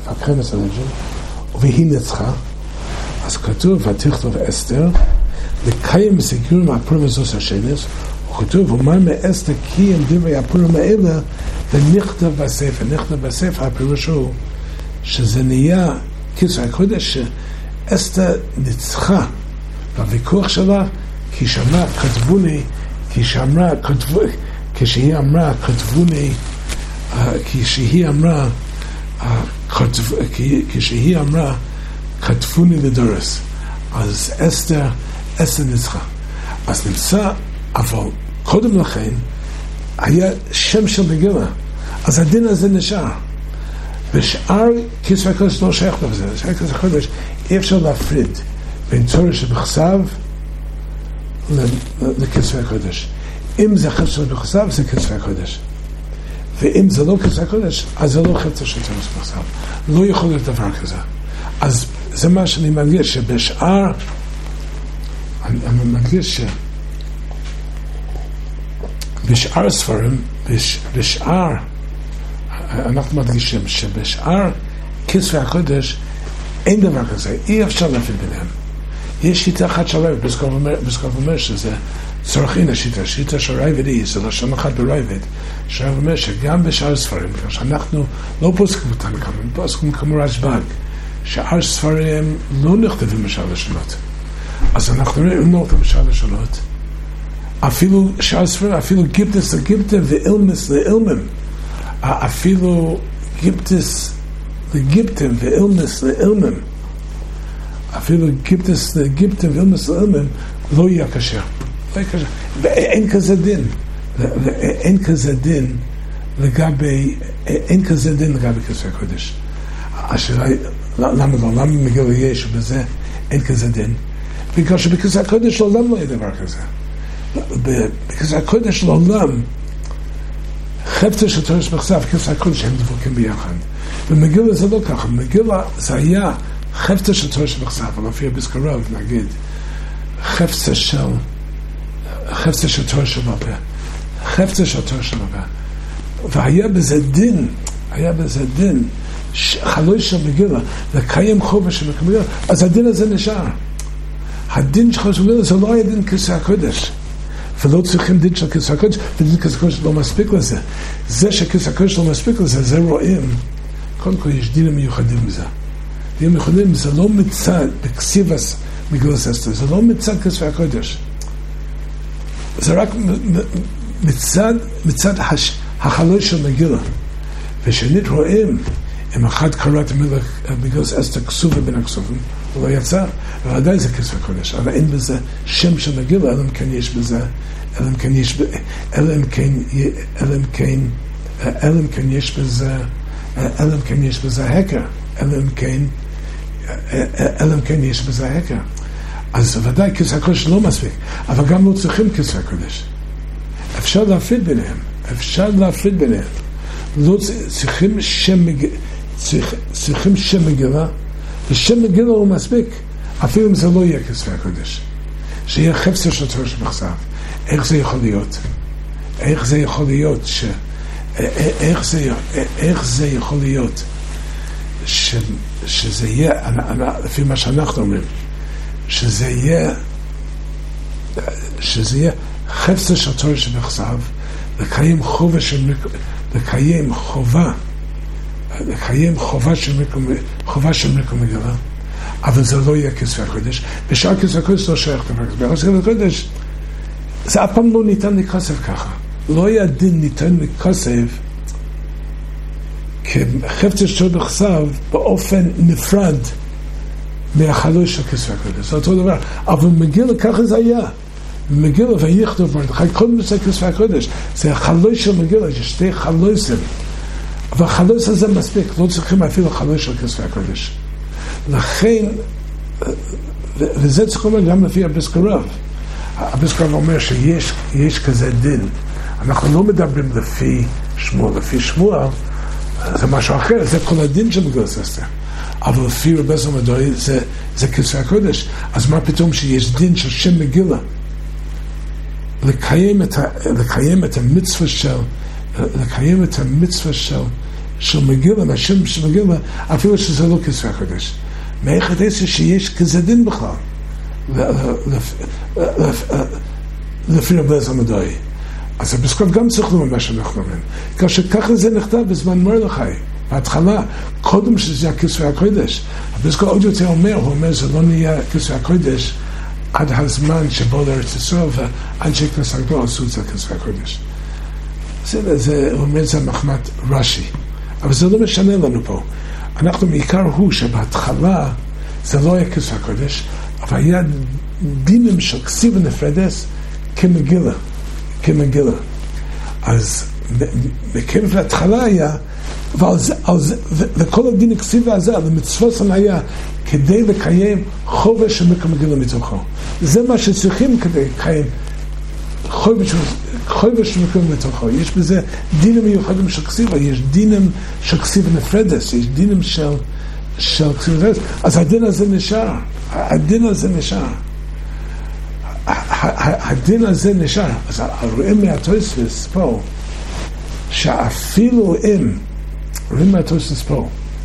והיא ניצחה, אז כתוב, ותכתוב אסתר, לקיים מסגרים מהפורים הזוס השנס, וכתוב, ומה מאסתר קיים דברי הפורים האלה, ונכתב בספר. נכתב בספר, הפירוש הוא, שזה נהיה כספי הקודש, שאסתר ניצחה בוויכוח שלה, כשהיא אמרה כתבוני לדורס, אז אסתר ניצחה. אז נמצא, אבל קודם לכן היה שם של מגילה, אז הדין הזה נשאר. ושאר כסף הקודש לא שייך לזה. שאר כסף הקודש אי אפשר להפריד בין תורה שבכתב לכסף הקודש. אם זה חפץ שבכתב זה כסף הקודש, ואם זה לא כסף הקודש אז זה לא חפץ של תורה שבכתב. לא יכול להיות דבר כזה. אז זה מה שאני מדגיש, שבשאר אני מדגיש שבשאר ספרים, בשאר אנחנו מדגישים שבשאר כסף הקודש אין דבר כזה, אי אפשר להפריד ביניהם. יש שיטה אחת של רייבד, בסקוב אומר שזה צורכין השיטה של רייבד היא, זה לשון אחת ברייבד, שרייבד אומר שגם בשאר ספרים, שאנחנו לא פוסקים אותם כאן, פוסקים כמו רשב"ג, שאר ספרים לא נכתבים בשאר לשונות. אז אנחנו רואים לא בשאר לשונות, אפילו שאר ספרים, אפילו גיפטס לגיפטם ואילמס לאילמם, אפילו גיפטס לגיפטם ואילמס לאילמם, אפילו גיפטס לגיפטם ואילמס לאילמם לא יהיה כשר. אין כזה דין. אין כזה דין לגבי כסף הקודש. השאלה היא, למה לא? למה מגילה יש ובזה אין כזה דין? בגלל שבכסף הקודש לעולם לא יהיה דבר כזה. בכסף הקודש לעולם חפץ של תורה שבכתב וכסף הקודש הם דבוקים ביחד. במגילה זה לא ככה. במגילה זה היה חפץ של תורה שבכתב, אבל לפי בזכרוב נגיד חפץ של תורה שבפה. חפץ של תורה שבפה. והיה בזה דין חלוי של מגילה, לקיים חובה של מגילה, אז הדין הזה נשאר. הדין של מגילה זה לא היה דין כסף הקודש. ולא צריכים דין של כסף הקודש, ודין כסף הקודש לא מספיק לזה. זה שכסף הקודש לא מספיק לזה, זה רואים. קודם כל יש דינים מיוחדים בזה. דינים מיוחדים זה לא מצד בכסיבס מגילת אסתר, זה לא מצד כסף הקודש. זה רק מצד החלוי של מגילה. ושנית רואים, אם אחד קרא את מגילת אסתר כסובה בין הכסובים, הוא לא יצא, ועדיין זה כסף הקודש, אבל אין בזה שם של מגילה, אלא אם כן יש בזה, אלא אם כן יש בזה הקר, אלא אם כן יש בזה הקר. אז ודאי כסף הקודש לא מספיק, אבל גם לא צריכים כסף הקודש. אפשר להפריד ביניהם. לא צריכים שם מגילה, ושם מגילה הוא מספיק, אפילו אם זה לא יהיה כסף הקודש. שיהיה חפץ של תורה שבכתב. איך זה יכול להיות? איך זה יכול להיות שזה יהיה, לפי מה שאנחנו אומרים, שזה יהיה חפץ של תורה שבכתב, לקיים חובה של מקום מגילה, אבל זה לא יהיה כסף הקודש. בשאר כסף הקודש לא שייך דבר כזה. בכסף הקודש זה אף פעם לא ניתן לכסף ככה. לא היה דין ניתן לכסף כחפץ של בכתב באופן נפרד מהחלוי של כסף הקודש. זה אותו דבר. אבל מגילה ככה זה היה. מגילה ויכתוב מרדכי, קודם זה כסף הקודש. זה החלוי של מגילה, יש שתי חלויסים. אבל החלויס הזה מספיק, לא צריכים אפילו חלוי של כסף הקודש. לכן, וזה צריך לומר גם לפי הבזכרוב. הבזכרוב אומר שיש כזה דין. אנחנו לא מדברים לפי שמואל. לפי שמואל זה משהו אחר, זה כל הדין של מגילת אסתר. אבל לפי רבי אליעזר מדוי זה כסף הקודש. אז מה פתאום שיש דין של שם מגילה? לקיים את המצווה של מגילה, מהשם של מגילה, אפילו שזה לא כסף הקודש. מאיך את עשר שיש כזה דין בכלל? לפי רבי אליעזר מדוי. אז הבזכרוב גם צריך לומר מה שאנחנו אומרים. כאשר ככה זה נכתב בזמן מרדכי. בהתחלה, קודם שזה היה כסף הקודש. הבזכרוב עוד יותר אומר, הוא אומר, זה לא נהיה כסף הקודש עד הזמן שבו לארץ ישראל, ועד שכנס הגדול עשו את זה כספי הקודש. זה אומר את זה מחמת רש"י. אבל זה לא משנה לנו פה. אנחנו מעיקר הוא שבהתחלה זה לא היה כספי הקודש, אבל היה דינים של כסיב ונפרדס כמגילה. אז בכיוון להתחלה היה, וכל הדין הכסיב הזה, למצוות היה כדי לקיים חובש של מגילה מתוכו. זה מה שצריכים כדי לקיים חובש של מגילה מתוכו. יש בזה דינים מיוחדים של כסיבה, יש דינים של כסיב ונפרדס, יש דינים של כסיב ונפרדס. אז הדין הזה נשאר. הדין הזה נשאר. אז רואים מהתוספות פה, שאפילו אם, רואים מהתוספות פה,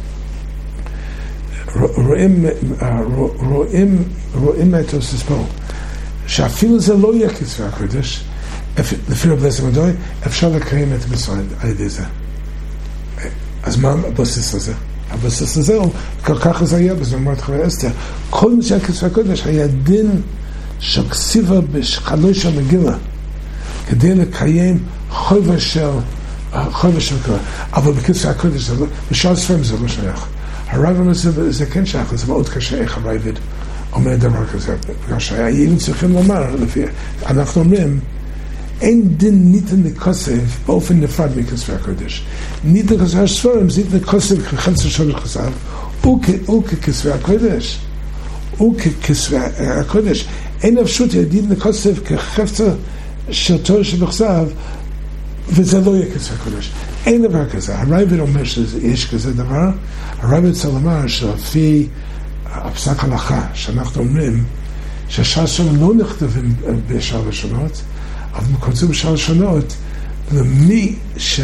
רואים מהתוספות פה, שאפילו זה לא יהיה כספי הקודש, לפי רבי אליעזר מדוי, אפשר לקיים את המצווה על ידי זה. אז מה הבסיס הזה? הבסיס הזה הוא, ככה זה היה בזמן מרדכי אסתר. כל מה שהיה כספי הקודש היה דין של כסיבה בחלוי של מגילה, כדי לקיים חובש של מגילה. אבל בכספי הקודש, בשאר ספרים זה לא שייך. הרב אומר זה כן שייך, זה מאוד קשה איך הרב אומר דבר כזה. היינו צריכים לומר, אנחנו אומרים, אין דין ניתן לכוסף באופן נפרד מכספי הקודש. ניתן לכספי הספרים, זה ניתן לכוסף כחצי של כסף, הוא ככספי הקודש. הוא ככספי הקודש. אין אפשרות ניתן לכוסף כחפצה של תור שבכסף, וזה לא יהיה כספי הקודש. אין דבר כזה. הרייבד אומר שיש כזה דבר. הרייבד צריך לומר שלפי הפסק הלכה, שאנחנו אומרים שהשאר שלנו לא נכתבים בשאר לשונות, אבל מקוצרים בשאר לשונות, למי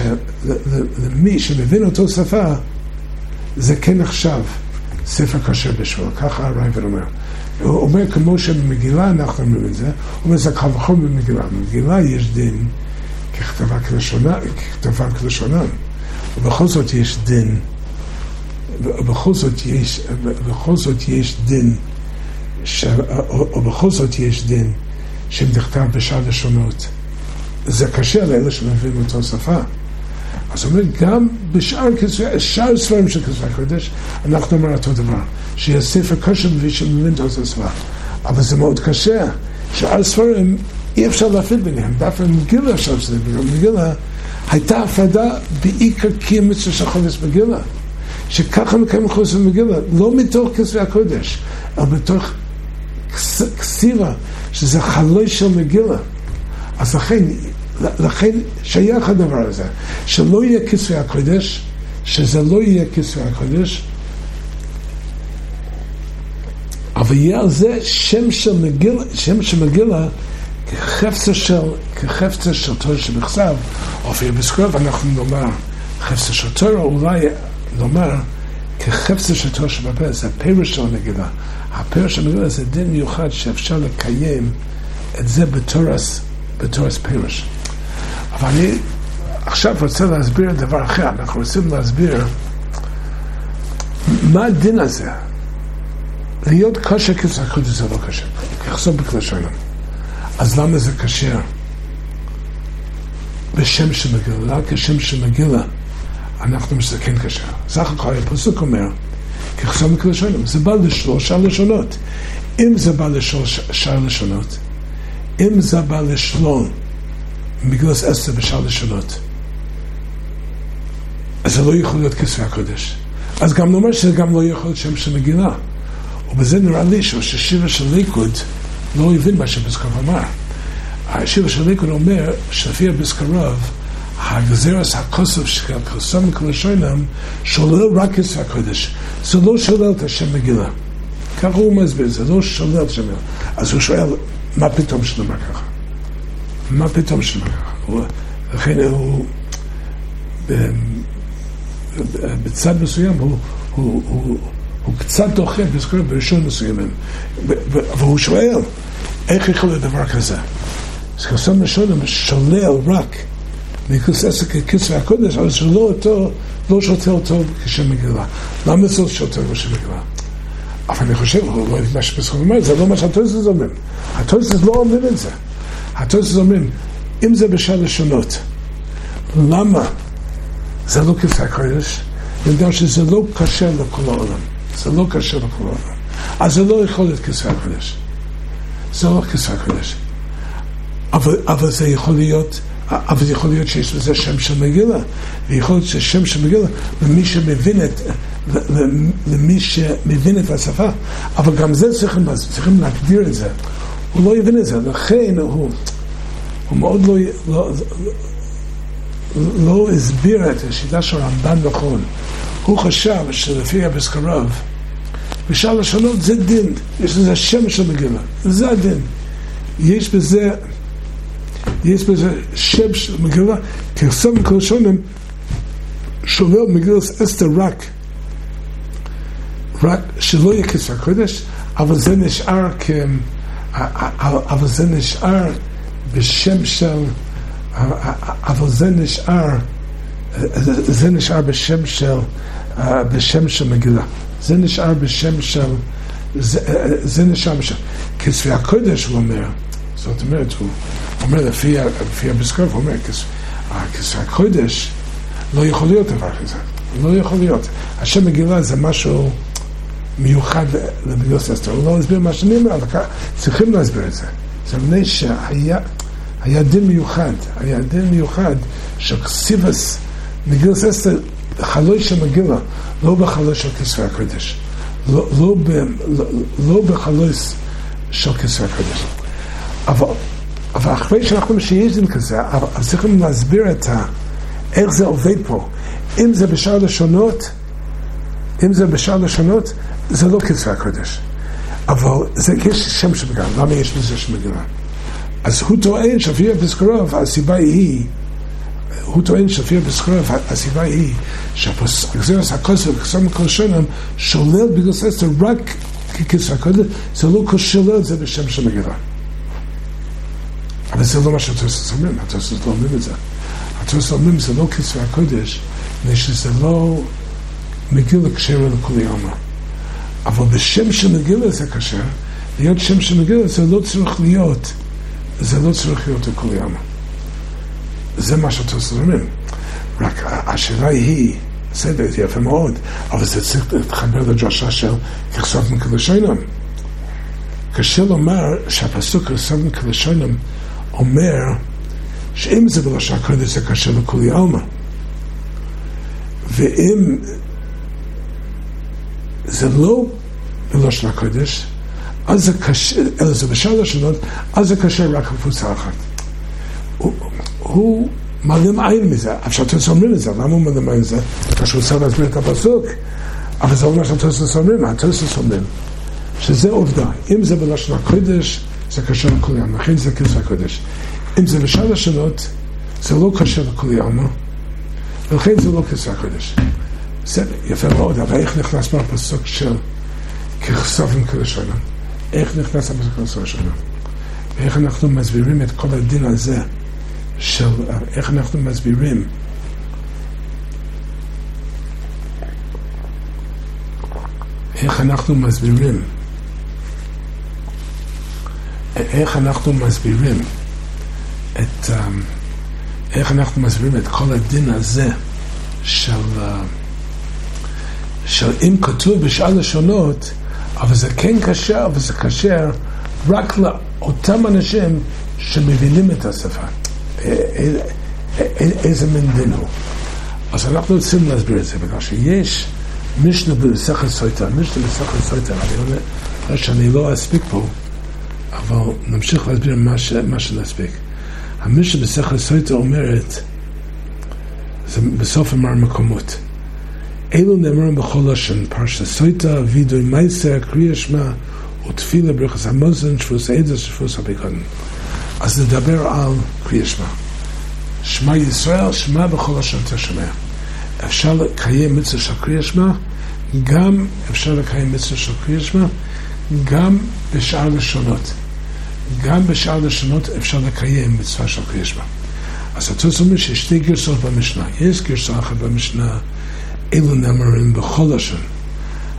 שמבין אותו שפה, זה כן נחשב ספר כשר בשביל. ככה הרייבד אומר. הוא אומר כמו שבמגילה אנחנו אומרים את זה, הוא אומר זה קל וחומר במגילה. במגילה יש דין ככתבה כלשונם, ובכל זאת יש דין, ובכל זאת יש דין שנכתב בשאר לשונות. זה קשה לאלה שמבינים אותו שפה. אז הוא אומר, גם בשאר ספרים של כספי הקודש, אנחנו אומרים אותו דבר, שיש ספר קשה שמבין אותו שפה. אבל זה מאוד קשה. שאר ספרים אי אפשר להפריד ביניהם. דווקא מגילה אפשר שזה במגילה, הייתה הפרדה בעיקר כמצווה של חודש מגילה. שככה מקיים חודש מגילה, לא מתוך כספי הקודש, אלא מתוך כסיבה, שזה חלוי של מגילה. אז לכן שייך הדבר הזה, שלא יהיה כספי הקודש, שזה לא יהיה כספי הקודש, אבל יהיה על זה שם של מגילה, כחפצה של תורה שבכסף, או אפילו בסקרוב אנחנו נאמר, חפצה של תורה, אולי נאמר, כחפצה של תורה שבפה, זה הפירוש של המגילה. הפירוש של המגילה זה דין מיוחד שאפשר לקיים את זה בתורס פירוש. אבל אני עכשיו רוצה להסביר דבר אחר. אנחנו רוצים להסביר מה הדין הזה. להיות קשה כספי הקודש זה לא קשה. כחסום בכלשונם. אז למה זה קשה? בשם של מגילה, כשם של מגילה, אנחנו מסתכלים קשה. סך הכל הפסוק אומר, כחסום בכלשונם, זה בא לשלוש הלשונות. אם זה בא לשאר לשונות, אם זה בא לשלול מגילת אסתר בשאר לשונות, אז זה לא יכול להיות כספי הקודש. אז גם נאמר שזה גם לא יכול להיות שם של מגילה. ובזה נראה לי ששיבה של ליכוד לא הבין מה שבסקרוב אמר. השיבה של ליכוד אומר שלפי הבסקרוב, הגזירס הכוסף של כחסום בכלשונם שולל רק כספי הקודש. זה לא שולל את השם מגילה. ככה הוא מסביר, זה לא שולל את השם מגילה. אז הוא שואל, מה פתאום שנאמר ככה? מה פתאום שנאמר ככה? לכן הוא בצד מסוים הוא קצת דוחה בזכור בראשון מסוימים, והוא שואל איך יכול להיות דבר כזה? אז כסום ראשון שולל רק מכסף ככספי הקודש, אבל לא שותה אותו כשם מגילה. למה זה שותה כשם מגילה? אבל אני חושב, הוא לא יודע מה שבסך אומר, זה לא מה שהתוספות אומרים. התוספות לא אומרים את זה. התוספות אומרים, אם זה בשעה לשונות, למה זה לא כסף הקודש? אני יודע שזה לא קשה לכל העולם. זה לא קשה לכל העולם. אז זה לא יכול להיות כסף הקודש. זה לא כסף הקודש. אבל זה יכול להיות, אבל יכול להיות שיש לזה שם של מגילה, ויכול להיות ששם של מגילה למי שמבין את השפה, אבל גם זה צריכים להגדיר את זה. הוא לא יבין את זה, לכן הוא מאוד לא הסביר את השיטה של הרמב"ן נכון. הוא חשב שלפי הבסקרוב בשעה לשונות זה דין, יש לזה שם של מגילה, זה הדין. יש בזה שם של מגילה, כרסם כל שונים שולל מגילת אסתר רק שלא יהיה כסף הקודש, אבל זה נשאר בשם של, אבל זה נשאר בשם של מגילה. זה נשאר בשם של, זה נשאר בשם. כסף הקודש הוא אומר, זאת אומרת, הוא אומר לפי הבסקרוב, הוא אומר, כסף הקודש לא יכול להיות דבר כזה. לא יכול להיות. השם מגילה זה משהו מיוחד למגילת אסתר. הוא לא הסביר מה שאני אומר, אבל צריכים להסביר את זה. זה מפני שהיה דין מיוחד של כסיבס מגילת אסתר בחלוי של מגילה, לא בחלוי של כסף הקודש. לא בחלוי של כסף הקודש. אבל אחרי שאנחנו שיש דין כזה, אבל צריכים להסביר איך זה עובד פה. אם זה בשעה לשונות, זה לא כסף הקודש. אבל יש שם של מגילה. למה יש בזה שם מגילה? אז הוא טוען שפי הבסקרוב, הסיבה היא שהגזירס הכוסף וכסם כל שונם שולל בגלל אסתר רק ככסף הקודש, זה לא שולל את זה בשם של מגילה. אבל זה לא מה שהתוספות אומרים, התוספות לא אומרים את זה. התוספות אומרים זה לא כסף הקודש, שזה לא מגילה כשרה לכולי עלמא. אבל בשם של מגילה זה קשה, להיות שם של מגילה זה לא צריך להיות לכולי עלמא. זה מה שהתוספות אומרים. רק השאלה היא, בסדר, זה יפה מאוד, אבל זה צריך להתחבר לדרשה של ככסף מקדשנו. קשה לומר שהפסוק ככסף מקדשנו אומר שאם זה בלשון הקודש זה קשה לכולי עלמא, ואם זה לא בלשון הקודש, אז זה קשה, אלא זה בשעה לשונות, אז זה קשה רק לקבוצה אחת. הוא מעלים עין מזה, אפשר אומרים את זה, למה הוא מעלים עין מזה? כשהוא רוצה להסביר את הפסוק, אבל זה אומר שהתוספות אומרים שזה עובדה. אם זה בלשון הקודש, זה קשה לכולי עלמא, לכן זה כסף הקודש. אם זה בשעה לשונות, זה לא קשה לכולי עלמא, ולכן זה לא כסף הקודש. זה יפה מאוד, אבל איך נכנס בפסוק של ככסף מקדשנו? איך נכנס בפסוק מקדשנו? ואיך אנחנו מסבירים את כל הדין הזה של, איך אנחנו מסבירים איך אנחנו מסבירים את כל הדין הזה של אם כתוב בשעה לשונות, אבל זה כן קשה, אבל זה קשה רק לאותם אנשים שמבינים את השפה. איזה מין דין הוא. אז אנחנו רוצים להסביר את זה, בגלל שיש משנה במסכת סוטה, אני אומר שאני לא אספיק פה, אבל נמשיך להסביר מה שנספיק. המשנה במסכת סוטה אומרת, זה בסוף אמר מקומות, אלו נאמרים בכל לשון, פרשת סוטה, וידוי מייסר, קריאה שמע, ותפילה ברכת המזון, שפוס עדס, שפוס הפיקדון. אז נדבר על קריאה שמע. שמע ישראל, שמע בכל לשון תשמע. אפשר לקיים מצווה של קריאה שמע, גם אפשר לקיים מצווה של קריאה שמע, גם בשאר לשונות. גם בשאר לשונות אפשר לקיים מצווה של קריאה שמע. אז התוספות אומר שיש שתי גרסאות במשנה. יש גרסה אחת במשנה, אלו נאמרים בכל לשון.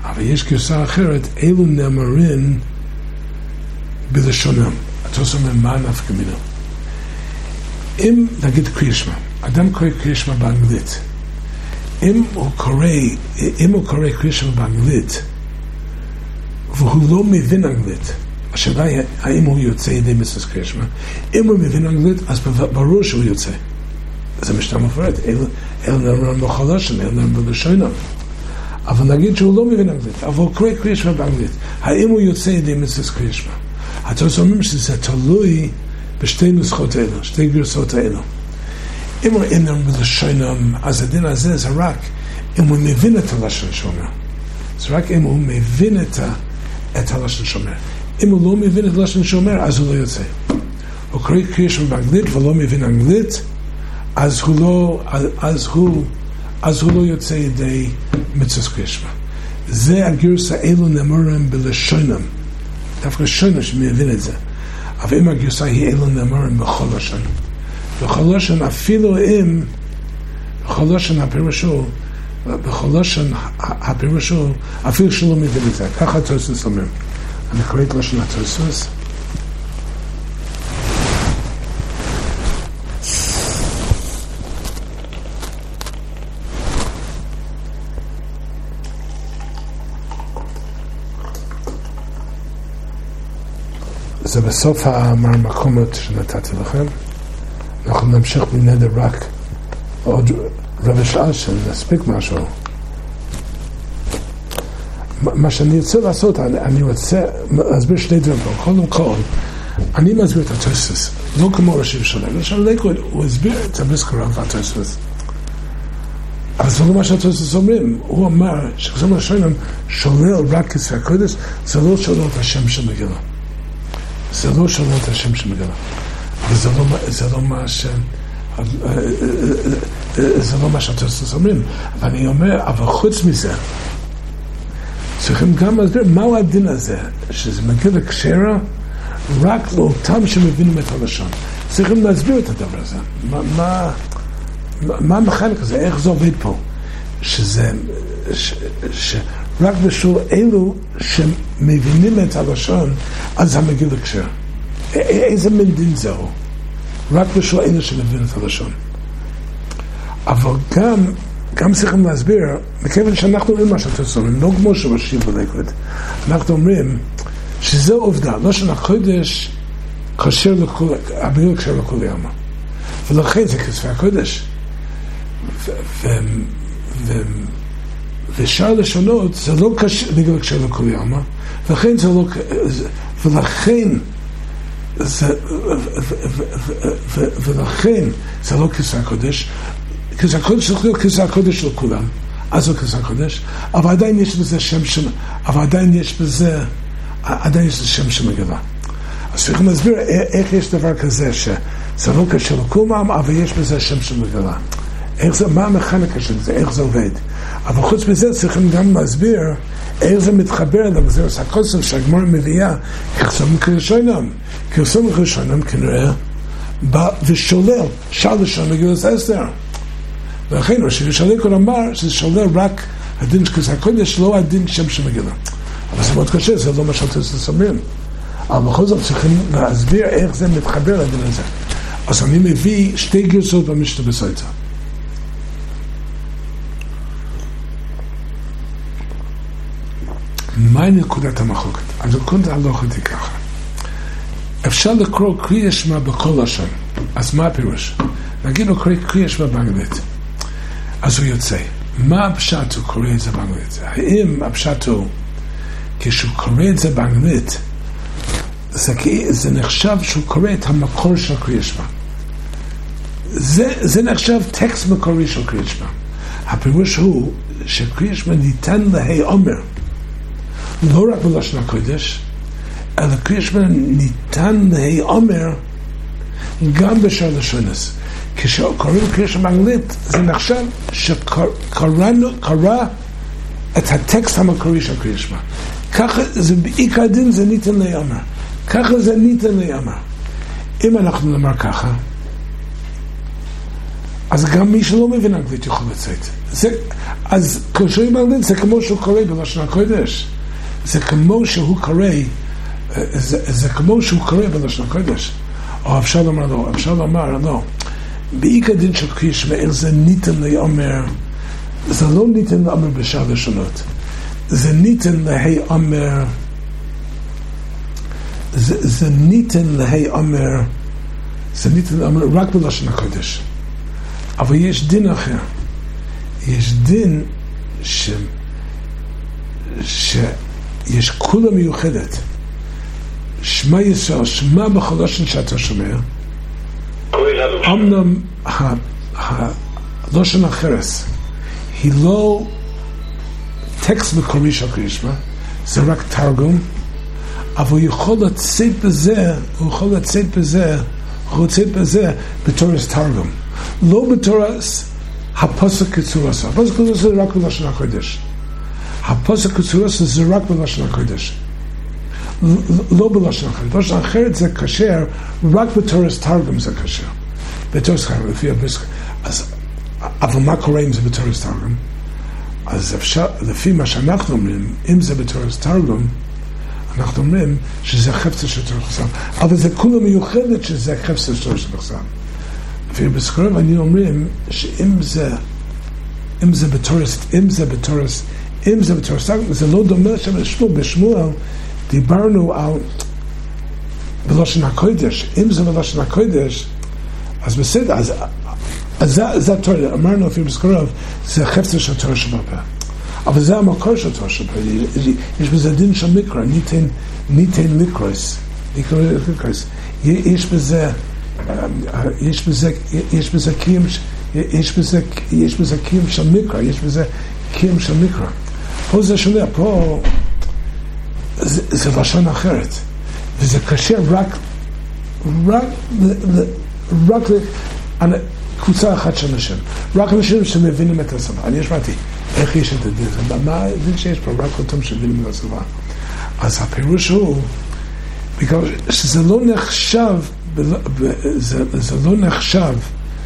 אבל יש גרסה אחרת, אלו נאמרים בלשונם. התוספות אומר, מה נפקא מינה? אם נגיד קריאת שמע, אדם קורא קריאת שמע באנגלית, אם הוא קורא קריאת שמע באנגלית, והוא לא מבין אנגלית, השאלה היא, האם הוא יוצא ידי מצוות קריאת שמע? אם הוא מבין אנגלית, אז ברור שהוא יוצא. זה משנה מפורט, אל נאמרים בחלושן, אל נאמרים בלשונם. אבל נגיד שהוא לא מבין אנגלית, אבל הוא קורא קריאת שמע באנגלית, האם הוא יוצא ידי מצוות קריאת שמע? התוספות אומרים שזה תלוי בשתי נוסחות האלה, שתי גרסאות האלה. אם הוא אינם בלשונם, אז הדין הזה זה רק אם הוא מבין את הלשון שאומר. זה רק אם הוא מבין את הלשון שאומר. אם הוא לא מבין את הלשון שאומר, אז הוא לא יוצא. הוא קורא קריאת שמע באנגלית ולא מבין אנגלית, אז הוא לא יוצא ידי מצוות קריאת שמע. זה הגרסה אלו נאמרים בלשונם. דווקא לשון שמבין את זה. אבל אם הגרסה היא אלו נאמרים בכל לשון. בכל לשון אפילו אם, בכל לשון הפירושו, אפילו שלא מבין את זה. ככה התוספות אומר. אני קורא את לשון התוספות. זה בסוף המקומות שנתתי לכם. אנחנו נמשיך בנדר רק עוד רבע שעה שנספיק משהו. מה שאני רוצה לעשות, אני רוצה להסביר שני דברים. קודם כל, אני מסביר את התוספות, לא כמו ראשי שלם. ראשון ליקוד, הוא הסביר את המזכרה והתוספות. אבל זה לא מה שהתוספות אומרים. הוא אמר שכשם השלם שולל רק כספי הקודש, זה לא שולל את השם של מגילה. זה לא שולל את השם של מגילה. וזה לא מה שהתוספות אומרים. אבל אני אומר, אבל חוץ מזה, צריכים גם להסביר מהו הדין הזה, שזה מגיע לקשרה רק לאותם שמבינים את הלשון. צריכים להסביר את הדבר הזה. מה המכניקה הזה? איך זה עובד פה? רק בשביל אלו שמבינים את הלשון, אז זה מגיע לקשרה. איזה מין דין זהו? רק בשביל אלו שמבינים את הלשון. אבל גם צריכים להסביר, מכיוון שאנחנו אומרים מה שאתם אומרים, לא כמו שראשים בליקוד, אנחנו אומרים שזה עובדה, לא שהקודש קשר לכול, המילה קשר לכל ימה. ולכן זה כספי הקודש. ושאר לשונות, זה לא בגלל קשר לכל ימה, ולכן זה לא, ולכן זה לא כספי הקודש, כסף הקודש צריך להיות כסף הקודש של כולם, אז הוא כסף הקודש, אבל עדיין יש בזה שם של, עדיין יש בזה שם של מגילה. אז צריכים להסביר איך יש דבר כזה, שזה לא קשה לכולם, אבל יש בזה שם של מגילה. איך זה, מה המכניקה של זה, איך זה עובד. אבל חוץ מזה צריכים גם להסביר איך זה מתחבר לגזירת הקודש שהגמרא מביאה, כחסום כראשונם. כחסום כראשונם כנראה, בא ושולל, שאל לשון מגילת אסתר. ולכן ראשי שליקוד אמר שזה שולל רק הדין של כסף הקודש, לא הדין שם של מגילה. אבל זה מאוד קשה, זה לא מה שהתוספות אומרים. אבל בכל זאת צריכים להסביר איך זה מתחבר לדין הזה. אז אני מביא שתי גרסות במשנה בסויטה. מהי נקודת המחלוקת? הנקודת ההלכות היא ככה. אפשר לקרוא קריאת שמע בכל לשון. אז מה הפירוש? נגיד לו קריאת שמע באנגלית. אז הוא יוצא. מה הפשט הוא קורא את זה באנגלית? האם הפשט הוא, כשהוא קורא את זה באנגלית, זה נחשב שהוא קורא את המקור של קריאת שמע. זה נחשב טקסט מקורי של קריאת שמע. הפירוש הוא שקריאת שמע ניתן להיאמר, לא רק בלשון הקודש, אלא קריאת שמע ניתן להיאמר גם בשאר לשונס. כשקוראים קריאת שמע באנגלית, זה נחשב שקרא את הטקסט המקורי של קריאת שמע. ככה זה בעיקר דין, זה ניתן להיאמר. ככה זה ניתן להיאמר. אם אנחנו נאמר ככה, אז גם מי שלא מבין אנגלית יכול לצאת. אז כשאומרים אנגלית זה כמו שהוא קורא בלשון הקודש. זה כמו שהוא קורא, זה כמו שהוא קורא בלשון הקודש. או אפשר לומר לא, אפשר לומר לא. בעיקר דין של קריאת שמע זה ניתן לאמר, זה לא ניתן לאמר בשאר לשונות. זה ניתן להיאמר, זה ניתן להיאמר, זה ניתן לאמר רק בלשון הקודש. אבל יש דין אחר. יש דין שיש כולה מיוחדת. שמע ישראל, שמע בכל לשון שאתה שומע. אמנם הלשון החרס היא לא טקסט מקורי של קריאת שמע, זה רק תרגום, אבל הוא יכול לצאת בזה, הוא רוצה בזה בתורס תרגום. לא בתורס הפסוק קצורס. הפסוק קצורס זה רק בלשון הקודש. הפסוק קצורס זה רק בלשון הקודש. לא בלשון אחרת. בלשון אחרת זה קשר, רק בתורס תרגום זה קשר. בתורס תרגום, לפי הבריסק. אבל מה קורה אם זה בתורס תרגום? אז אפשר, לפי מה שאנחנו אומרים, אם זה בתורס תרגום, אנחנו אומרים שזה חפצה של תורס חסם. אבל זה כולה מיוחדת שזה חפצה של תורס חסם. לפי בסקרוב אני אומרים שאם זה בתורס תרגום, זה לא דומה בשמואל דיברנו על בלשון הקודש. אם זה בלשון הקודש, אז בסדר, אז זה התורה. אמרנו לפי בסקרוב, זה חפצה של תורה שבפה. אבל זה המקור של תורה שבפה. יש בזה דין של מקרא, ניתן לקרוס. יש בזה קיום של מקרא, יש בזה קיום של מקרא. פה זה שונה, פה זה לשון אחרת, וזה קשה רק לקבוצה אחת של אנשים, רק אנשים שמבינים את השפה. אני שמעתי, איך יש את הדין? מה הדין שיש פה? רק אותם שמבינים את השפה. אז הפירוש הוא, בגלל שזה לא נחשב, זה לא נחשב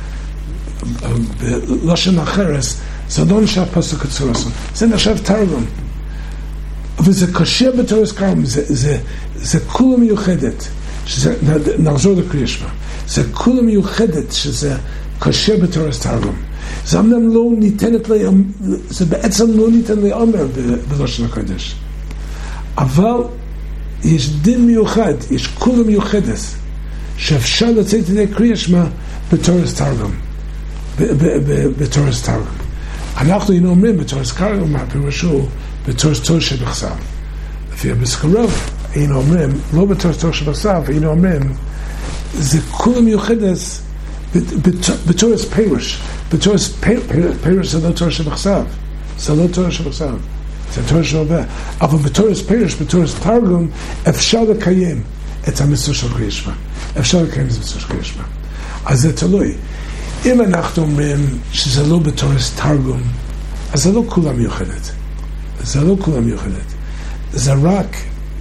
בלשון אחרת, זה לא נחשב פסוק קצורס, זה נחשב תרגום. וזה קשה בתורס תרגום, זה כולה מיוחדת, נחזור לקריאת שמע, זה כולה מיוחדת שזה קשה בתורס תרגום. זה אמנם לא ניתנת זה בעצם לא ניתן לאמר בלשון הקודש. אבל יש דין מיוחד, יש כולה מיוחדת, שאפשר לצאת ידי קריאת שמע בתורס תרגום. בתורס תרגום. אנחנו היינו אומרים בתורס תרגום, הפירוש הוא בתורס תורה שבכתב. לפי הבסקרוב היינו אומרים, לא בתורס תורה שבכתב, היינו אומרים, זה כולה מיוחדת בתורס פירוש. בתורס פירוש זה לא תורה שבכתב. זה לא תורה שבכתב. זה תורה שבכתב. אבל בתורס פירוש, בתורס תרגום, אפשר לקיים את המצווה של קריאת שמע. אפשר לקיים את המצווה של קריאת שמע. אז זה תלוי. אם אנחנו אומרים שזה לא בתורס תרגום, אז זה לא כולה מיוחדת. זה לא כולה מיוחדת. זה רק,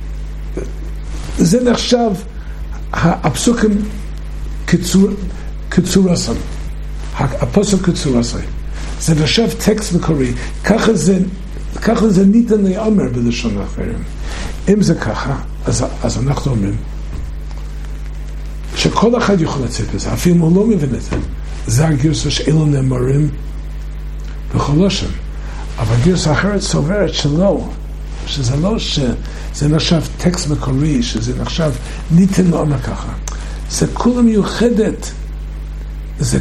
זה נחשב הפסוקים קצורסם. הפסוק קצורסם. זה נחשב טקסט מקורי. ככה זה ניתן לאמר בלשון אחרים. אם זה ככה, אז אנחנו אומרים שכל אחד יכול לצאת בזה, אפילו הוא לא מבין את זה. זה הגרסה שאלו נאמרים בכל לשון. אבל גרסה אחרת סוברת שלא, שזה לא שזה נחשב טקסט מקורי, שזה נחשב ניתן לאמר ככה. זה כולה מיוחדת, זה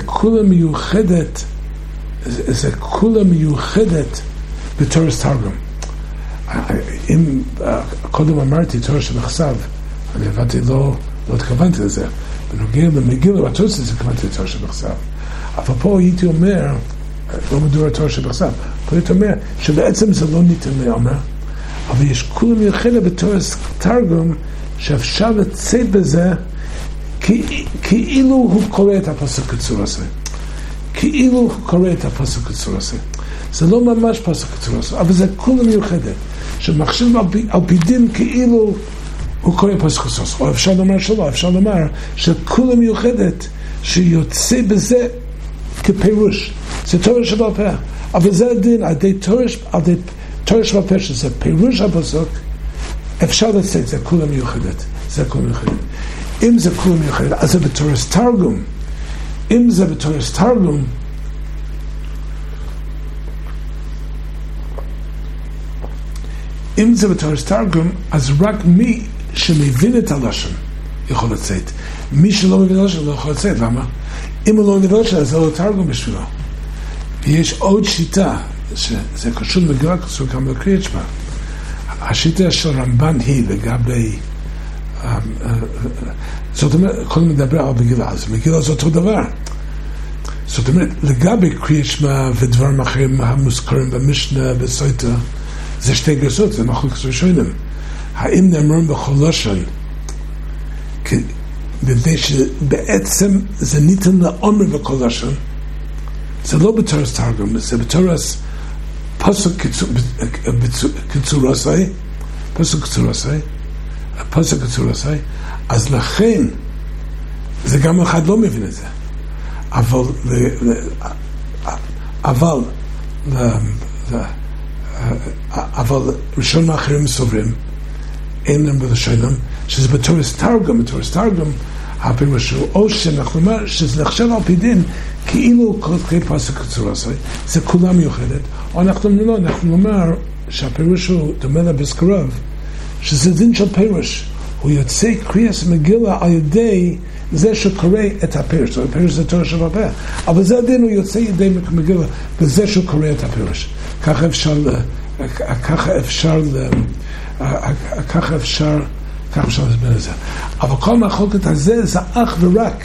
כולה מיוחדת בתורס תרגום. אם קודם אמרתי תורה שבכתב, אני הבנתי, לא התכוונתי לזה. בנוגע למגילה והתוספות זה התכוונתי לתורה שבכתב. אבל פה הייתי אומר, לא מדובר תורה שבכתב, פה הייתי אומר שבעצם זה לא ניתן לאמר, אבל יש כולה מיוחדת בתורס תרגום שאפשר לצאת בזה כאילו הוא קורא את הפסוק קצורס. כאילו הוא קורא את הפסוק קצורס. זה לא ממש פסוק קצורס, אבל זה כולה מיוחדת, שמחשיב על פי דין כאילו הוא קורא פסוק קצורס. או אפשר לומר שלא, אפשר לומר שכולה מיוחדת שיוצא בזה כפירוש, זה תורה שבעל פה, אבל זה הדין, על ידי תורה שבעל פה, שזה פירוש הפסוק, אפשר לצאת, זה כולה מיוחדת, זה כולה מיוחדת. אם זה כולה מיוחדת, אז זה בתורס תרגום. אם זה בתורס תרגום, אם זה בתורס תרגום, אז רק מי שמבין את הלשון יכול לצאת. מי שלא מבין הלשון לא יכול לצאת. למה? אם הוא לא מבין הלשון, אז זה לא תרגום בשבילו. ויש עוד שיטה, שזה קשור למגילה, קשור גם לקריאת שמע. השיטה של רמב"ן היא לגבי, זאת אומרת, קודם מדבר על מגילה, אז מגילה זה אותו דבר. זאת אומרת, לגבי קריאת שמע ודברים אחרים המוזכרים במשנה, בסוטה, זה שתי גרסות, זה מחלוקת ראשונים. האם נאמרים בכל לשון, מפני שבעצם זה ניתן לאומר בכל לשון, זה לא בתורס תרגום, זה בתורס פסוק קצורוסי, פסוק קצורוסי, אז לכן, זה גם אחד לא מבין את זה, אבל ראשון מאחרים סוברים, אין להם בלשונם, שזה בתורס תרגום, הפירוש הוא, או שאנחנו אומר שזה נחשב על פי דין, כאילו כל כלי פסוק קצורוסי, זה כולה מיוחדת, או אנחנו אומר שהפירוש הוא דומה לבזכרוב, שזה דין של פירוש, הוא יוצא קריאת מגילה על ידי זה שקורא את הפירוש, הפירוש זה תורה שבעל פה, אבל זה הדין, הוא יוצא ידי מגילה בזה שהוא קורא את הפירוש. ככה אפשר להסביר את זה. אבל כל מחלוקת הזה זה אך ורק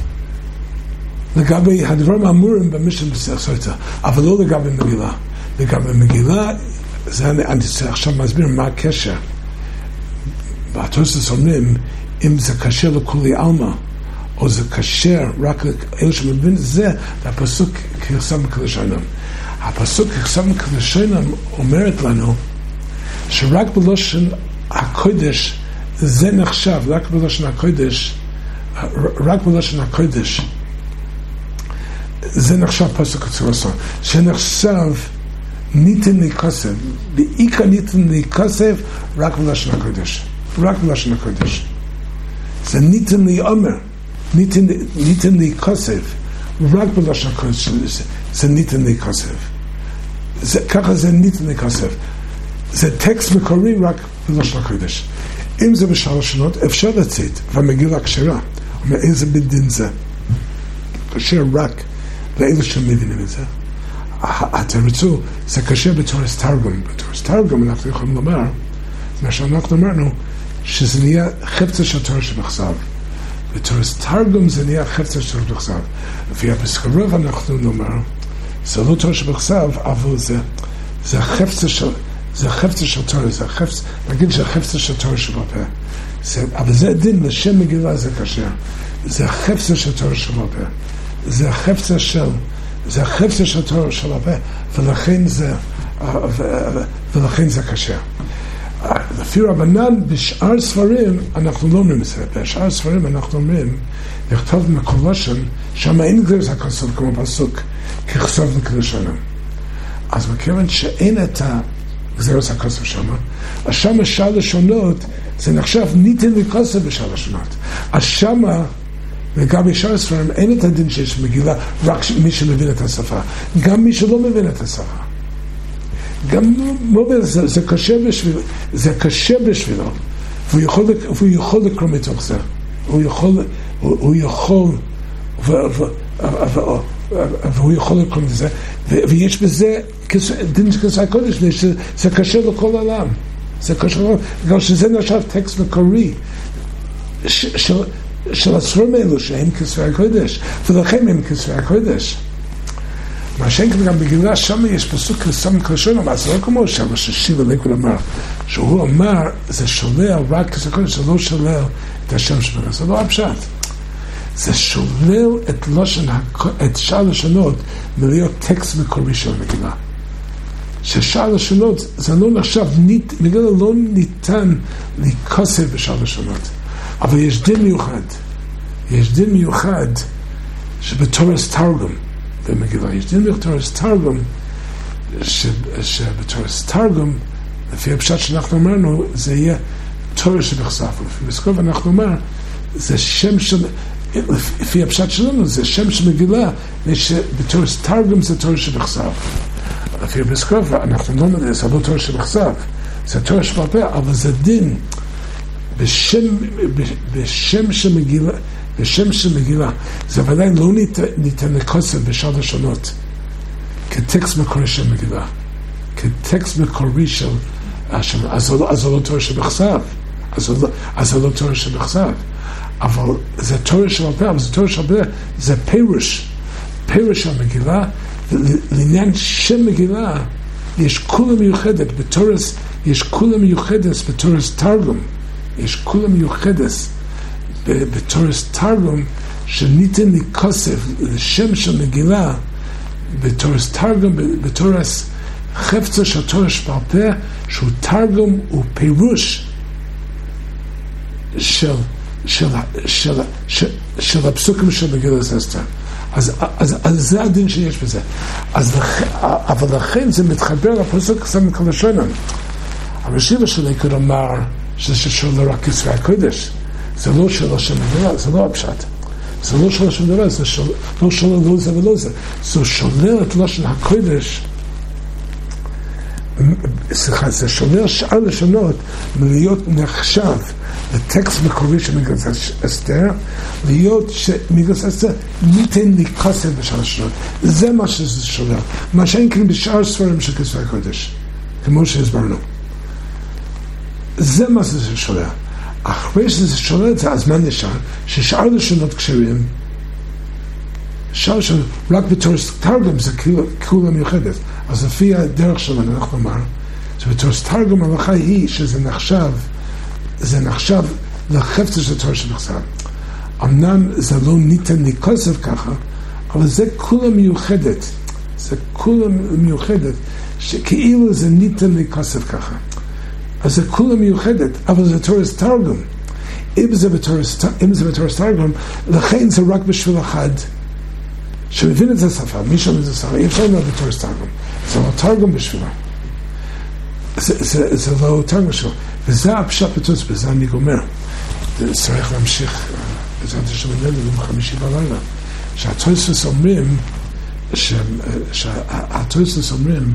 לגבי הדברים האמורים במשנה בסוטה, אבל לא לגבי מגילה. לגבי מגילה, אני עכשיו מסביר מה הקשר. בתוספות אומרים, אם זה קשר לכולי עלמא, או זה קשר רק לאלה שמבין את זה, הפסוק ככתב בקלשונם. הפסוק ככתב בקלשונם אומרת לנו שרק בלשון הקודש זה נחשב, רק בלשון הקודש זה נחשב פסוק קצורוסי, שנחשב ניתן להיכסף, בעיקר ניתן להיכסף רק בלשון הקודש. זה ניתן להיאמר, ניתן להיכסף רק בלשון הקודש, זה ניתן להיכסף. ככה זה ניתן להיכסף. זה טקסט מקורי רק בלשון הקודש. אם זה בשלוש שונות, אפשר לצאת, והמגילה כשרה. אומר, איזה בדין זה? קשר רק לאלה שמבינים את זה. התרצו, זה קשה בתורס תרגום. בתורס תרגום אנחנו יכולים לומר, מה שאנחנו אמרנו, שזה נהיה חפצה של תורה שבכתב. בתורס תרגום זה נהיה חפצה של תורה שבכתב. ובזכרוב אנחנו נאמר, זה לא תורה שבכתב, אבל זה חפצה של תורה, נגיד שהחפצה של תורה שבעל פה. אבל זה דין, לשם מגילה זה קשה. זה החפצה של תורה שבעל פה. זה החפצה של תורה שבעל פה, ולכן זה קשה. לפי רבנן, בשאר ספרים אנחנו לא אומרים את זה. בשאר ספרים אנחנו אומרים, לכתוב מקולשן, שם אין גזרת הכסף כמו פסוק, ככתב מקולשנם. אז מכיוון שאין את גזרת הכסף שם, אז שם שאר לשונות, זה נחשב ניתן לכסף בשאר לשונות. אז שם, לגבי שאר ספרים, אין את הדין שיש מגילה, רק מי שמבין את השפה. גם מי שלא מבין את השפה. גם זה קשה בשבילו, והוא יכול לקרוא מתוך זה. והוא יכול לקרוא מזה, ויש בזה דין כסף הקודש, זה קשה לכל העולם. זה קשה לכל העולם, בגלל שזה נחשב טקסט מקורי של הספרים האלו, שהם כסף הקודש, ולכן הם כסף הקודש. מה שאין כאן גם בגילה, שם יש פסוק לסם קלשון, אבל זה לא כמו שם, ששיבה ליקוד אמר, שהוא אמר, זה שולל רק כסף הקודש, זה לא שולל את השם שלנו, זה לא הפשט. זה שולל את שאר לשונות מלהיות טקסט מקורי של המגילה. ששאר לשונות, זה לא נחשב, מגילה לא ניתן להיכסף בשאר לשונות. אבל יש דין מיוחד שבתורס תרגום, במגילה. יש דין בתורס תרגום, שבתורס תרגום, לפי הפשט שאנחנו אמרנו, זה יהיה תורה שבכסף. לפי בסקוב אנחנו אומר, זה שם של, לפי הפשט שלנו, זה שם של מגילה, שבתורס תרגום זה תורה שבכסף. לפי בסקוב, אנחנו לא נדע, זה לא תורה שבכסף, זה תורה שבעל פה, אבל זה דין, בשם של מגילה, בשם של מגילה, זה ודאי לא ניתן לקוסם בשאר השונות, כטקסט מקורי של מגילה, כטקסט מקורי של השם, אז זה לא תורה שבכסף, אז זה לא תורה שבכסף, אבל זה תורה שבעל פה, אבל זה תורה שבעל פה, זה פירוש של מגילה, לעניין שם מגילה, יש כולה מיוחדת בתורס, יש כולה מיוחדת בתורס תרגום, יש כולה מיוחדת בתורס תרגום, שניתן לקוסף לשם של מגילה, בתורס תרגום, בתורס חפצה של תורה שבעל פה, שהוא תרגום ופירוש של הפסוקים של מגילת אסתר. אז זה הדין שיש בזה. אבל לכן זה מתחבר לפסוק סמך כלשונם. הרשיבה שלי קודם אמר שזה ששולל רק כסרי הקודש. זה לא של השם מגילה, זה לא הפשט. זה לא של השם מגילה, זה לא שולל לא זה ולא זה. זה שולל את לשון הקודש. סליחה, זה שולל שאר לשונות מלהיות נחשב לטקסט מקורי של מגילת אסתר, להיות שמגילת אסתר ניתן לקוסף בשאר השונות. זה מה שזה שולל. מה שאין כאן בשאר ספרים של כסרי הקודש, כמו שהסברנו. זה מה שזה שולל. אחרי שזה שולל את זה, אז מה נשאר? ששאר לשונות כשרים, שאר לשונות, רק בתורס תרגום זה כולה מיוחדת. אז לפי הדרך שלנו אנחנו אמר, שבתורס תרגום ההלכה היא שזה נחשב לחפצה של תורה שבכסף. אמנם זה לא ניתן לקוסף ככה, אבל זה כולה מיוחדת. זה כולה מיוחדת, שכאילו זה ניתן לקוסף ככה. אז זה כולה מיוחדת, אבל זה תורס תרגום. אם זה בתורס תרגום, לכן זה רק בשביל אחד, שמבין את השפה, מי שם את השפה, אי אפשר לומר בתורס תרגום. זה לא תרגום בשבילו. זה לא תרגום בשבילו. וזה הפשט בתורס, בזה אני גומר. צריך להמשיך, בעזרת השם נדמה ביום חמישי בלילה, שהתורס אומרים, שהתורס אומרים,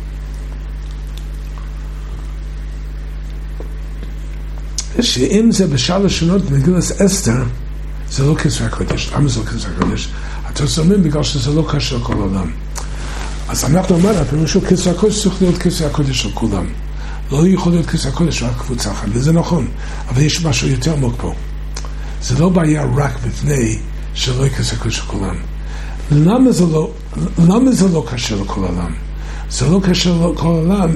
שאם זה בשאר לשונות מגילת אסתר, זה לא כסרי הקודש. למה זה לא כסרי הקודש? התורס אומרים בגלל שזה לא קשר לכל העולם. אז אנחנו אומרים, הפירושו כסרי הקודש צריך להיות כסרי הקודש של כולם. לא יכול להיות כסרי הקודש רק קבוצה אחת, וזה נכון. אבל יש משהו יותר עמוק פה. זה לא בעיה רק מפני שלא יהיה כסרי הקודש של כולם. למה זה לא קשר לכל העולם? זה לא קשר לכל העולם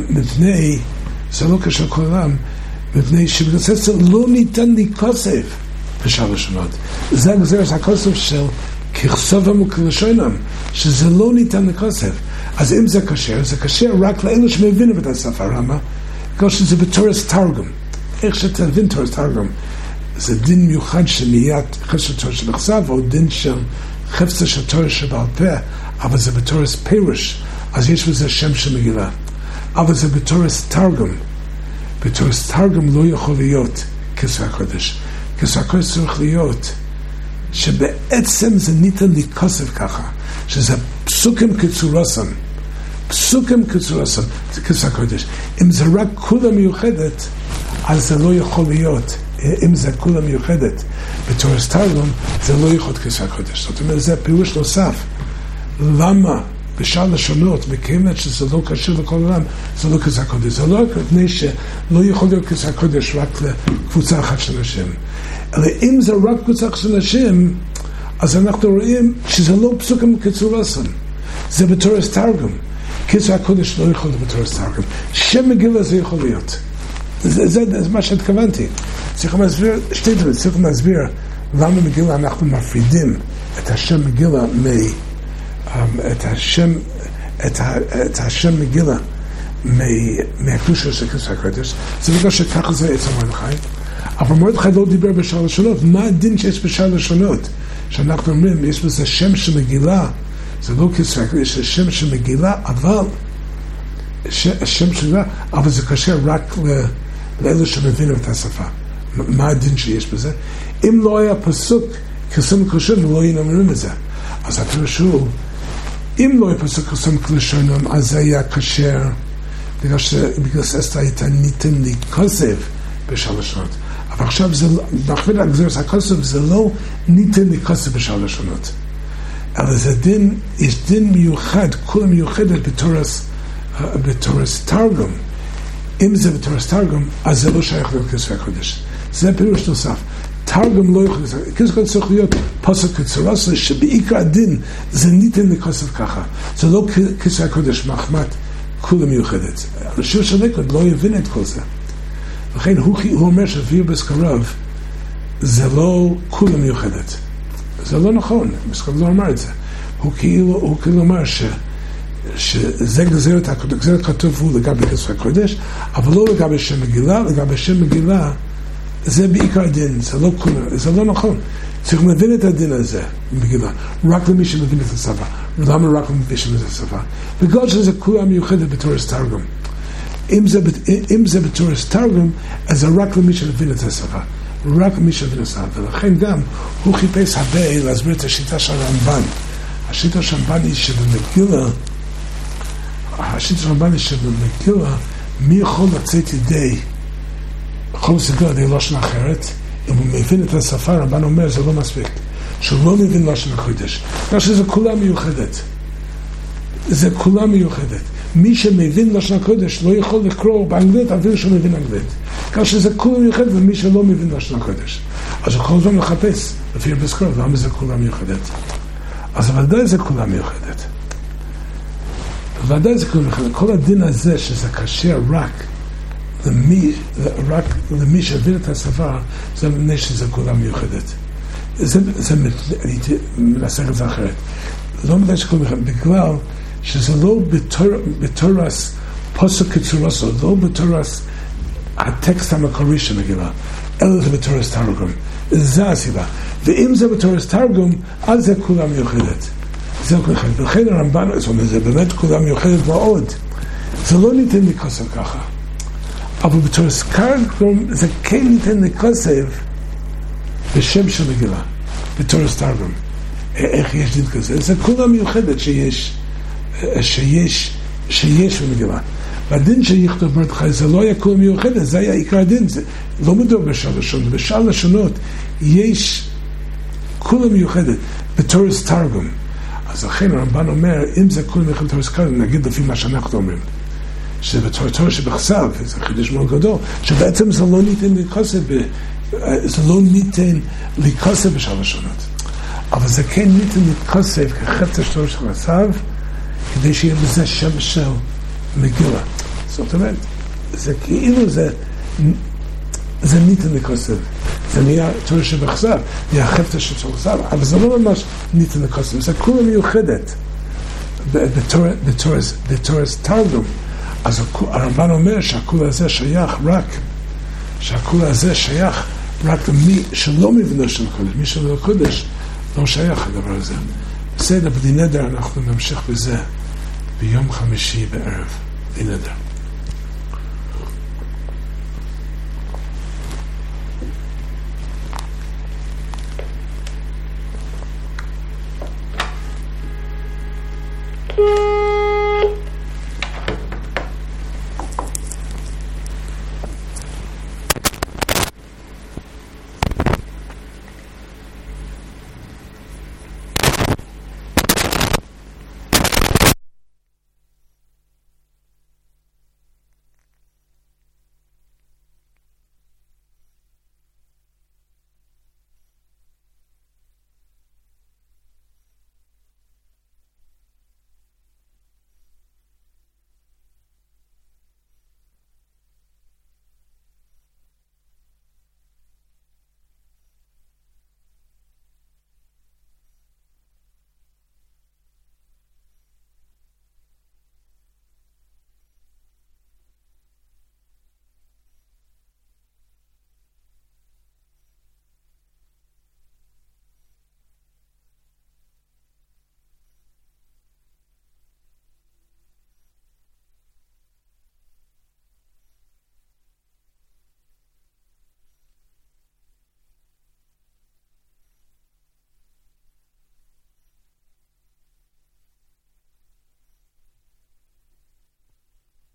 מפני שבגלל אסתר לא ניתן לקוסף בשאר לשונות. זה הגזרת הקוסף של ככסופם וכלשונם, שזה לא ניתן לקוסף. אז אם זה קשר, זה קשר רק לאלה שמבינים את השפה. למה? בגלל שזה בתורס תרגום. איך שתבין תורס תרגום? זה דין מיוחד שמיד חפצה תורה שבכסף, או דין של חפצה של תורה שבעל פה, אבל זה בתורס פירוש, אז יש בזה שם של מגילה. אבל זה בתורס תרגום. בתורס תרגום לא יכול להיות כסרי הקודש. כסרי הקודש צריך להיות שבעצם זה ניתן לקוסף ככה, שזה פסוקים כצורסם, זה כסרי הקודש. אם זה רק כולה מיוחדת, אז זה לא יכול להיות. אם זה כולה מיוחדת בתורס תרגום, זה לא יכול להיות כסרי הקודש. זאת אומרת, זה פירוש נוסף. למה? בשאר לשונות, מכיוון שזה לא קשור לכל העולם, זה לא כסרי הקודש. זה לא רק מפני שלא יכול להיות כסרי הקודש רק לקבוצה אחת של אנשים. אלא אם זה רק קבוצה אחת של אנשים, אז אנחנו רואים שזה לא פסוקים כצורסם. זה בתורס תרגום. כסרי הקודש לא יכול להיות בתורס תרגום. שם מגילה זה יכול להיות. זה מה שהתכוונתי. צריכים להסביר, שתי דברים, צריכים להסביר למה מגילה אנחנו מפרידים את השם מגילה את השם מגילה מהקדושה של כסרי הקודש. זה בגלל שככה זה אצל מרדכי. אבל מרדכי לא דיבר בשאר לשונות. מה הדין שיש בשאר לשונות? שאנחנו אומרים, יש בזה שם של מגילה, זה לא כסף הקודש, זה שם של מגילה, אבל השם של מגילה, אבל זה קשה רק לאלה שמבינים את השפה. מה הדין שיש בזה? אם לא היה פסוק כסם כלשונם, לא היינו אומרים את זה. אז הפירוש הוא, אם לא היה פסוק כסם כלשונם, אז זה היה קשה, בגלל שאסתר הייתה ניתן לי כוסף בשלוש שונות. אבל עכשיו זה, נחמד הגזירת הכוסף, זה לא ניתן לי כוסף בשלוש שונות. אבל זה דין, יש דין מיוחד, כולה מיוחדת בתורס תרגום. אם זה בתורס תרגום, אז זה לא שייך לכסף הקודש. זה פירוש נוסף. תרגום לא יכול להיות, כסף הקודש צריך להיות פסוק כצורס, שבעיקר הדין זה ניתן לי כוסף ככה. זה לא כסף הקודש מחמת כולה מיוחדת. הרשיר של נקוד לא יבין את כל זה. לכן הוא אומר שפיר בסקרב זה לא כולה מיוחדת. זה לא נכון, בסקרב לא אמר את זה. הוא כאילו אומר שזה גזרת כתוב הוא לגבי כסף הקודש, אבל לא לגבי שם מגילה, לגבי שם מגילה זה בעיקר הדין, זה לא נכון. צריך להבין את הדין הזה במגילה, רק למי שמבין את השפה. למה רק למי שמבין את השפה? בגלל שזה כולה מיוחדת בתורס תרגום. אם זה בתורס תרגום, אז זה רק למי שמבין את השפה. רק למי שמבין את השפה. ולכן גם הוא חיפש הרבה להסביר את השיטה של הרמב"ן. השיטה של הרמב"ן היא שבמגילה, מי יכול לצאת ידי יכול לסגור ידי לשון אחרת, אם הוא מבין את השפה, הרמב"ן אומר, זה לא מספיק. שהוא לא מבין לשון הקודש. בגלל שזה כולה מיוחדת. זה כולה מיוחדת. מי שמבין לשון הקודש לא יכול לקרוא באנגלית, אפילו שהוא מבין אנגלית. בגלל שזה כולה מיוחדת, ומי שלא מבין לשון הקודש. אז הוא כל הזמן לחפש, לפי בסקרוב, למה זה כולה מיוחדת. אז ודאי זה כולה מיוחדת. ודאי זה כולה מיוחדת. כל הדין הזה, שזה קשה רק למי שהבין את השפה, זה מפני שזה כולה מיוחדת. אני מנסה את זה אחרת. לא מדי שכולה מיוחדת, בגלל שזה לא בתורס פסוק כצורסו, לא בתורס הטקסט המקורי של מגילה, אלא זה בתורס תרגום. זה הסיבה. ואם זה בתורס תרגום, אז זה כולה מיוחדת. זה כולה מיוחדת. ולכן הרמב"ן, זה באמת כולה מיוחדת מאוד. זה לא ניתן לי כוסף ככה. אבל בתורס תרגום זה כן ניתן לי כוסף בשם של מגילה, בתורס תרגום. איך יש דין כזה? זה כולה מיוחדת שיש במגילה. והדין שיכתוב מרדכי זה לא היה כולה מיוחדת, זה היה עיקר הדין. זה לא מדובר בשאר לשונות. בשאר לשונות יש כולה מיוחדת בתורס תרגום. אז לכן הרמב"ן אומר, אם זה כולה מיוחדת בתורס תרגום, נגיד לפי מה שאנחנו אומרים. שבתורה שבכסף, זה חידוש מאוד גדול, שבעצם זה לא ניתן להיכסף בשאר לשונות. אבל זה כן ניתן להיכסף כחפץ תורה של הכסף, כדי שיהיה בזה שם של מגילה. זאת אומרת, זה כאילו זה ניתן להיכסף. זה נהיה תורה שבכסף, נהיה חפץ של הכסף, אבל זה לא ממש ניתן להיכסף, זה כולה מיוחדת בתורס תרגום. אז הרמב"ן אומר שהכולה הזה שייך רק למי שלא מבין של הקודש, מי שלא הקודש לא שייך לדבר הזה. בסדר, בלי נדר אנחנו נמשיך בזה ביום חמישי בערב, בלי נדר.